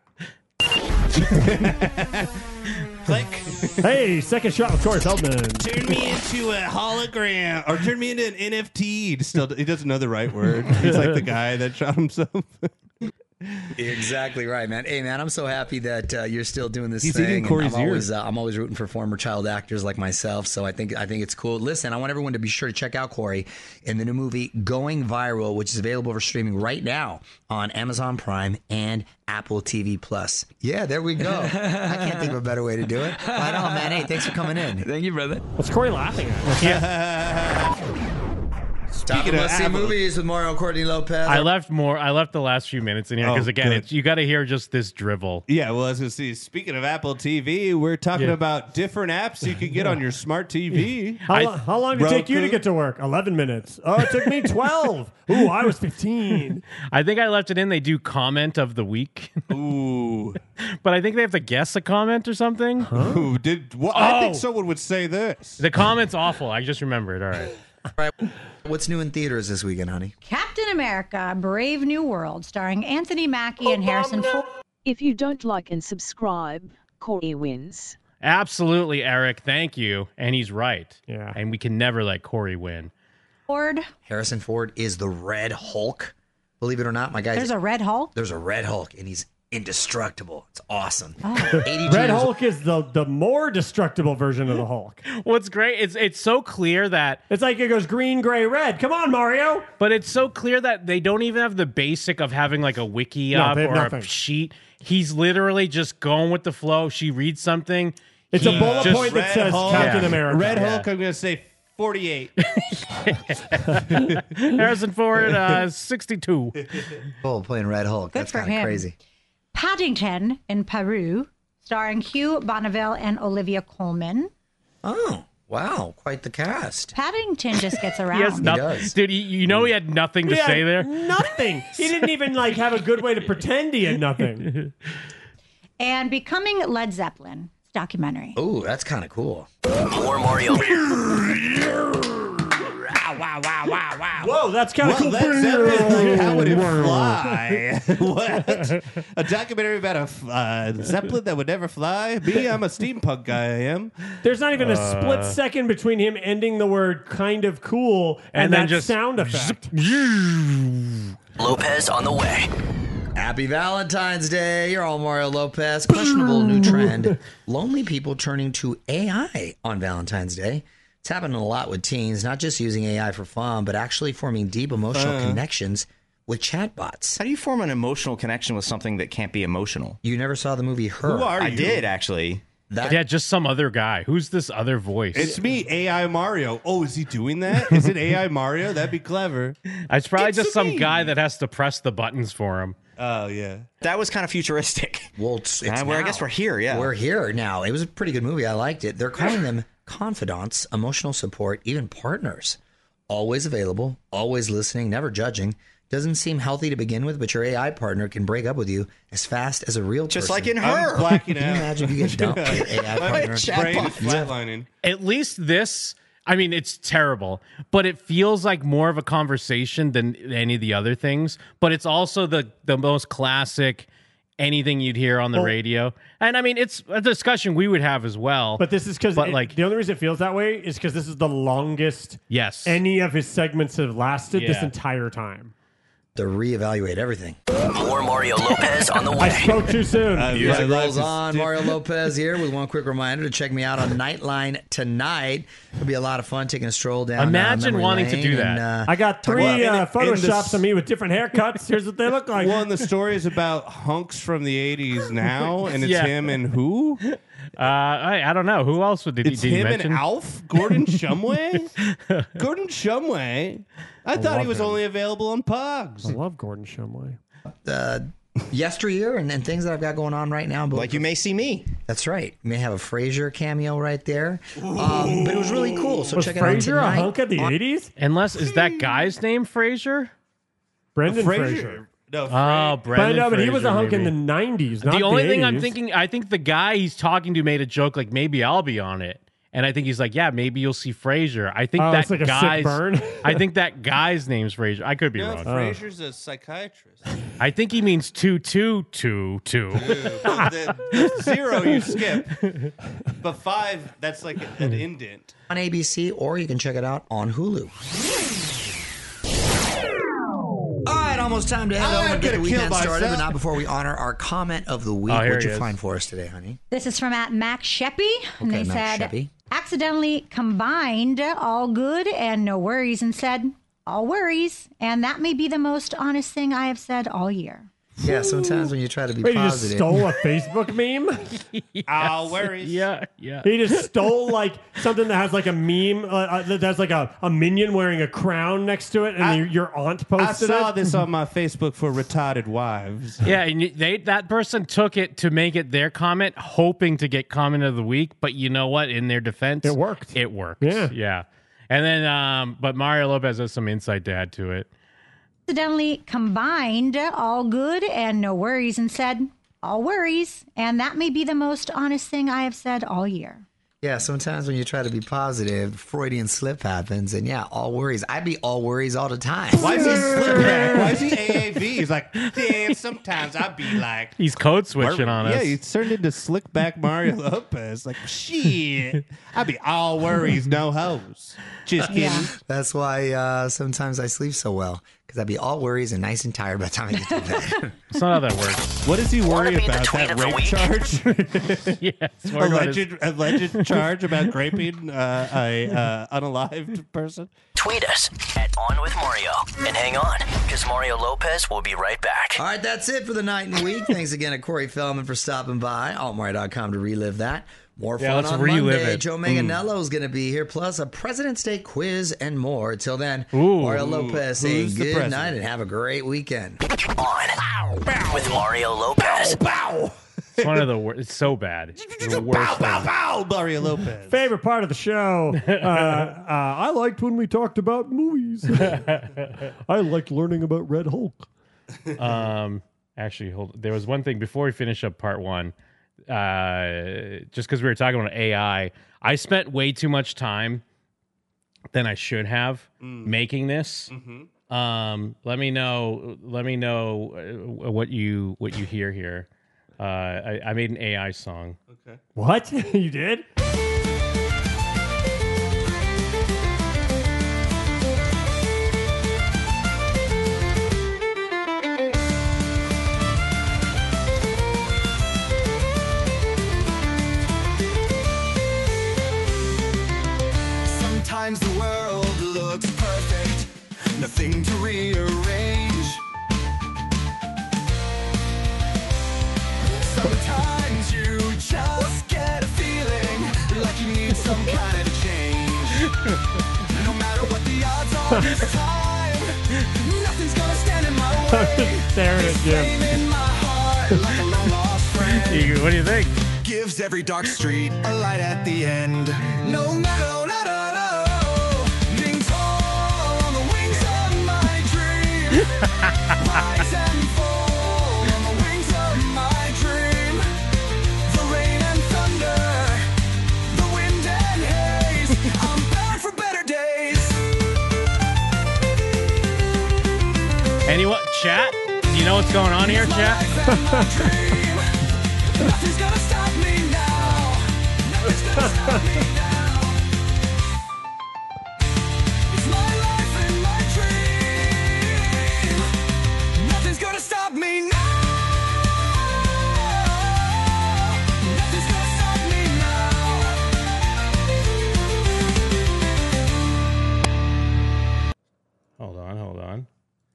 Click. Hey, second shot with Corey Feldman. Turn me into a hologram, or turn me into an N F T. Still, he doesn't know the right word. He's like the guy that shot himself. Exactly right, man. Hey, man, I'm so happy that uh, you're still doing this He's thing. eating and Corey's I'm ear. always, uh, I'm always rooting for former child actors like myself. So I think, I think it's cool. Listen, I want everyone to be sure to check out Corey in the new movie Going Viral, which is available for streaming right now on Amazon Prime and Apple T V Plus. Yeah, there we go. I can't think of a better way to do it. Right on, man. Hey, thanks for coming in. Thank you, brother. What's Corey laughing at? Time to must see movies with Mario Courtney Lopez. I left more. I left the last few minutes in here because Oh, again, good. it's you got to hear just this drivel. Yeah, well, I was going to see, speaking of Apple T V, we're talking Yeah. about different apps you can get on your smart T V. How, lo- how long did it take you to Roku. get to work? eleven minutes. Oh, it took me twelve. Ooh, I was fifteen. I think I left it in. They do comment of the week. Ooh. But I think they have to guess a comment or something. Ooh, did well, I think Oh. someone would say this. The comment's awful. I just remembered. All right. All right. What's new in theaters this weekend, honey? Captain America: Brave New World, starring Anthony Mackie and Harrison Ford. If you don't like and subscribe, Corey wins. Absolutely, Eric. Thank you. And he's right. Yeah. And we can never let Corey win. Ford. Harrison Ford is the Red Hulk. Believe it or not, my guys. There's a Red Hulk. There's a Red Hulk, and he's indestructible. It's awesome. Oh. eighty-two Red years- Hulk is the, the more destructible version of the Hulk. What's great, it's it's so clear that It's like it goes green, gray, red. Come on, Mario. but it's so clear that they don't even have the basic of having like a wiki No, up they have or nothing. a sheet. He's literally just going with the flow. She reads something. It's he a bullet just- point that Red says Hulk. Captain Yeah. America. Red Yeah. Hulk, I'm going to say forty-eight. Harrison Ford, uh, sixty-two. Oh, playing Red Hulk. Good That's for kind of him. crazy. Paddington in Peru, starring Hugh Bonneville and Olivia Colman. Oh, wow. Quite the cast. Paddington just gets around. He has nothing. does. Dude, you, you know he had nothing to He had say there. Nothing. He didn't even like have a good way to pretend he had nothing. And Becoming Led Zeppelin. It's a documentary. Oh, that's kind of cool. More Mario. Wow, wow, wow, wow. Whoa, that's kind of Well, cool. Led Zeppelin, like, how would it fly? What? A documentary about a f- uh, Zeppelin that would never fly? Me, I'm a steampunk guy, I am. There's not even a Uh. split second between him ending the word kind of cool and, And then that just sound effect. Lopez on the way. Happy Valentine's Day. You're all Mario Lopez. Questionable new trend. Lonely people turning to A I on Valentine's Day. It's happening a lot with teens, not just using A I for fun, but actually forming deep emotional Uh. connections with chatbots. How do you form an emotional connection with something that can't be emotional? You never saw the movie Her. I did, actually. That, Yeah, just some other guy. Who's this other voice? It's me, A I Mario. Oh, is he doing that? Is it A I Mario? That'd be clever. It's probably It's just some me. guy that has to press the buttons for him. Oh, yeah. That was kind of futuristic. Well, it's, it's Uh, well, I now. guess we're here, yeah. We're here now. It was a pretty good movie. I liked it. They're calling them confidants, emotional support, even partners. Always available, always listening, never judging. Doesn't seem healthy to begin with, but your A I partner can break up with you as fast as a real Just person. like in I'm Her. blacking Can you out. imagine if you get dumped by your A I My partner? brain is Chatbot. flatlining. At least this, I mean, it's terrible, but it feels like more of a conversation than any of the other things. But it's also the the most classic anything you'd hear on the Well- radio. And I mean, it's a discussion we would have as well. But this is because But, like- the only reason it feels that way is because this is the longest yes. any of his segments have lasted this Yeah. entire time. To reevaluate everything. More Mario Lopez on the I way. spoke too soon. Uh, Music my life rolls is on. diff- Mario Lopez here with one quick reminder to check me out on Nightline tonight. It'll be a lot of fun taking a stroll down. uh, Imagine memory wanting to lane do that. and, uh, I got talk three about- uh, in- in photoshops this- of me with different haircuts. Here's what they look like. Well, and the story is about hunks from the eighties now, and it's Yeah. him and who? Uh, I, I don't know. Who else would did, It's did he him mention? and Alf? Gordon Shumway? Gordon Shumway? I, thought he love was him. only available on I Pogs. love Gordon Shumway. uh, yesteryear and, and things that I've got going on right now. But Like You May See Me. that's right. You may have a Frasier cameo right there. Um, but it was really cool. So Was check it out Frasier a tonight. hunk of the eighties? Unless, is that guy's name Frasier? Brendan Frasier. Fraser. No, Oh, Fra- But Brendan no, but he was a Fraser, hunk in maybe. the nineties, not The only thing I'm eighties. thinking, I think the guy he's talking to made a joke like maybe I'll be on it, and I think he's like, yeah, maybe you'll see Frasier. I think Oh, that it's like a sick guy's, burn? I think that guy's name's Frasier. I could be no, wrong. Frasier's a psychiatrist. I think he means two, two, two, two. the, the zero you skip, but five, that's like an indent. On A B C, or you can check it out on Hulu. All right, almost time to head I'm home and get the gonna kill weekend started, but myself. not before we honor our comment of the week. Oh, here What'd he you is. find for us today, honey? This is from at Max Sheppy. And Okay, they Max said, Sheppy. accidentally combined all good and no worries and said, all worries. And that may be the most honest thing I have said all year. Yeah, sometimes when you try to be Wait, positive. he just stole a Facebook meme? Yes. Oh, worries. Yeah, yeah. He just stole like something that has like a meme uh, uh, that has like a, a minion wearing a crown next to it, and I- your, your aunt I posted saw it. this on my Facebook for retarded wives. Yeah, and you- they that person took it to make it their comment, hoping to get comment of the week. But you know what? In their defense, It worked. It worked. Yeah. yeah. And then, um, but Mario Lopez has some insight to add to it. Accidentally combined all good and no worries and said all worries. And that may be the most honest thing I have said all year. Yeah, sometimes when you try to be positive, Freudian slip happens, and yeah, all worries. I'd be all worries all the time. Why is he slip back? Why is he A A V? He's like, yeah, sometimes I'd be like. He's code switching on Yeah, us. he turned into slick back Mario Lopez. Like, shit. I'd be all worries, no hoes. Just kidding. Yeah. That's why uh, sometimes I sleep so well, because I'd be all worries and nice and tired by the time I get to bed. That's not how that works. What does he Wanna worry be the about? tweet That of the rape week? charge? Yes. worry about his- alleged, alleged charge about raping uh, a uh, unalived person? Tweet us at On With Mario. And hang on, because Mario Lopez will be right back. All right, that's it for the night and week. Thanks again to Corey Feldman for stopping by. alt mario dot com to relive that. More Yeah, fun let's on relive Monday. it. Joe Manganiello is going to be here, plus a President's Day quiz and more. Till then, Ooh. Mario Lopez saying Who's the good president? night and have a great weekend. On with Mario Lopez. It's one of the worst. It's so bad. It's the worst thing. Bow, Mario Lopez. Favorite part of the show. Uh, uh, I liked when we talked about movies. I liked learning about Red Hulk. Um, actually, hold. There was one thing before we finish up part one. Uh, just because we were talking about A I, I spent way too much time than I should have making this. Um, let me know. Let me know uh, what you what you hear here. Uh, I, I made an A I song. Okay. What? You did? Sometimes the world looks perfect, nothing to rearrange. Sometimes you just get a feeling like you need some kind of change. No matter what the odds are this time, nothing's gonna stand in my way. Staring at Jim. Flame in my heart like a long lost friend. You- what do you think? Gives every dark street a light at the end. No matter, no, no, no. Being tall on the wings of my dream. Rise and fall on the wings of my dream. The rain and thunder, the wind and haze. I'm bound for better days. Anyone? Chat? Do you know what's going on here, chat? Nothing's gonna stop me now. Nothing's gonna stop me now. It's my life and my dream. Nothing's gonna stop me now. Nothing's gonna stop me now. Hold on, hold on.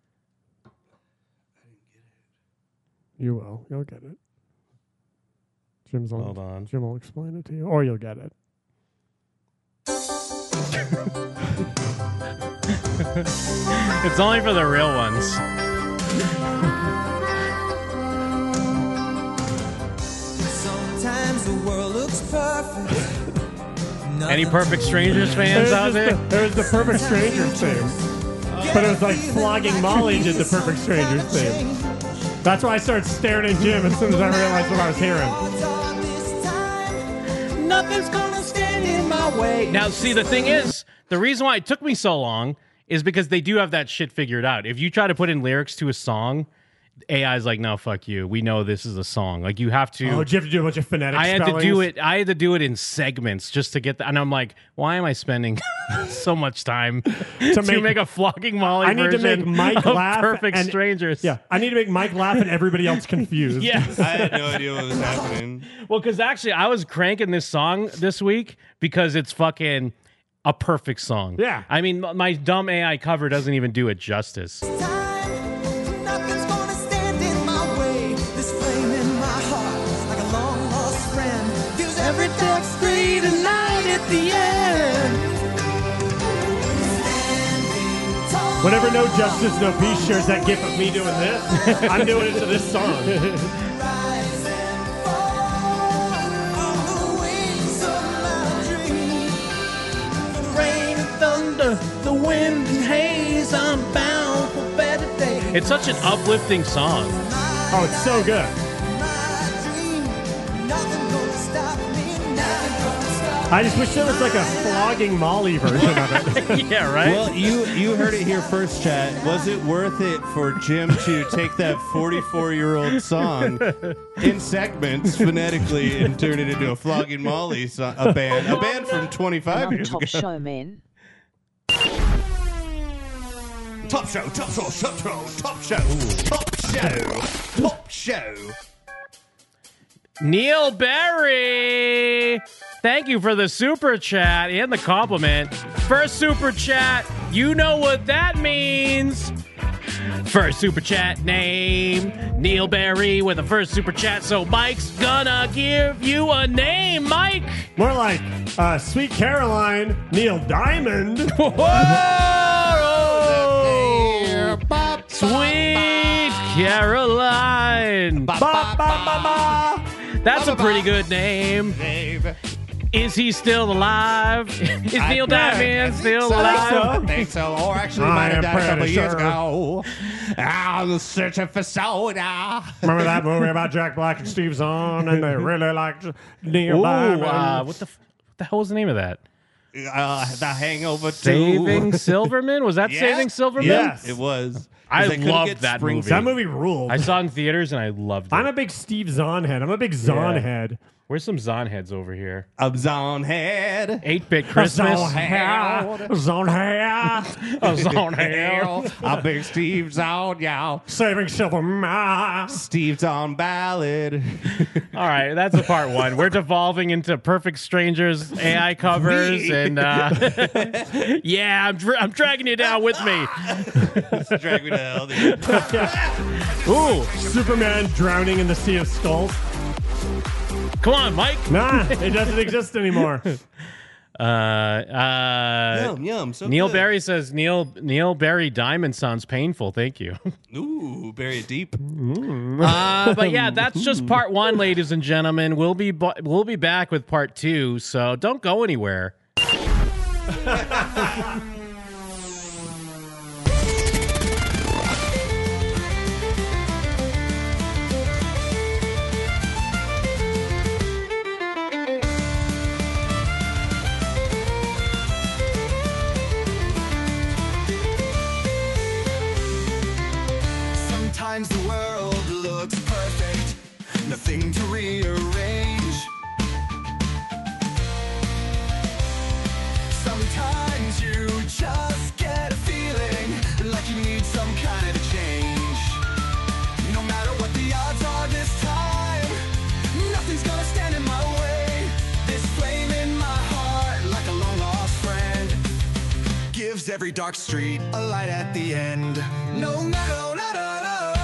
You will. You'll get it. Jim's on. Hold on. Jim will explain it to you, or you'll get it. It's only for the real ones. Sometimes the world looks perfect. Any Perfect Strangers fans out there? There was the Perfect Strangers theme. But it was like flogging Molly did the Perfect Strangers theme. That's why I started staring at Jim as soon as I realized what I was hearing. Nothing's gonna stand in my way. Now, see, the thing is, the reason why it took me so long is because they do have that shit figured out. If you try to put in lyrics to a song, A I's like, no, fuck you. We know this is a song. Like, you have to. Oh, did you have to do a bunch of phonetic I had spellings? to do it. I had to do it in segments just to get that. And I'm like, why am I spending so much time to, To make, make- a flogging Molly I need to version make Mike of laugh. Perfect and, Strangers? Yeah, I need to make Mike laugh and everybody else confused. Yes. I had no idea what was happening. Well, because actually, I was cranking this song this week because it's fucking a perfect song. Yeah. I mean, m- my dumb A I cover doesn't even do it justice. Nothing's gonna stand in my Whenever No Justice, No Peace shares that gif of me doing this, I'm doing it to this song. Rain and thunder, the wind and haze, I'm bound for better days. It's such an uplifting song. Oh, it's so good. I just wish there was like a flogging Molly version of it. Yeah, right? Well, you you heard it here first, chat. Was it worth it for Jim to take that forty-four-year-old song in segments phonetically and turn it into a flogging Molly song, a band, a band from twenty-five years Top ago? show, man. Top show, top show, top show, top show, top show, top show. Neil Berry, thank you for the super chat and the compliment. First super chat, you know what that means. First super chat name, Neil Berry with the first super chat. So Mike's gonna give you a name, Mike. More like uh, Sweet Caroline, Neil Diamond. Whoa! Sweet Caroline. Ba, ba, ba, ba. That's a pretty good name. Is he still alive? Is I Neil think Diamond still so. alive? I think so. Or actually, I might have am died a couple pretty years sure. ago. I was searching for soda. Remember that movie about Jack Black and Steve Zahn, and they really liked Neil Ooh, Diamond? uh, what the f- what the hell was the name of that? Uh, the Hangover two. Saving Silverman? Was that Yeah. Saving Silverman? Yes. It was. 'Cause I they couldn't loved get that spring- movie. That movie ruled. I saw it in theaters and I loved it. I'm a big Steve Zahn head. I'm a big Zahn Yeah. head. Where's some Zahn heads over here? A Zahn head. eight-bit Christmas. Zahn head. Zahn head. A Zahn head. A big Steve Zahn, y'all. Saving Silverman. Steve Zahn ballad. All right, that's a part one. We're devolving into Perfect Strangers A I covers, and uh, yeah, I'm dra- I'm dragging you down with me. Drag me to hell, dude. Ooh, Superman drowning in the sea of skulls. come on, Mike. Nah, it doesn't exist anymore. Uh, uh, Yum, yum. So Neil good. Berry says Neil Neil Berry Diamond sounds painful. Thank you. Ooh, bury it deep. Uh, but yeah, that's just part one, ladies and gentlemen. We'll be bu- we'll be back with part two, so don't go anywhere. Sometimes the world looks perfect, nothing to rearrange. Sometimes you just get a feeling like you need some kind of change. No matter what the odds are this time, nothing's gonna stand in my way. This flame in my heart, like a long lost friend, gives every dark street a light at the end. No matter, no, no, no.